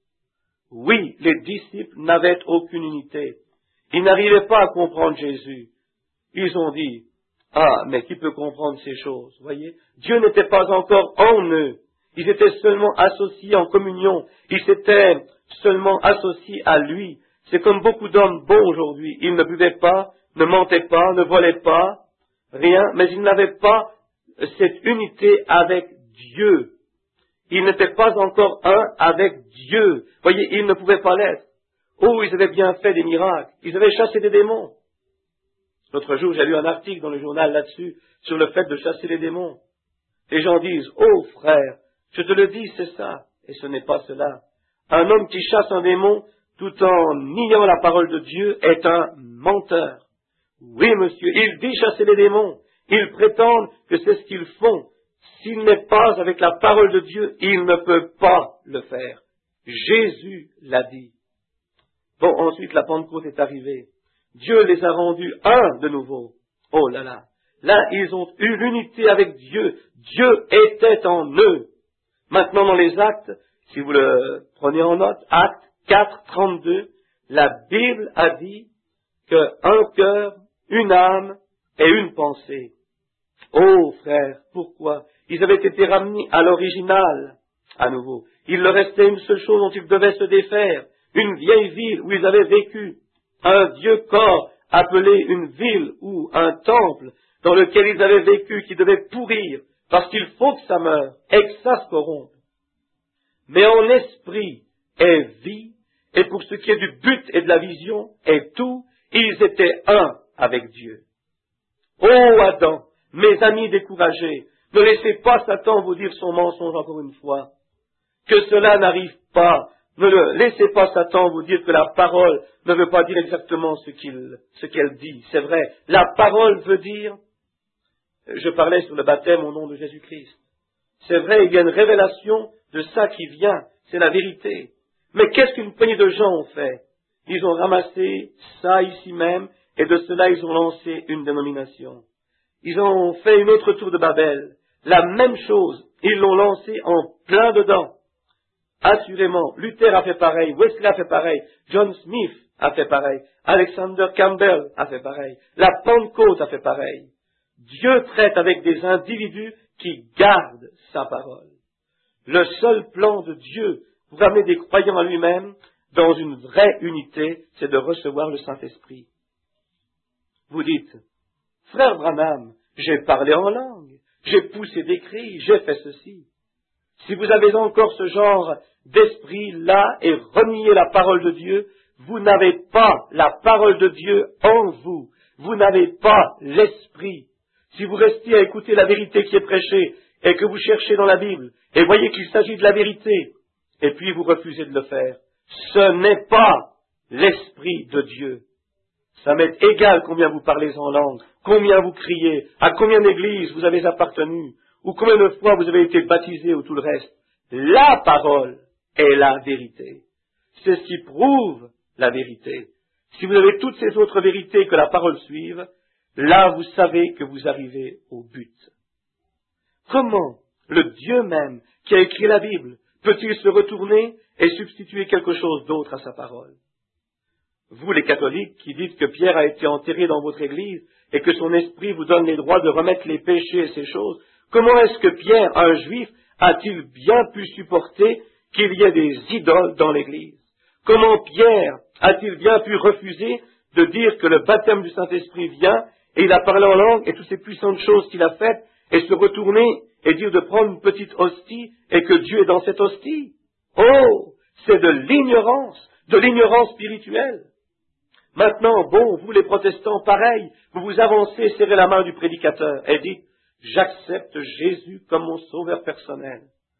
Oui, les disciples n'avaient aucune unité. Ils n'arrivaient pas à comprendre Jésus. Ils ont dit, ah, mais qui peut comprendre ces choses, voyez? Dieu n'était pas encore en eux. Ils étaient seulement associés en communion. Ils s'étaient seulement associés à lui. C'est comme beaucoup d'hommes bons aujourd'hui. Ils ne buvaient pas, ne mentaient pas, ne volaient pas, rien, mais ils n'avaient pas cette unité avec Dieu. Ils n'étaient pas encore un avec Dieu. Voyez, ils ne pouvaient pas l'être. Oh, ils avaient bien fait des miracles. Ils avaient chassé des démons. L'autre jour, j'ai lu un article dans le journal là-dessus, sur le fait de chasser les démons. Les gens disent, oh frère, je te le dis, c'est ça. Et ce n'est pas cela. Un homme qui chasse un démon, tout en niant la parole de Dieu, est un menteur. Oui, monsieur, il dit chasser les démons. Ils prétendent que c'est ce qu'ils font. S'il n'est pas avec la parole de Dieu, il ne peut pas le faire. Jésus l'a dit. Bon, ensuite, la Pentecôte est arrivée. Dieu les a rendus un de nouveau. Oh là là. Là, ils ont eu l'unité avec Dieu. Dieu était en eux. Maintenant, dans les actes, si vous le prenez en note, actes 4, 32, la Bible a dit qu'un cœur, une âme et une pensée. Oh frère, pourquoi? Ils avaient été ramenés à l'original, à nouveau. Il leur restait une seule chose dont ils devaient se défaire, une vieille ville où ils avaient vécu, un vieux corps appelée une ville ou un temple dans lequel ils avaient vécu qui devait pourrir parce qu'il faut que ça meure et que ça se corrompe. Mais en esprit et vie, et pour ce qui est du but et de la vision et tout, ils étaient un avec Dieu. Ô Adam, mes amis découragés, ne laissez pas Satan vous dire son mensonge encore une fois. Que cela n'arrive pas. Ne laissez pas Satan vous dire que la parole ne veut pas dire exactement ce qu'elle dit. C'est vrai, la parole veut dire, je parlais sur le baptême au nom de Jésus-Christ. C'est vrai, il y a une révélation de ça qui vient, c'est la vérité. Mais qu'est-ce qu'une poignée de gens ont fait? Ils ont ramassé ça ici même, et de cela ils ont lancé une dénomination. Ils ont fait une autre tour de Babel. La même chose, ils l'ont lancé en plein dedans. Assurément, Luther a fait pareil, Wesley a fait pareil, John Smith a fait pareil, Alexander Campbell a fait pareil, la Pentecôte a fait pareil. Dieu traite avec des individus qui gardent sa parole. Le seul plan de Dieu pour amener des croyants à lui-même dans une vraie unité, c'est de recevoir le Saint-Esprit. Vous dites, frère Branham, j'ai parlé en langue, j'ai poussé des cris, j'ai fait ceci. Si vous avez encore ce genre d'esprit-là et reniez la parole de Dieu, vous n'avez pas la parole de Dieu en vous. Vous n'avez pas l'esprit. Si vous restez à écouter la vérité qui est prêchée et que vous cherchez dans la Bible et voyez qu'il s'agit de la vérité, et puis vous refusez de le faire, ce n'est pas l'esprit de Dieu. Ça m'est égal combien vous parlez en langue, combien vous criez, à combien d'églises vous avez appartenu, ou combien de fois vous avez été baptisé ou tout le reste. La parole est la vérité. C'est ce qui prouve la vérité. Si vous avez toutes ces autres vérités que la parole suive, là vous savez que vous arrivez au but. Comment le Dieu même qui a écrit la Bible peut-il se retourner et substituer quelque chose d'autre à sa parole? Vous, les catholiques, qui dites que Pierre a été enterré dans votre église et que son esprit vous donne les droits de remettre les péchés et ces choses, comment est-ce que Pierre, un juif, a-t-il bien pu supporter qu'il y ait des idoles dans l'église? Comment Pierre a-t-il bien pu refuser de dire que le baptême du Saint-Esprit vient et il a parlé en langue et toutes ces puissantes choses qu'il a faites et se retourner et dire de prendre une petite hostie et que Dieu est dans cette hostie? Oh, c'est de l'ignorance spirituelle. Maintenant, bon, vous les protestants, pareil, vous vous avancez, serrez la main du prédicateur et dites, j'accepte Jésus comme mon sauveur personnel.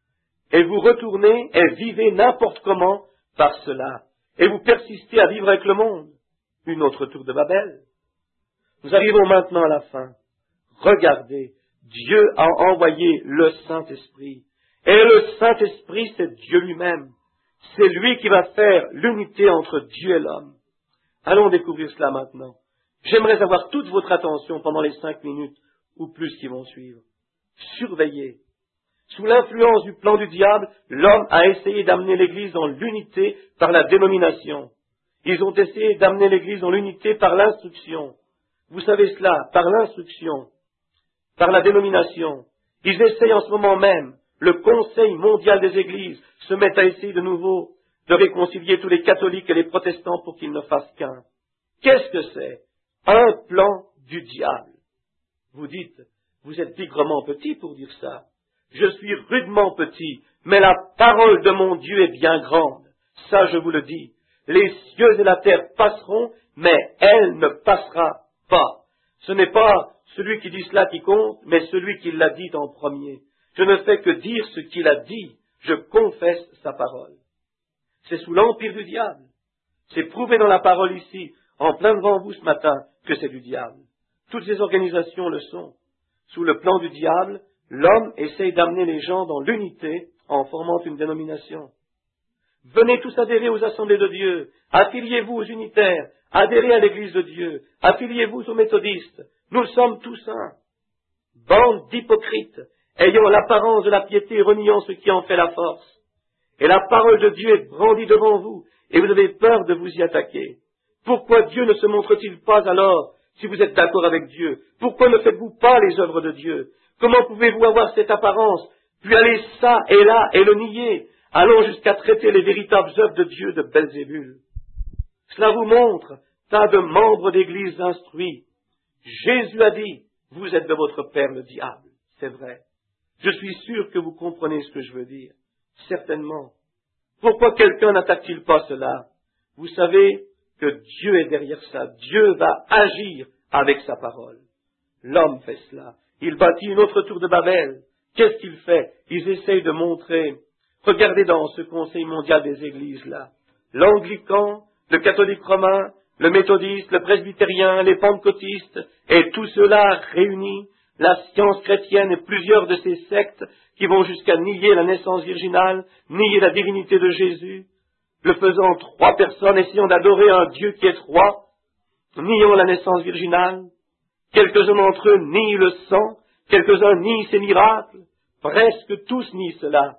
Et vous retournez et vivez n'importe comment par cela. Et vous persistez à vivre avec le monde. Une autre tour de Babel. Nous arrivons maintenant à la fin. Regardez, Dieu a envoyé le Saint-Esprit. Et le Saint-Esprit, c'est Dieu lui-même. C'est lui qui va faire l'unité entre Dieu et l'homme. Allons découvrir cela maintenant. J'aimerais avoir toute votre attention pendant les 5 minutes ou plus qui vont suivre. Surveillez. Sous l'influence du plan du diable, l'homme a essayé d'amener l'Église dans l'unité par la dénomination. Ils ont essayé d'amener l'Église dans l'unité par l'instruction. Vous savez cela, par l'instruction, par la dénomination. Ils essayent en ce moment même, le Conseil mondial des Églises se met à essayer de nouveau de réconcilier tous les catholiques et les protestants pour qu'ils ne fassent qu'un. Qu'est-ce que c'est? Un plan du diable. Vous dites, vous êtes bigrement petit pour dire ça. Je suis rudement petit, mais la parole de mon Dieu est bien grande. Ça, je vous le dis. Les cieux et la terre passeront, mais elle ne passera pas. Ce n'est pas celui qui dit cela qui compte, mais celui qui l'a dit en premier. Je ne fais que dire ce qu'il a dit. Je confesse sa parole. C'est sous l'empire du diable. C'est prouvé dans la parole ici, en plein devant vous ce matin, que c'est du diable. Toutes ces organisations le sont. Sous le plan du diable, l'homme essaye d'amener les gens dans l'unité en formant une dénomination. Venez tous adhérer aux assemblées de Dieu, affiliez-vous aux unitaires, adhérez à l'église de Dieu, affiliez-vous aux méthodistes. Nous sommes tous un. Bande d'hypocrites, ayant l'apparence de la piété, reniant ce qui en fait la force. Et la parole de Dieu est brandie devant vous, et vous avez peur de vous y attaquer. Pourquoi Dieu ne se montre-t-il pas alors, si vous êtes d'accord avec Dieu? Pourquoi ne faites-vous pas les œuvres de Dieu? Comment pouvez-vous avoir cette apparence, puis aller ça et là et le nier, allant jusqu'à traiter les véritables œuvres de Dieu de Belzébul? Cela vous montre tas de membres d'église instruits. Jésus a dit, vous êtes de votre père le diable. C'est vrai. Je suis sûr que vous comprenez ce que je veux dire. Certainement. Pourquoi quelqu'un n'attaque-t-il pas cela? Vous savez que Dieu est derrière ça. Dieu va agir avec sa parole. L'homme fait cela. Il bâtit une autre tour de Babel. Qu'est-ce qu'il fait? Ils essayent de montrer. Regardez dans ce Conseil mondial des églises là. L'anglican, le catholique romain, le méthodiste, le presbytérien, les pentecôtistes, et tout cela réunis, la science chrétienne et plusieurs de ces sectes qui vont jusqu'à nier la naissance virginale, nier la divinité de Jésus, le faisant trois personnes, essayant d'adorer un Dieu qui est trois, niant la naissance virginale. Quelques-uns d'entre eux nient le sang, quelques-uns nient ces miracles, presque tous nient cela.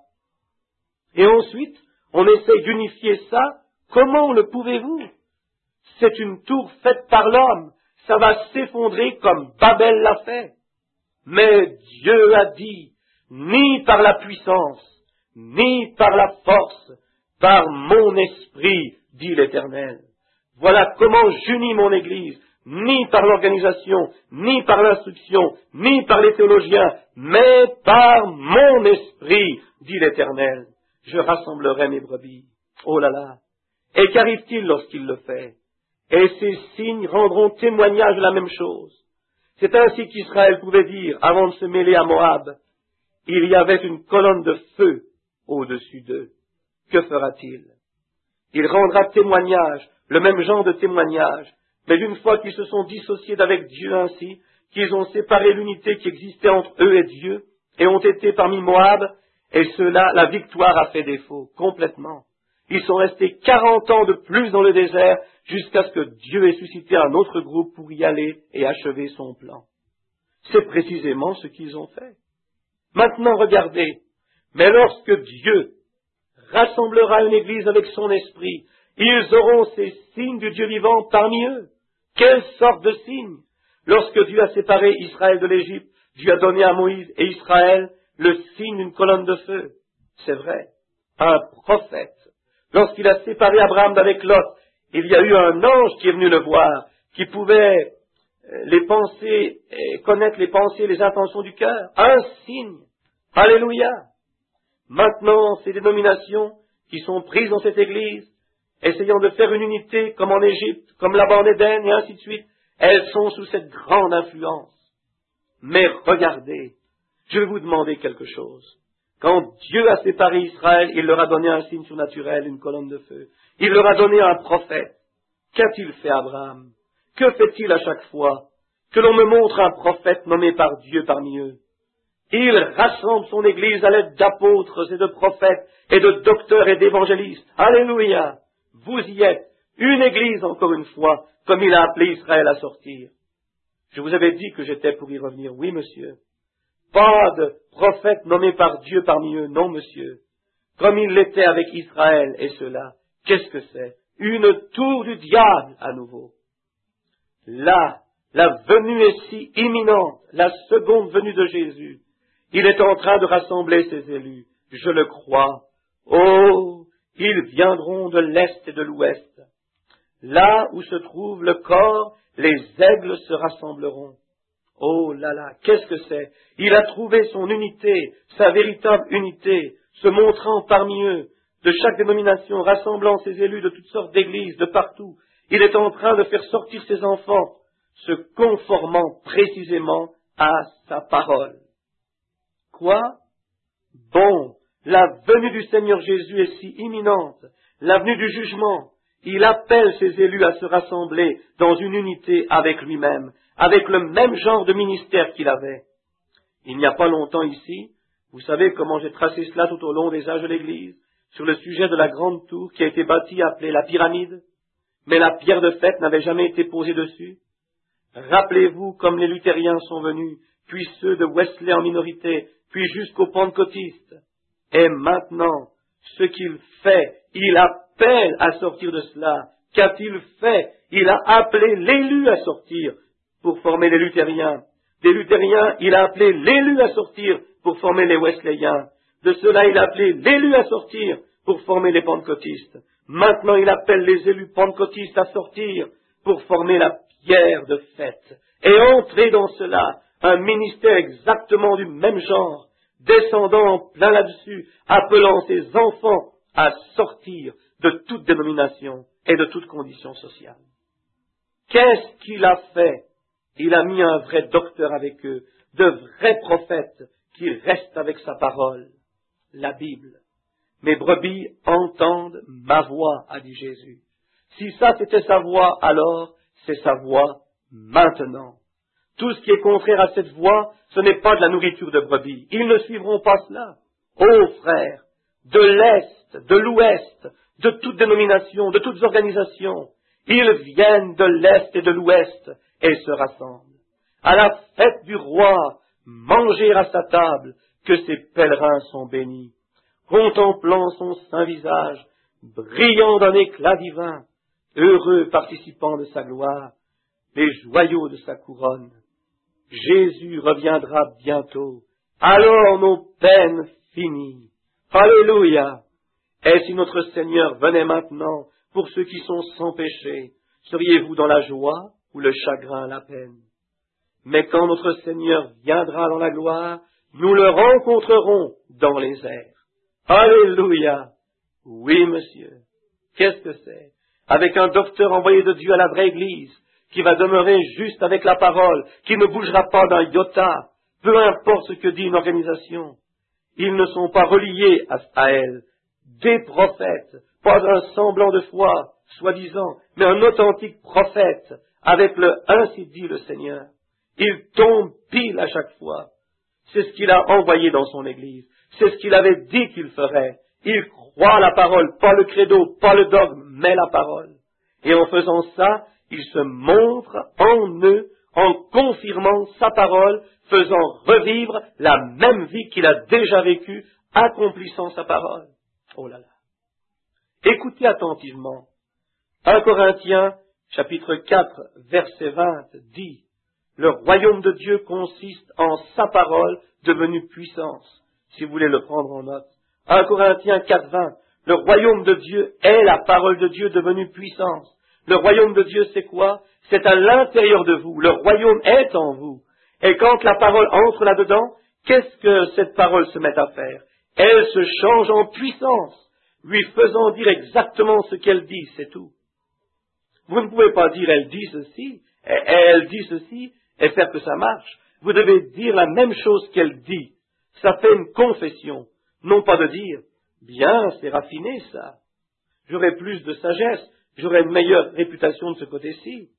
Et ensuite, on essaye d'unifier ça. Comment le pouvez-vous? C'est une tour faite par l'homme. Ça va s'effondrer comme Babel l'a fait. Mais Dieu a dit, ni par la puissance, ni par la force, par mon esprit, dit l'Éternel. Voilà comment j'unis mon Église, ni par l'organisation, ni par l'instruction, ni par les théologiens, mais par mon esprit, dit l'Éternel. Je rassemblerai mes brebis. Oh là là! Et qu'arrive-t-il lorsqu'il le fait? Et ces signes rendront témoignage de la même chose. C'est ainsi qu'Israël pouvait dire, avant de se mêler à Moab, il y avait une colonne de feu au-dessus d'eux. Que fera-t-il? Il rendra témoignage, le même genre de témoignage, mais d'une fois qu'ils se sont dissociés d'avec Dieu ainsi, qu'ils ont séparé l'unité qui existait entre eux et Dieu, et ont été parmi Moab, et cela, la victoire a fait défaut, complètement. Ils sont restés 40 ans de plus dans le désert, jusqu'à ce que Dieu ait suscité un autre groupe pour y aller et achever son plan. C'est précisément ce qu'ils ont fait. Maintenant, regardez, mais lorsque Dieu rassemblera une église avec son esprit, ils auront ces signes du Dieu vivant parmi eux. Quelle sorte de signes? Lorsque Dieu a séparé Israël de l'Égypte, Dieu a donné à Moïse et Israël le signe d'une colonne de feu. C'est vrai, un prophète. Lorsqu'il a séparé Abraham d'avec Lot, il y a eu un ange qui est venu le voir, qui pouvait connaître les pensées et les intentions du cœur. Un signe. Alléluia. Maintenant, ces dénominations qui sont prises dans cette église, essayant de faire une unité comme en Égypte, comme là-bas en Éden, et ainsi de suite, elles sont sous cette grande influence. Mais regardez, je vais vous demander quelque chose. Quand Dieu a séparé Israël, il leur a donné un signe surnaturel, une colonne de feu. Il leur a donné un prophète. Qu'a-t-il fait Abraham? Que fait-il à chaque fois que l'on me montre un prophète nommé par Dieu parmi eux? Il rassemble son Église à l'aide d'apôtres et de prophètes et de docteurs et d'évangélistes. Alléluia! Vous y êtes, une Église encore une fois, comme il a appelé Israël à sortir. Je vous avais dit que j'étais pour y revenir. Oui, monsieur. Pas de prophète nommé par Dieu parmi eux, non, monsieur. Comme il l'était avec Israël et cela. Qu'est-ce que c'est? Une tour du diable à nouveau. Là, la venue est si imminente, la seconde venue de Jésus. Il est en train de rassembler ses élus. Je le crois. Oh, ils viendront de l'Est et de l'Ouest. Là où se trouve le corps, les aigles se rassembleront. Oh là là, qu'est-ce que c'est? Il a trouvé son unité, sa véritable unité, se montrant parmi eux, de chaque dénomination, rassemblant ses élus de toutes sortes d'églises, de partout. Il est en train de faire sortir ses enfants, se conformant précisément à sa parole. Quoi? Bon, la venue du Seigneur Jésus est si imminente, la venue du jugement. Il appelle ses élus à se rassembler dans une unité avec lui-même, avec le même genre de ministère qu'il avait. Il n'y a pas longtemps ici, vous savez comment j'ai tracé cela tout au long des âges de l'Église, sur le sujet de la grande tour qui a été bâtie appelée la pyramide, mais la pierre de fête n'avait jamais été posée dessus. Rappelez-vous comme les luthériens sont venus, puis ceux de Wesley en minorité, puis jusqu'aux pentecôtistes. Et maintenant, ce qu'il fait, il appelle à sortir de cela. Qu'a-t-il fait? Il a appelé l'élu à sortir pour former les luthériens. Des luthériens, il a appelé l'élu à sortir pour former les wesleyens. De cela, il a appelé l'élu à sortir pour former les pentecôtistes. Maintenant, il appelle les élus pentecôtistes à sortir pour former la pierre de fête, et entrer dans cela un ministère exactement du même genre, descendant en plein là-dessus, appelant ses enfants à sortir de toute dénomination et de toute condition sociale. Qu'est-ce qu'il a fait? Il a mis un vrai docteur avec eux, de vrais prophètes qui restent avec sa parole, la Bible. Mes brebis entendent ma voix, a dit Jésus. Si ça c'était sa voix, alors c'est sa voix maintenant. Tout ce qui est contraire à cette voix, ce n'est pas de la nourriture de brebis. Ils ne suivront pas cela. Ô frères, de l'Est, de l'Ouest, de toute dénomination, de toutes organisations, ils viennent de l'Est et de l'Ouest et se rassemblent. À la fête du roi, manger à sa table, que ses pèlerins sont bénis. Contemplant son saint visage, brillant d'un éclat divin, heureux participants de sa gloire, les joyaux de sa couronne. Jésus reviendra bientôt, alors nos peines finies. Alléluia! Et si notre Seigneur venait maintenant pour ceux qui sont sans péché, seriez-vous dans la joie ou le chagrin, la peine? Mais quand notre Seigneur viendra dans la gloire, nous le rencontrerons dans les airs. Alléluia! Oui, monsieur. Qu'est-ce que c'est? Avec un docteur envoyé de Dieu à la vraie Église, qui va demeurer juste avec la parole, qui ne bougera pas d'un iota, peu importe ce que dit une organisation. Ils ne sont pas reliés à elle. Des prophètes, pas un semblant de foi, soi-disant, mais un authentique prophète, avec le « ainsi dit le Seigneur ». Il tombe pile à chaque fois. C'est ce qu'il a envoyé dans son Église. C'est ce qu'il avait dit qu'il ferait. Il croit la parole, pas le credo, pas le dogme, mais la parole. Et en faisant ça, il se montre en eux, en confirmant sa parole, faisant revivre la même vie qu'il a déjà vécue, accomplissant sa parole. Oh là là. Écoutez attentivement. 1 Corinthiens, chapitre 4, verset 20, dit: le royaume de Dieu consiste en sa parole devenue puissance. Si vous voulez le prendre en note. 1 Corinthiens 4, 20. Le royaume de Dieu est la parole de Dieu devenue puissance. Le royaume de Dieu, c'est quoi? C'est à l'intérieur de vous. Le royaume est en vous. Et quand la parole entre là-dedans, qu'est-ce que cette parole se met à faire? Elle se change en puissance, lui faisant dire exactement ce qu'elle dit, c'est tout. Vous ne pouvez pas dire elle dit ceci, elle dit ceci, et faire que ça marche. Vous devez dire la même chose qu'elle dit. Ça fait une confession. Non pas de dire, bien, c'est raffiné ça. J'aurai plus de sagesse, j'aurai une meilleure réputation de ce côté-ci.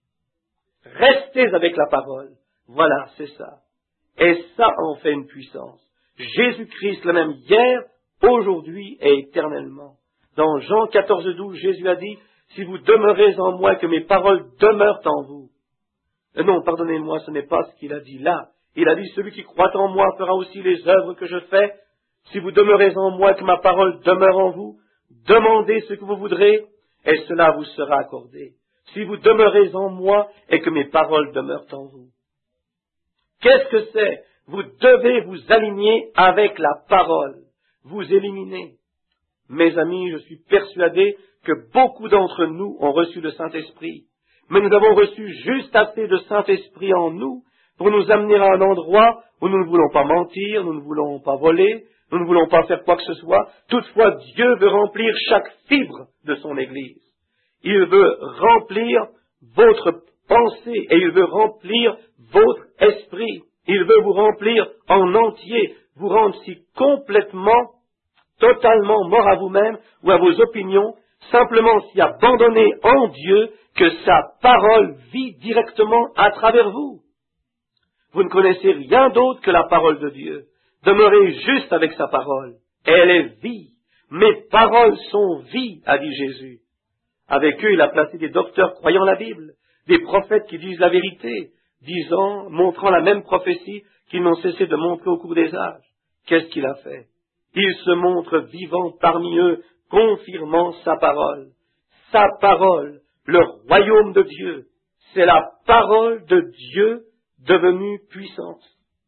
Restez avec la parole. Voilà, c'est ça. Et ça en fait une puissance. Jésus-Christ, le même hier, aujourd'hui et éternellement. Dans Jean 14, 12, Jésus a dit, si vous demeurez en moi, que mes paroles demeurent en vous. Non, pardonnez-moi, ce n'est pas ce qu'il a dit là. Il a dit, celui qui croit en moi fera aussi les œuvres que je fais. Si vous demeurez en moi, que ma parole demeure en vous, demandez ce que vous voudrez, et cela vous sera accordé. Si vous demeurez en moi, et que mes paroles demeurent en vous. Qu'est-ce que c'est? Vous devez vous aligner avec la parole. Vous éliminer. Mes amis, je suis persuadé que beaucoup d'entre nous ont reçu le Saint-Esprit. Mais nous avons reçu juste assez de Saint-Esprit en nous pour nous amener à un endroit où nous ne voulons pas mentir, nous ne voulons pas voler, nous ne voulons pas faire quoi que ce soit. Toutefois, Dieu veut remplir chaque fibre de son Église. Il veut remplir votre pensée et il veut remplir votre esprit. Il veut vous remplir en entier, vous rendre si complètement, totalement mort à vous-même ou à vos opinions, simplement s'y abandonner en Dieu, que sa parole vit directement à travers vous. Vous ne connaissez rien d'autre que la parole de Dieu. Demeurez juste avec sa parole. Elle est vie. Mes paroles sont vie, a dit Jésus. Avec eux, il a placé des docteurs croyant la Bible, des prophètes qui disent la vérité, montrant la même prophétie qu'ils n'ont cessé de montrer au cours des âges. Qu'est-ce qu'il a fait? Il se montre vivant parmi eux, confirmant sa parole. Sa parole, le royaume de Dieu, c'est la parole de Dieu devenue puissance.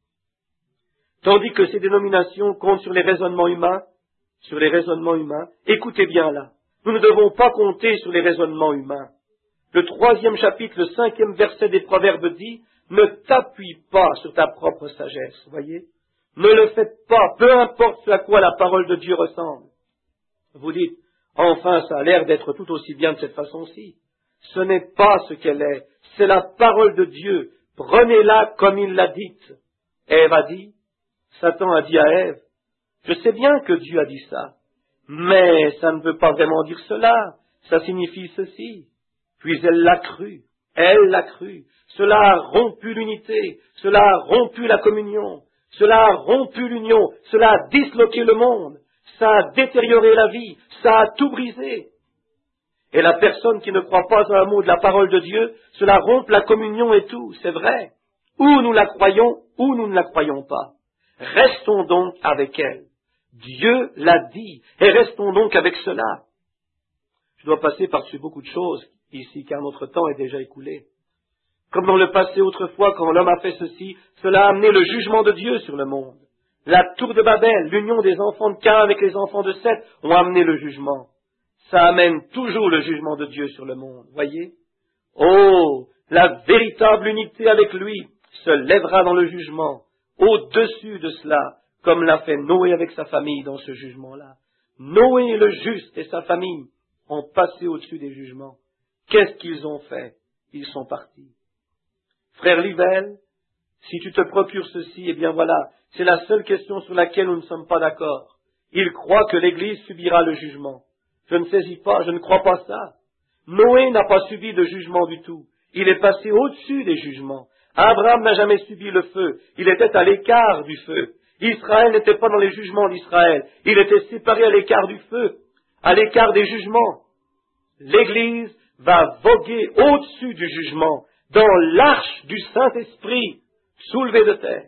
Tandis que ces dénominations comptent sur les raisonnements humains, écoutez bien là, nous ne devons pas compter sur les raisonnements humains. Le 3e chapitre, le 5e verset des Proverbes dit, ne t'appuie pas sur ta propre sagesse, voyez. Ne le faites pas, peu importe ce à quoi la parole de Dieu ressemble. Vous dites, enfin, ça a l'air d'être tout aussi bien de cette façon-ci. Ce n'est pas ce qu'elle est, c'est la parole de Dieu. Prenez-la comme il l'a dite. Ève a dit, Satan a dit à Ève, je sais bien que Dieu a dit ça, mais ça ne veut pas vraiment dire cela, ça signifie ceci. Puis elle l'a cru, cela a rompu l'unité, cela a rompu la communion, cela a rompu l'union, cela a disloqué le monde, ça a détérioré la vie, ça a tout brisé. Et la personne qui ne croit pas à un mot de la parole de Dieu, cela rompt la communion et tout, c'est vrai. Ou nous la croyons, ou nous ne la croyons pas. Restons donc avec elle. Dieu l'a dit, et restons donc avec cela. Je dois passer par-dessus beaucoup de choses ici, car notre temps est déjà écoulé. Comme dans le passé autrefois, quand l'homme a fait ceci, cela a amené le jugement de Dieu sur le monde. La tour de Babel, l'union des enfants de Caïn avec les enfants de Seth, ont amené le jugement. Ça amène toujours le jugement de Dieu sur le monde, voyez. Oh, la véritable unité avec lui se lèvera dans le jugement, au-dessus de cela, comme l'a fait Noé avec sa famille dans ce jugement-là. Noé le juste et sa famille ont passé au-dessus des jugements. Qu'est-ce qu'ils ont fait? Ils sont partis. Frère Livelle, si tu te procures ceci, eh bien voilà, c'est la seule question sur laquelle nous ne sommes pas d'accord. Il croit que l'Église subira le jugement. Je ne saisis pas, je ne crois pas ça. Noé n'a pas subi de jugement du tout. Il est passé au-dessus des jugements. Abraham n'a jamais subi le feu. Il était à l'écart du feu. Israël n'était pas dans les jugements d'Israël. Il était séparé à l'écart du feu, à l'écart des jugements. L'Église va voguer au-dessus du jugement, dans l'arche du Saint-Esprit, soulevée de terre.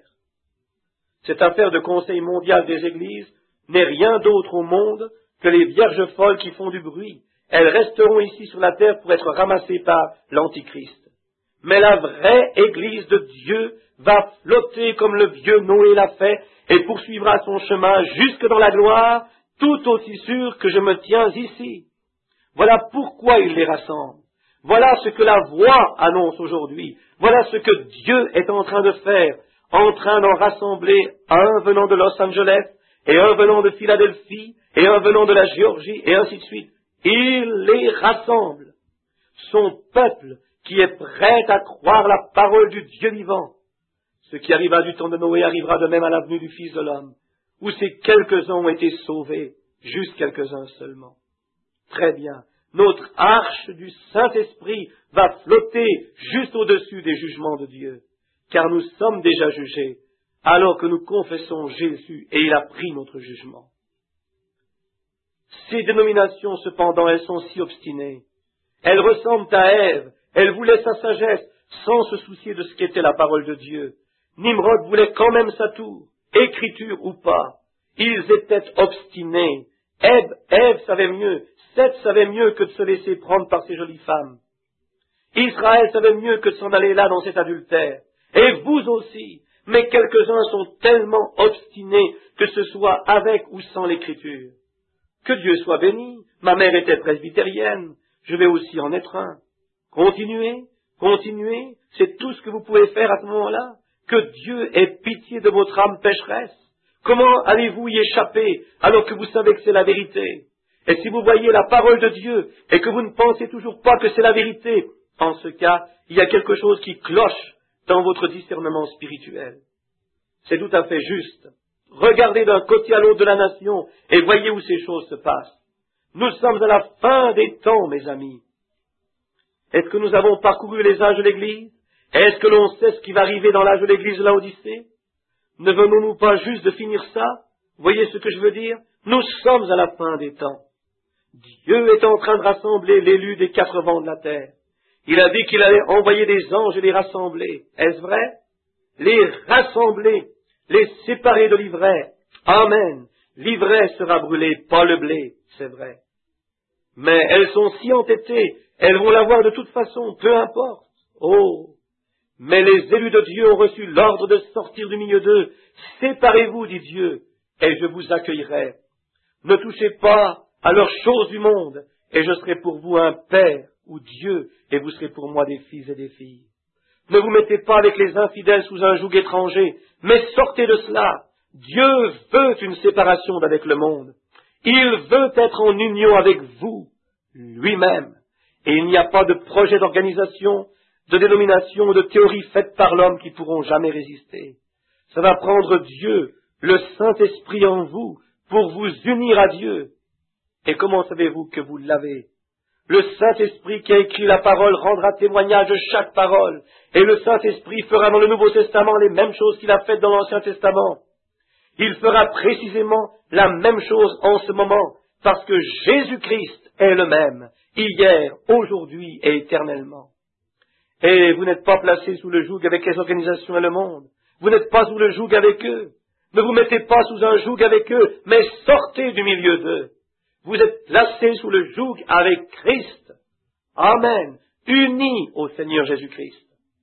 Cette affaire de Conseil mondial des Églises n'est rien d'autre au monde que les vierges folles qui font du bruit. Elles resteront ici sur la terre pour être ramassées par l'Antichrist. Mais la vraie Église de Dieu va flotter comme le vieux Noé l'a fait et poursuivra son chemin jusque dans la gloire, tout aussi sûr que je me tiens ici. Voilà pourquoi il les rassemble. Voilà ce que la voix annonce aujourd'hui. Voilà ce que Dieu est en train de faire, en train d'en rassembler un venant de Los Angeles, et un venant de Philadelphie, et un venant de la Géorgie, et ainsi de suite. Il les rassemble. Son peuple qui est prêt à croire la parole du Dieu vivant. Ce qui arriva du temps de Noé arrivera de même à l'avenue du Fils de l'homme, où ces quelques-uns ont été sauvés, juste quelques-uns seulement. Très bien. Notre arche du Saint-Esprit va flotter juste au-dessus des jugements de Dieu, car nous sommes déjà jugés, alors que nous confessons Jésus et il a pris notre jugement. Ces dénominations, cependant, elles sont si obstinées. Elles ressemblent à Ève. Elles voulaient sa sagesse sans se soucier de ce qu'était la parole de Dieu. Nimrod voulait quand même sa tour, écriture ou pas. Ils étaient obstinés. Ève savait mieux. Seth savait mieux que de se laisser prendre par ces jolies femmes. Israël savait mieux que de s'en aller là dans cet adultère. Et vous aussi. Mais quelques-uns sont tellement obstinés que ce soit avec ou sans l'écriture. Que Dieu soit béni. Ma mère était presbytérienne. Je vais aussi en être un. Continuez, continuez. C'est tout ce que vous pouvez faire à ce moment-là. Que Dieu ait pitié de votre âme pécheresse. Comment allez-vous y échapper alors que vous savez que c'est la vérité? Et si vous voyez la parole de Dieu et que vous ne pensez toujours pas que c'est la vérité, en ce cas, il y a quelque chose qui cloche dans votre discernement spirituel. C'est tout à fait juste. Regardez d'un côté à l'autre de la nation et voyez où ces choses se passent. Nous sommes à la fin des temps, mes amis. Est-ce que nous avons parcouru les âges de l'Église? Est-ce que l'on sait ce qui va arriver dans l'âge de l'Église de Laodicée? Ne venons-nous pas juste de finir ça? Voyez ce que je veux dire? Nous sommes à la fin des temps. Dieu est en train de rassembler l'élu des 4 vents de la terre. Il a dit qu'il allait envoyer des anges et les rassembler. Est-ce vrai? Les rassembler, les séparer de l'ivraie. Amen. L'ivraie sera brûlée, pas le blé, c'est vrai. Mais elles sont si entêtées, elles vont l'avoir de toute façon, peu importe. Oh! Mais les élus de Dieu ont reçu l'ordre de sortir du milieu d'eux. Séparez-vous, dit Dieu, et je vous accueillerai. Ne touchez pas à leurs choses du monde, et je serai pour vous un père ou Dieu, et vous serez pour moi des fils et des filles. Ne vous mettez pas avec les infidèles sous un joug étranger, mais sortez de cela. Dieu veut une séparation d'avec le monde. Il veut être en union avec vous, lui-même. Et il n'y a pas de projet d'organisation, de dénomination ou de théorie faite par l'homme qui pourront jamais résister. Ça va prendre Dieu, le Saint-Esprit en vous, pour vous unir à Dieu. Et comment savez-vous que vous l'avez? Le Saint-Esprit qui a écrit la parole rendra témoignage de chaque parole. Et le Saint-Esprit fera dans le Nouveau Testament les mêmes choses qu'il a faites dans l'Ancien Testament. Il fera précisément la même chose en ce moment, parce que Jésus-Christ est le même, hier, aujourd'hui et éternellement. Et vous n'êtes pas placés sous le joug avec les organisations et le monde. Vous n'êtes pas sous le joug avec eux. Ne vous mettez pas sous un joug avec eux, mais sortez du milieu d'eux. Vous êtes placés sous le joug avec Christ. Amen. Unis au Seigneur Jésus-Christ.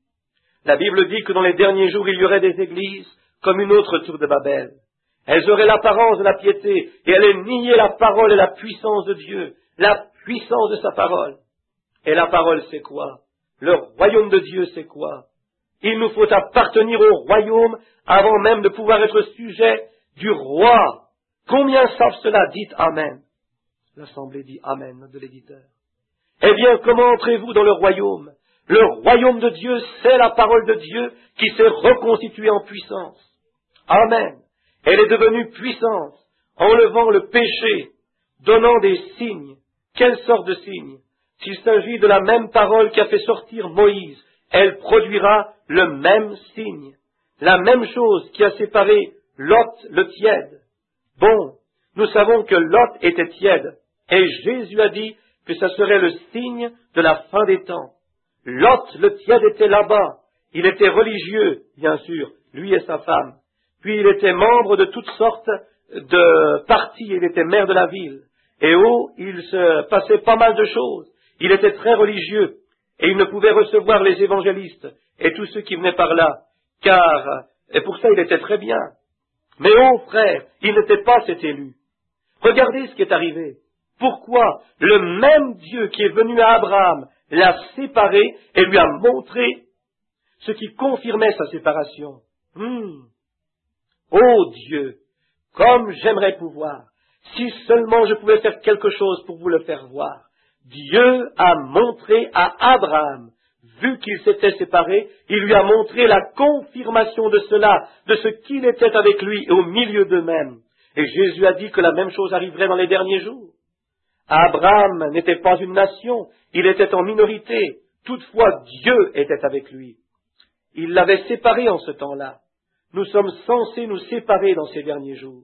La Bible dit que dans les derniers jours, il y aurait des églises comme une autre tour de Babel. Elles auraient l'apparence de la piété et elles niaient la parole et la puissance de Dieu, la puissance de sa parole. Et la parole, c'est quoi? Le royaume de Dieu, c'est quoi? Il nous faut appartenir au royaume avant même de pouvoir être sujet du roi. Combien savent cela? Dites Amen. L'Assemblée dit Amen, note de l'éditeur. Eh bien, comment entrez-vous dans le royaume? Le royaume de Dieu, c'est la parole de Dieu qui s'est reconstituée en puissance. Amen. Elle est devenue puissance, enlevant le péché, donnant des signes. Quelle sorte de signes? S'il s'agit de la même parole qui a fait sortir Moïse, elle produira le même signe. La même chose qui a séparé Lot le tiède. Bon, nous savons que Lot était tiède, et Jésus a dit que ça serait le signe de la fin des temps. Lot le tiède était là-bas. Il était religieux, bien sûr, lui et sa femme. Puis il était membre de toutes sortes de partis, il était maire de la ville. Et il se passait pas mal de choses. Il était très religieux, et il ne pouvait recevoir les évangélistes et tous ceux qui venaient par là, et pour ça il était très bien. Mais frère, il n'était pas cet élu. Regardez ce qui est arrivé. Pourquoi le même Dieu qui est venu à Abraham l'a séparé et lui a montré ce qui confirmait sa séparation. Oh Dieu, comme j'aimerais pouvoir, si seulement je pouvais faire quelque chose pour vous le faire voir. Dieu a montré à Abraham, vu qu'il s'était séparé, il lui a montré la confirmation de cela, de ce qu'il était avec lui et au milieu d'eux-mêmes. Et Jésus a dit que la même chose arriverait dans les derniers jours. Abraham n'était pas une nation, il était en minorité. Toutefois, Dieu était avec lui. Il l'avait séparé en ce temps-là. Nous sommes censés nous séparer dans ces derniers jours.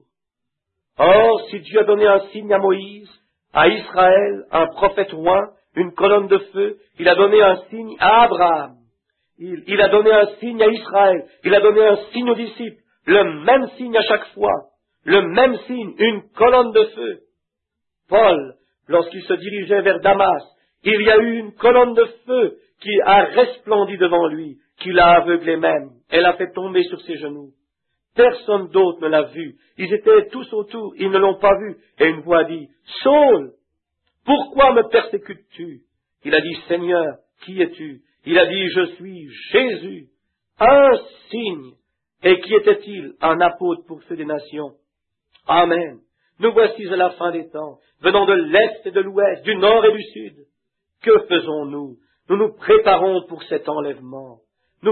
Or, si Dieu a donné un signe à Moïse, à Israël, un prophète oint, une colonne de feu, il a donné un signe à Abraham. Il a donné un signe à Israël, il a donné un signe aux disciples, le même signe à chaque fois, le même signe, une colonne de feu. Paul, lorsqu'il se dirigeait vers Damas, il y a eu une colonne de feu qui a resplendi devant lui, qui l'a aveuglé même, elle l'a fait tomber sur ses genoux. Personne d'autre ne l'a vu. Ils étaient tous autour, ils ne l'ont pas vu. Et une voix dit, « Saul, pourquoi me persécutes-tu » Il a dit, « Seigneur, qui es-tu » Il a dit, « Je suis Jésus, un signe. » Et qui était-il? Un apôtre pour ceux des nations. Amen. Nous voici à la fin des temps, venant de l'Est et de l'Ouest, du Nord et du Sud. Que faisons-nous? Nous nous préparons pour cet enlèvement. Nous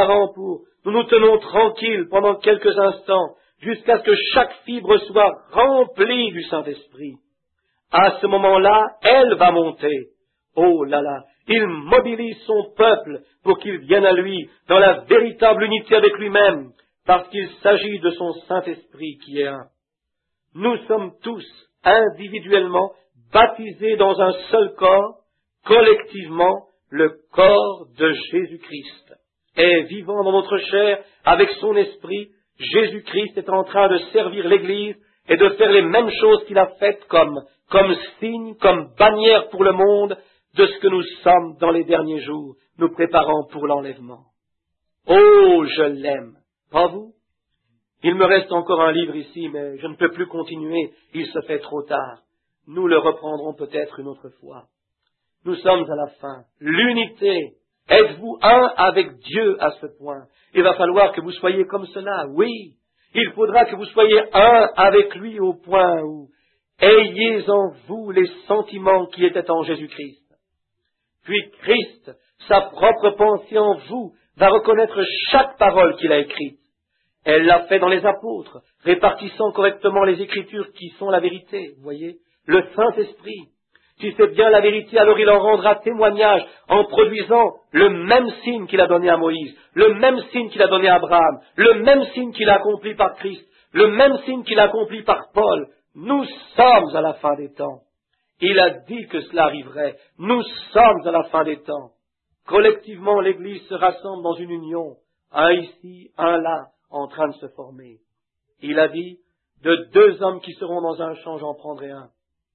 nous tenons tranquilles pendant quelques instants, jusqu'à ce que chaque fibre soit remplie du Saint-Esprit. À ce moment-là, elle va monter. Oh là là, il mobilise son peuple pour qu'il vienne à lui dans la véritable unité avec lui-même, parce qu'il s'agit de son Saint-Esprit qui est un. Nous sommes tous, individuellement, baptisés dans un seul corps, collectivement, le corps de Jésus-Christ. Et vivant dans notre chair, avec son esprit, Jésus-Christ est en train de servir l'Église et de faire les mêmes choses qu'il a faites comme signe, comme bannière pour le monde de ce que nous sommes dans les derniers jours, nous préparant pour l'enlèvement. Oh, je l'aime. Pas vous? Il me reste encore un livre ici, mais je ne peux plus continuer, il se fait trop tard. Nous le reprendrons peut-être une autre fois. Nous sommes à la fin. L'unité. Êtes-vous un avec Dieu à ce point? Il va falloir que vous soyez comme cela, oui. Il faudra que vous soyez un avec lui au point où ayez en vous les sentiments qui étaient en Jésus-Christ. Puis Christ, sa propre pensée en vous, va reconnaître chaque parole qu'il a écrite. Elle l'a fait dans les apôtres, répartissant correctement les Écritures qui sont la vérité, vous voyez. Le Saint-Esprit, si c'est bien la vérité, alors il en rendra témoignage en produisant le même signe qu'il a donné à Moïse, le même signe qu'il a donné à Abraham, le même signe qu'il a accompli par Christ, le même signe qu'il a accompli par Paul. Nous sommes à la fin des temps. Il a dit que cela arriverait. Nous sommes à la fin des temps. Collectivement, l'Église se rassemble dans une union, un ici, un là, en train de se former. Il a dit, de 2 hommes qui seront dans un champ, j'en prendrai un.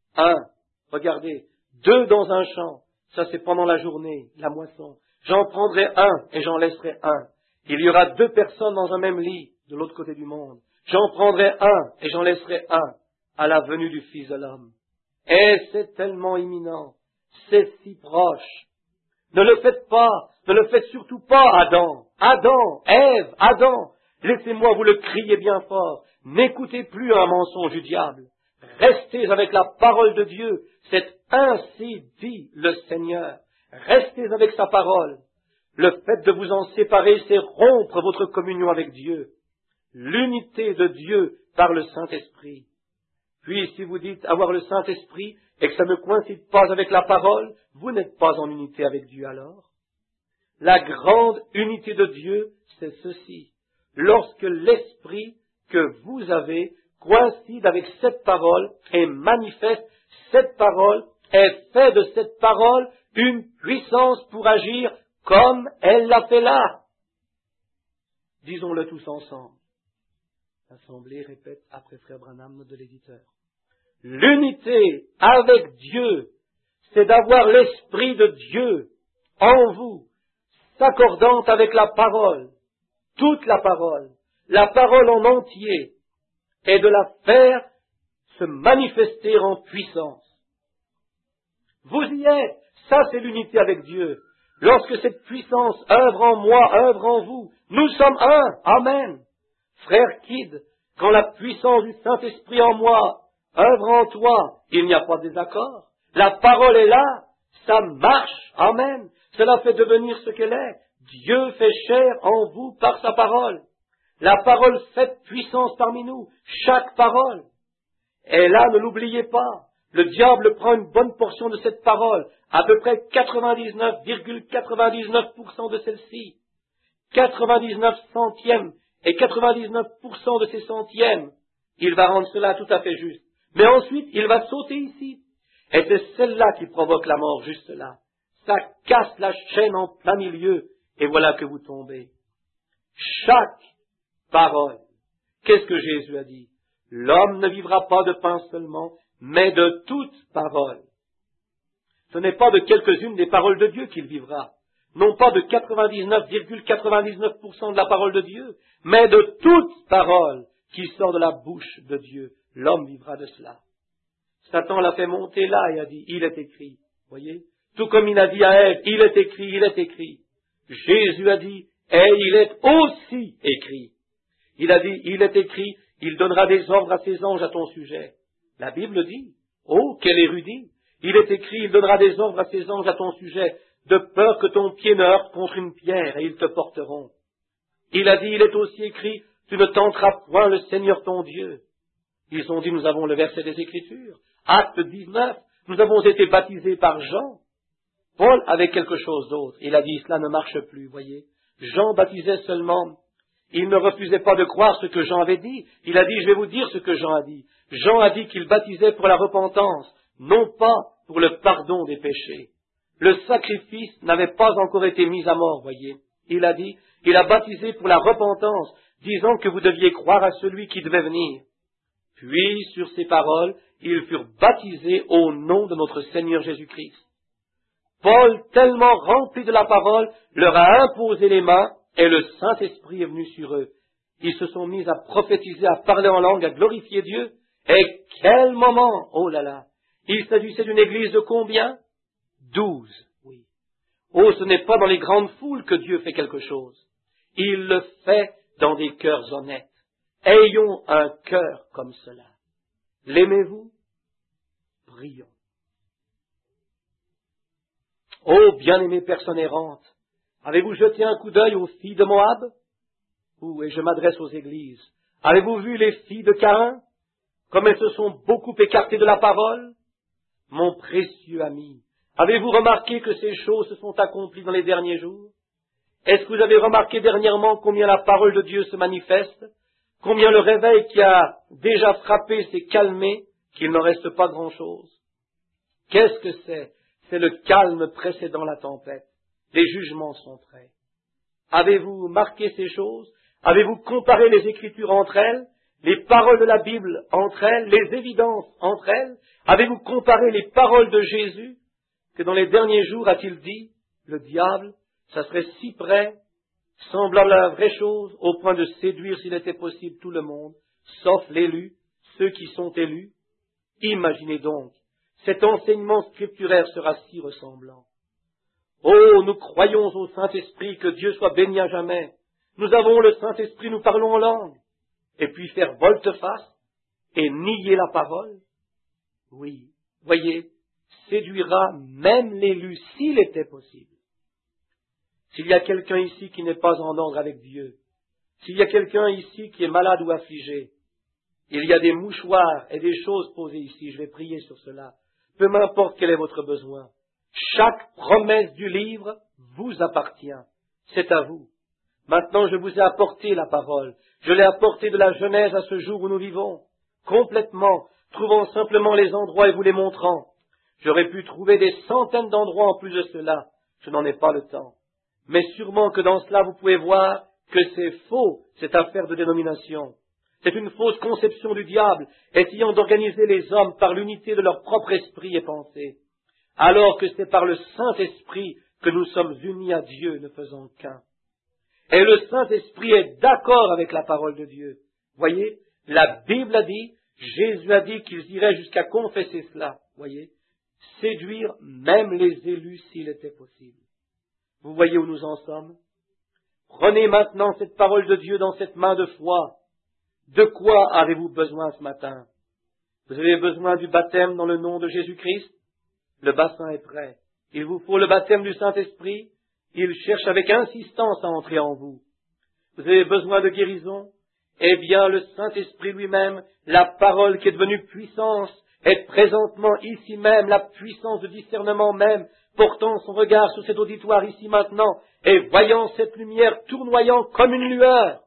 Regardez, 2 dans un champ, ça c'est pendant la journée, la moisson. J'en prendrai un et j'en laisserai un. Il y aura 2 personnes dans un même lit, de l'autre côté du monde. J'en prendrai un et j'en laisserai un à la venue du Fils de l'homme. Et c'est tellement imminent, c'est si proche. Ne le faites pas, ne le faites surtout pas, Adam, Ève, Adam. Laissez-moi vous le crier bien fort. N'écoutez plus un mensonge du diable. Restez avec la parole de Dieu. C'est ainsi dit le Seigneur. Restez avec sa parole. Le fait de vous en séparer, c'est rompre votre communion avec Dieu. L'unité de Dieu par le Saint-Esprit. Puis, si vous dites avoir le Saint-Esprit et que ça ne coïncide pas avec la parole, vous n'êtes pas en unité avec Dieu alors. La grande unité de Dieu, c'est ceci. Lorsque l'Esprit que vous avez coïncide avec cette parole et manifeste cette parole, et fait de cette parole une puissance pour agir comme elle l'a fait là. Disons-le tous ensemble. L'Assemblée répète après Frère Branham de l'éditeur. L'unité avec Dieu, c'est d'avoir l'Esprit de Dieu en vous, s'accordant avec la parole, toute la parole en entier, et de la faire se manifester en puissance. Vous y êtes, ça c'est l'unité avec Dieu. Lorsque cette puissance œuvre en moi, œuvre en vous, nous sommes un, amen. Frère Kidd, quand la puissance du Saint-Esprit en moi œuvre en toi, il n'y a pas de désaccord. La parole est là, ça marche, amen. Cela fait devenir ce qu'elle est. Dieu fait chair en vous par sa parole. La parole fait puissance parmi nous, chaque parole. Et là, ne l'oubliez pas, le diable prend une bonne portion de cette parole, à peu près 99,99% de celle-ci. 99 centièmes et 99% de ces centièmes, il va rendre cela tout à fait juste. Mais ensuite, il va sauter ici. Et c'est celle-là qui provoque la mort, juste là. Ça casse la chaîne en plein milieu, et voilà que vous tombez. Chaque parole. Qu'est-ce que Jésus a dit? L'homme ne vivra pas de pain seulement, mais de toute parole. Ce n'est pas de quelques-unes des paroles de Dieu qu'il vivra, non pas de 99,99% de la parole de Dieu, mais de toute parole qui sort de la bouche de Dieu. L'homme vivra de cela. Satan l'a fait monter là et a dit, il est écrit. Voyez? Tout comme il a dit à Ève, il est écrit, il est écrit. Jésus a dit, et il est aussi écrit. Il a dit, il est écrit, il donnera des ordres à ses anges à ton sujet. La Bible dit, oh, quel érudit! Il est écrit, il donnera des ordres à ses anges à ton sujet, de peur que ton pied ne heurte contre une pierre, et ils te porteront. Il a dit, il est aussi écrit, tu ne tenteras point le Seigneur ton Dieu. Ils ont dit, nous avons le verset des Écritures. Acte 19, nous avons été baptisés par Jean. Paul avait quelque chose d'autre. Il a dit, cela ne marche plus, voyez. Jean baptisait seulement. Il ne refusait pas de croire ce que Jean avait dit. Il a dit, je vais vous dire ce que Jean a dit. Jean a dit qu'il baptisait pour la repentance, non pas pour le pardon des péchés. Le sacrifice n'avait pas encore été mis à mort, voyez. Il a dit, il a baptisé pour la repentance, disant que vous deviez croire à celui qui devait venir. Puis, sur ces paroles, ils furent baptisés au nom de notre Seigneur Jésus-Christ. Paul, tellement rempli de la parole, leur a imposé les mains, et le Saint-Esprit est venu sur eux. Ils se sont mis à prophétiser, à parler en langue, à glorifier Dieu. Et quel moment! Oh là là! Il s'agissait d'une église de combien? 12, oui. Oh, ce n'est pas dans les grandes foules que Dieu fait quelque chose. Il le fait dans des cœurs honnêtes. Ayons un cœur comme cela. L'aimez-vous? Prions. Ô bien-aimée personne errante, avez-vous jeté un coup d'œil aux filles de Moab? Ou, et je m'adresse aux églises, avez-vous vu les filles de Caïn? Comme elles se sont beaucoup écartées de la parole? Mon précieux ami, avez-vous remarqué que ces choses se sont accomplies dans les derniers jours? Est-ce que vous avez remarqué dernièrement combien la parole de Dieu se manifeste? Combien le réveil qui a déjà frappé s'est calmé, qu'il n'en reste pas grand-chose? Qu'est-ce que c'est? C'est le calme précédant la tempête. Les jugements sont prêts. Avez-vous marqué ces choses? Avez-vous comparé les Écritures entre elles? Les paroles de la Bible entre elles? Les évidences entre elles? Avez-vous comparé les paroles de Jésus? Que dans les derniers jours a-t-il dit, le diable, ça serait si près, semblable à la vraie chose, au point de séduire s'il était possible tout le monde, sauf l'élu, ceux qui sont élus? Imaginez donc, cet enseignement scripturaire sera si ressemblant. Oh, nous croyons au Saint-Esprit, que Dieu soit béni à jamais. Nous avons le Saint-Esprit, nous parlons en langue. Et puis faire volte-face et nier la parole? Oui, voyez, séduira même l'élu s'il était possible. S'il y a quelqu'un ici qui n'est pas en ordre avec Dieu, s'il y a quelqu'un ici qui est malade ou affligé, il y a des mouchoirs et des choses posées ici, je vais prier sur cela. Peu m'importe quel est votre besoin. Chaque promesse du livre vous appartient. C'est à vous. Maintenant, je vous ai apporté la parole. Je l'ai apportée de la Genèse à ce jour où nous vivons. Complètement, trouvant simplement les endroits et vous les montrant. J'aurais pu trouver des centaines d'endroits en plus de cela. Je n'en ai pas le temps. Mais sûrement que dans cela, vous pouvez voir que c'est faux, cette affaire de dénomination. C'est une fausse conception du diable, essayant d'organiser les hommes par l'unité de leur propre esprit et pensée, alors que c'est par le Saint-Esprit que nous sommes unis à Dieu, ne faisant qu'un. Et le Saint-Esprit est d'accord avec la parole de Dieu. Voyez, la Bible a dit, Jésus a dit qu'ils iraient jusqu'à confesser cela. Voyez, séduire même les élus s'il était possible. Vous voyez où nous en sommes? Prenez maintenant cette parole de Dieu dans cette main de foi. De quoi avez-vous besoin ce matin? Vous avez besoin du baptême dans le nom de Jésus-Christ? Le bassin est prêt. Il vous faut le baptême du Saint-Esprit? Il cherche avec insistance à entrer en vous. Vous avez besoin de guérison? Eh bien, le Saint-Esprit lui-même, la parole qui est devenue puissance, est présentement ici même, la puissance de discernement même, portant son regard sur cet auditoire ici maintenant, et voyant cette lumière tournoyant comme une lueur.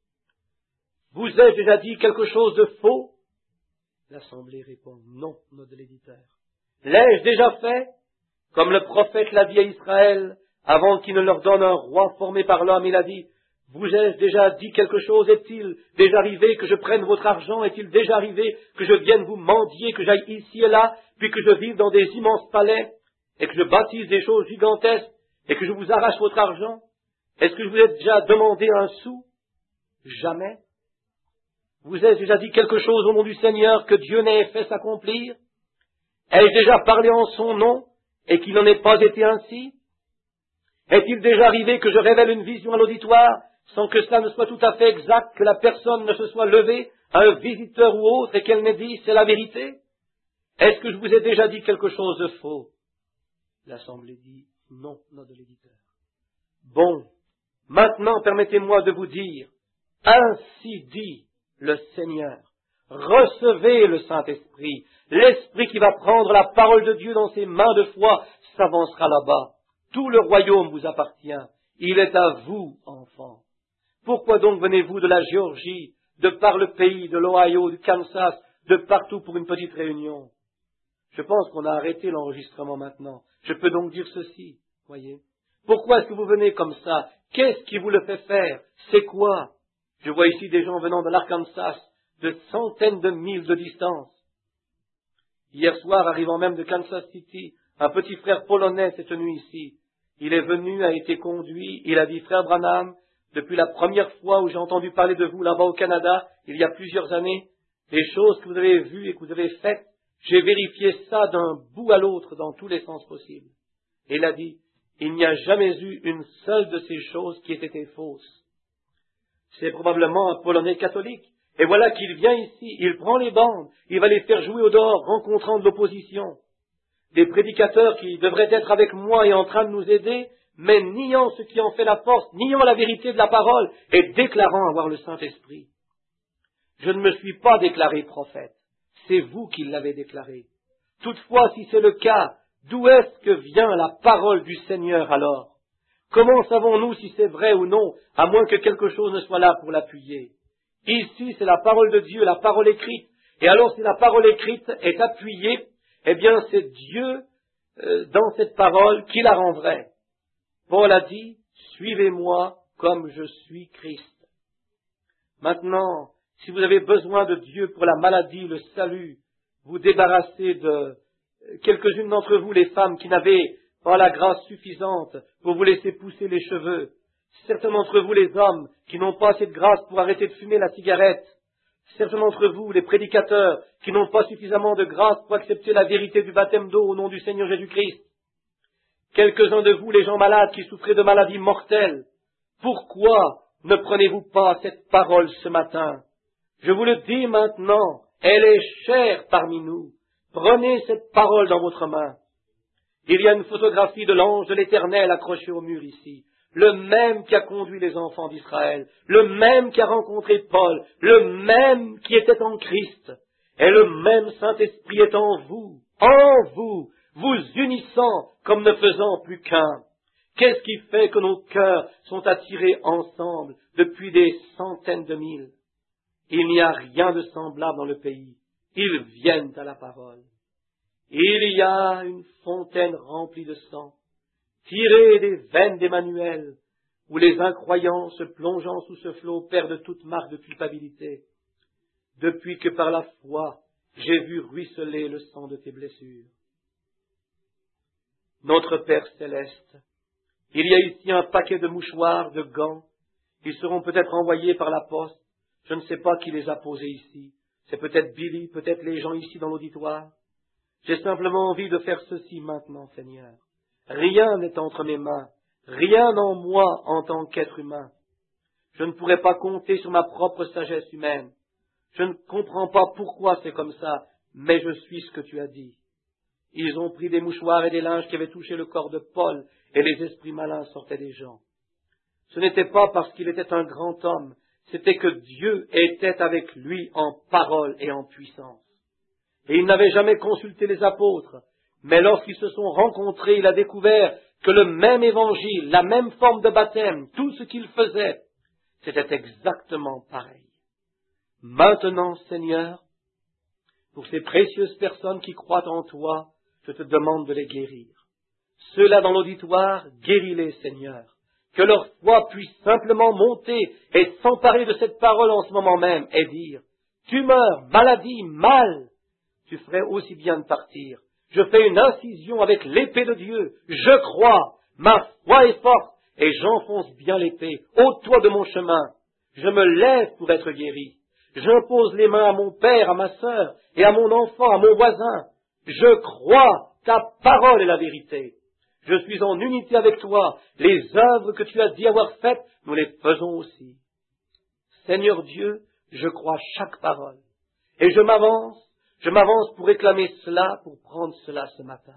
Vous ai-je déjà dit quelque chose de faux? L'Assemblée répond non, note de l'éditeur. L'ai-je déjà fait? Comme le prophète l'a dit à Israël, avant qu'il ne leur donne un roi formé par l'homme, il a dit, vous ai-je déjà dit quelque chose? Est-il déjà arrivé que je prenne votre argent? Est-il déjà arrivé que je vienne vous mendier, que j'aille ici et là, puis que je vive dans des immenses palais, et que je bâtisse des choses gigantesques, et que je vous arrache votre argent? Est-ce que je vous ai déjà demandé un sou? Jamais. Vous ai-je déjà dit quelque chose au nom du Seigneur que Dieu n'ait fait s'accomplir? Ai-je déjà parlé en son nom et qu'il n'en ait pas été ainsi? Est-il déjà arrivé que je révèle une vision à l'auditoire sans que cela ne soit tout à fait exact, que la personne ne se soit levée, un visiteur ou autre, et qu'elle n'ait dit c'est la vérité? Est-ce que je vous ai déjà dit quelque chose de faux? L'Assemblée dit non, note de l'éditeur. Bon, maintenant permettez-moi de vous dire, ainsi dit le Seigneur, recevez le Saint-Esprit, l'Esprit qui va prendre la parole de Dieu dans ses mains de foi s'avancera là-bas. Tout le royaume vous appartient, il est à vous, enfants. Pourquoi donc venez-vous de la Géorgie, de par le pays, de l'Ohio, du Kansas, de partout pour une petite réunion? Je pense qu'on a arrêté l'enregistrement maintenant. Je peux donc dire ceci, voyez. Pourquoi est-ce que vous venez comme ça? Qu'est-ce qui vous le fait faire? C'est quoi? Je vois ici des gens venant de l'Arkansas, de centaines de milles de distance. Hier soir, arrivant même de Kansas City, un petit frère polonais s'est tenu ici. Il est venu, a été conduit, il a dit, frère Branham, depuis la première fois où j'ai entendu parler de vous là-bas au Canada, il y a plusieurs années, les choses que vous avez vues et que vous avez faites, j'ai vérifié ça d'un bout à l'autre dans tous les sens possibles. Et il a dit, il n'y a jamais eu une seule de ces choses qui ait été fausse. C'est probablement un Polonais catholique. Et voilà qu'il vient ici, il prend les bandes, il va les faire jouer au dehors, rencontrant de l'opposition. Des prédicateurs qui devraient être avec moi et en train de nous aider, mais niant ce qui en fait la force, niant la vérité de la parole et déclarant avoir le Saint-Esprit. Je ne me suis pas déclaré prophète, c'est vous qui l'avez déclaré. Toutefois, si c'est le cas, d'où est-ce que vient la parole du Seigneur alors? Comment savons-nous si c'est vrai ou non, à moins que quelque chose ne soit là pour l'appuyer? Ici, c'est la parole de Dieu, la parole écrite. Et alors, si la parole écrite est appuyée, eh bien, c'est Dieu, dans cette parole, qui la rend vraie. Paul a dit, suivez-moi comme je suis Christ. Maintenant, si vous avez besoin de Dieu pour la maladie, le salut, vous débarrassez de quelques-unes d'entre vous, les femmes, qui n'avaient pas la grâce suffisante pour vous laisser pousser les cheveux. Certains d'entre vous, les hommes, qui n'ont pas assez de grâce pour arrêter de fumer la cigarette. Certains d'entre vous, les prédicateurs, qui n'ont pas suffisamment de grâce pour accepter la vérité du baptême d'eau au nom du Seigneur Jésus-Christ. Quelques-uns de vous, les gens malades qui souffraient de maladies mortelles. Pourquoi ne prenez-vous pas cette parole ce matin? Je vous le dis maintenant, elle est chère parmi nous. Prenez cette parole dans votre main. Il y a une photographie de l'ange de l'Éternel accrochée au mur ici. Le même qui a conduit les enfants d'Israël, le même qui a rencontré Paul, le même qui était en Christ, et le même Saint-Esprit est en vous, vous unissant comme ne faisant plus qu'un. Qu'est-ce qui fait que nos cœurs sont attirés ensemble depuis des centaines de milles? Il n'y a rien de semblable dans le pays. Ils viennent à la parole. Il y a une fontaine remplie de sang, tirée des veines d'Emmanuel, où les incroyants se plongeant sous ce flot perdent toute marque de culpabilité, depuis que par la foi j'ai vu ruisseler le sang de tes blessures. Notre Père céleste, il y a ici un paquet de mouchoirs, de gants, ils seront peut-être envoyés par la poste, je ne sais pas qui les a posés ici, c'est peut-être Billy, peut-être les gens ici dans l'auditoire. J'ai simplement envie de faire ceci maintenant, Seigneur. Rien n'est entre mes mains, rien en moi en tant qu'être humain. Je ne pourrais pas compter sur ma propre sagesse humaine. Je ne comprends pas pourquoi c'est comme ça, mais je suis ce que tu as dit. Ils ont pris des mouchoirs et des linges qui avaient touché le corps de Paul, et les esprits malins sortaient des gens. Ce n'était pas parce qu'il était un grand homme, c'était que Dieu était avec lui en parole et en puissance. Et il n'avait jamais consulté les apôtres, mais lorsqu'ils se sont rencontrés, il a découvert que le même évangile, la même forme de baptême, tout ce qu'il faisait, c'était exactement pareil. Maintenant, Seigneur, pour ces précieuses personnes qui croient en toi, je te demande de les guérir. Ceux-là dans l'auditoire, guéris-les, Seigneur. Que leur foi puisse simplement monter et s'emparer de cette parole en ce moment même et dire, tumeur, maladie, mal, tu ferais aussi bien de partir. Je fais une incision avec l'épée de Dieu. Je crois, ma foi est forte et j'enfonce bien l'épée. Ôte-toi de mon chemin. Je me lève pour être guéri. J'impose les mains à mon père, à ma sœur et à mon enfant, à mon voisin. Je crois, ta parole est la vérité. Je suis en unité avec toi. Les œuvres que tu as dit avoir faites, nous les faisons aussi. Seigneur Dieu, je crois chaque parole. Et je m'avance pour réclamer cela, pour prendre cela ce matin.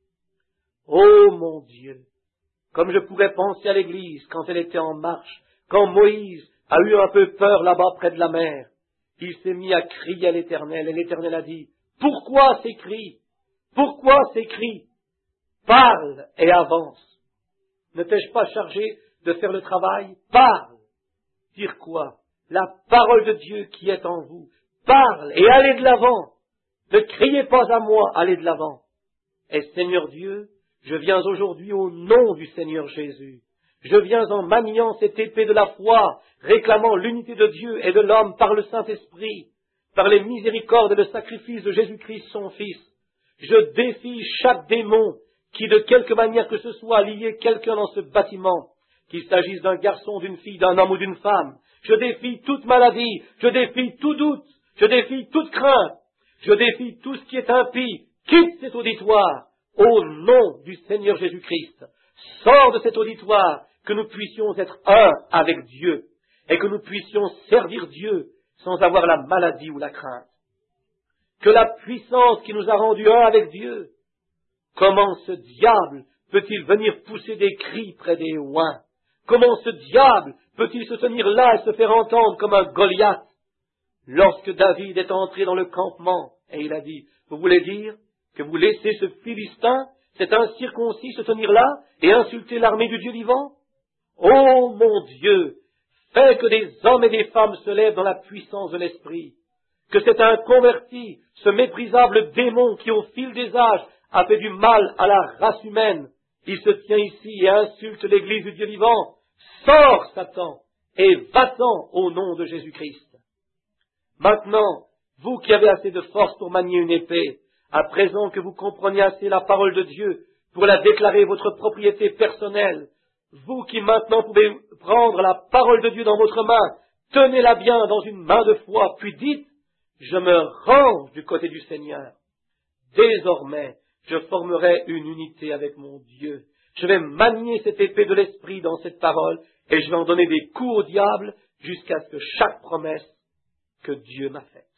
Oh mon Dieu, comme je pourrais penser à l'Église quand elle était en marche, quand Moïse a eu un peu peur là-bas près de la mer. Il s'est mis à crier à l'Éternel, et l'Éternel a dit, « Pourquoi ces cris? Pourquoi ces cris? Parle et avance. Ne t'ai-je pas chargé de faire le travail? Parle. » Dire quoi? La parole de Dieu qui est en vous. Parle et allez de l'avant. Ne criez pas à moi, allez de l'avant. Et Seigneur Dieu, je viens aujourd'hui au nom du Seigneur Jésus. Je viens en maniant cette épée de la foi, réclamant l'unité de Dieu et de l'homme par le Saint-Esprit, par les miséricordes et le sacrifice de Jésus-Christ son Fils. Je défie chaque démon qui, de quelque manière que ce soit, a lié quelqu'un dans ce bâtiment, qu'il s'agisse d'un garçon, d'une fille, d'un homme ou d'une femme. Je défie toute maladie, je défie tout doute, je défie toute crainte, je défie tout ce qui est impie. Quitte cet auditoire au nom du Seigneur Jésus-Christ, sors de cet auditoire, que nous puissions être un avec Dieu et que nous puissions servir Dieu sans avoir la maladie ou la crainte. Que la puissance qui nous a rendus un avec Dieu, comment ce diable peut-il venir pousser des cris près des oins? Comment ce diable peut-il se tenir là et se faire entendre comme un Goliath? Lorsque David est entré dans le campement et il a dit, vous voulez dire que vous laissez ce Philistin, cet incirconcis, se tenir là et insulter l'armée du Dieu vivant? Ô mon Dieu, fais que des hommes et des femmes se lèvent dans la puissance de l'Esprit, que cet inconverti, ce méprisable démon qui au fil des âges a fait du mal à la race humaine, il se tient ici et insulte l'Église du Dieu vivant. Sors, Satan, et va-t'en au nom de Jésus-Christ. Maintenant, vous qui avez assez de force pour manier une épée, à présent que vous comprenez assez la parole de Dieu pour la déclarer votre propriété personnelle, vous qui maintenant pouvez prendre la parole de Dieu dans votre main, tenez-la bien dans une main de foi, puis dites, je me range du côté du Seigneur. Désormais, je formerai une unité avec mon Dieu. Je vais manier cette épée de l'Esprit dans cette parole, et je vais en donner des coups au diable jusqu'à ce que chaque promesse que Dieu m'a faite.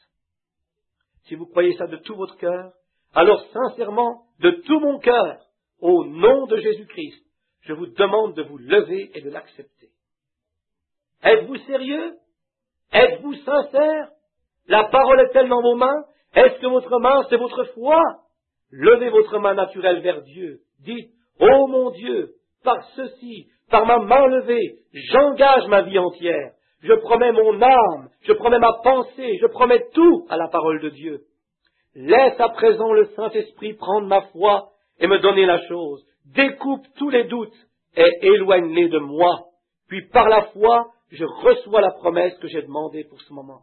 Si vous croyez ça de tout votre cœur, alors sincèrement, de tout mon cœur, au nom de Jésus-Christ, je vous demande de vous lever et de l'accepter. Êtes-vous sérieux? Êtes-vous sincère? La parole est-elle dans vos mains? Est-ce que votre main, c'est votre foi? Levez votre main naturelle vers Dieu. Dites, ô mon Dieu, par ceci, par ma main levée, j'engage ma vie entière. Je promets mon âme, je promets ma pensée, je promets tout à la parole de Dieu. Laisse à présent le Saint-Esprit prendre ma foi et me donner la chose. Découpe tous les doutes et éloigne-les de moi. Puis par la foi, je reçois la promesse que j'ai demandée pour ce moment.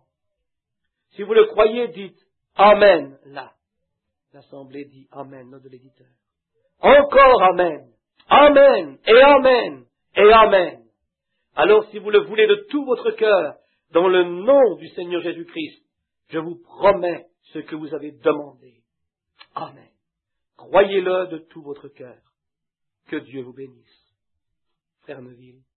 Si vous le croyez, dites Amen là. L'Assemblée dit Amen, nom de l'éditeur. Encore Amen. Amen et Amen et Amen. Alors si vous le voulez de tout votre cœur, dans le nom du Seigneur Jésus-Christ, je vous promets ce que vous avez demandé. Amen. Croyez-le de tout votre cœur. Que Dieu vous bénisse. Frère Neuville.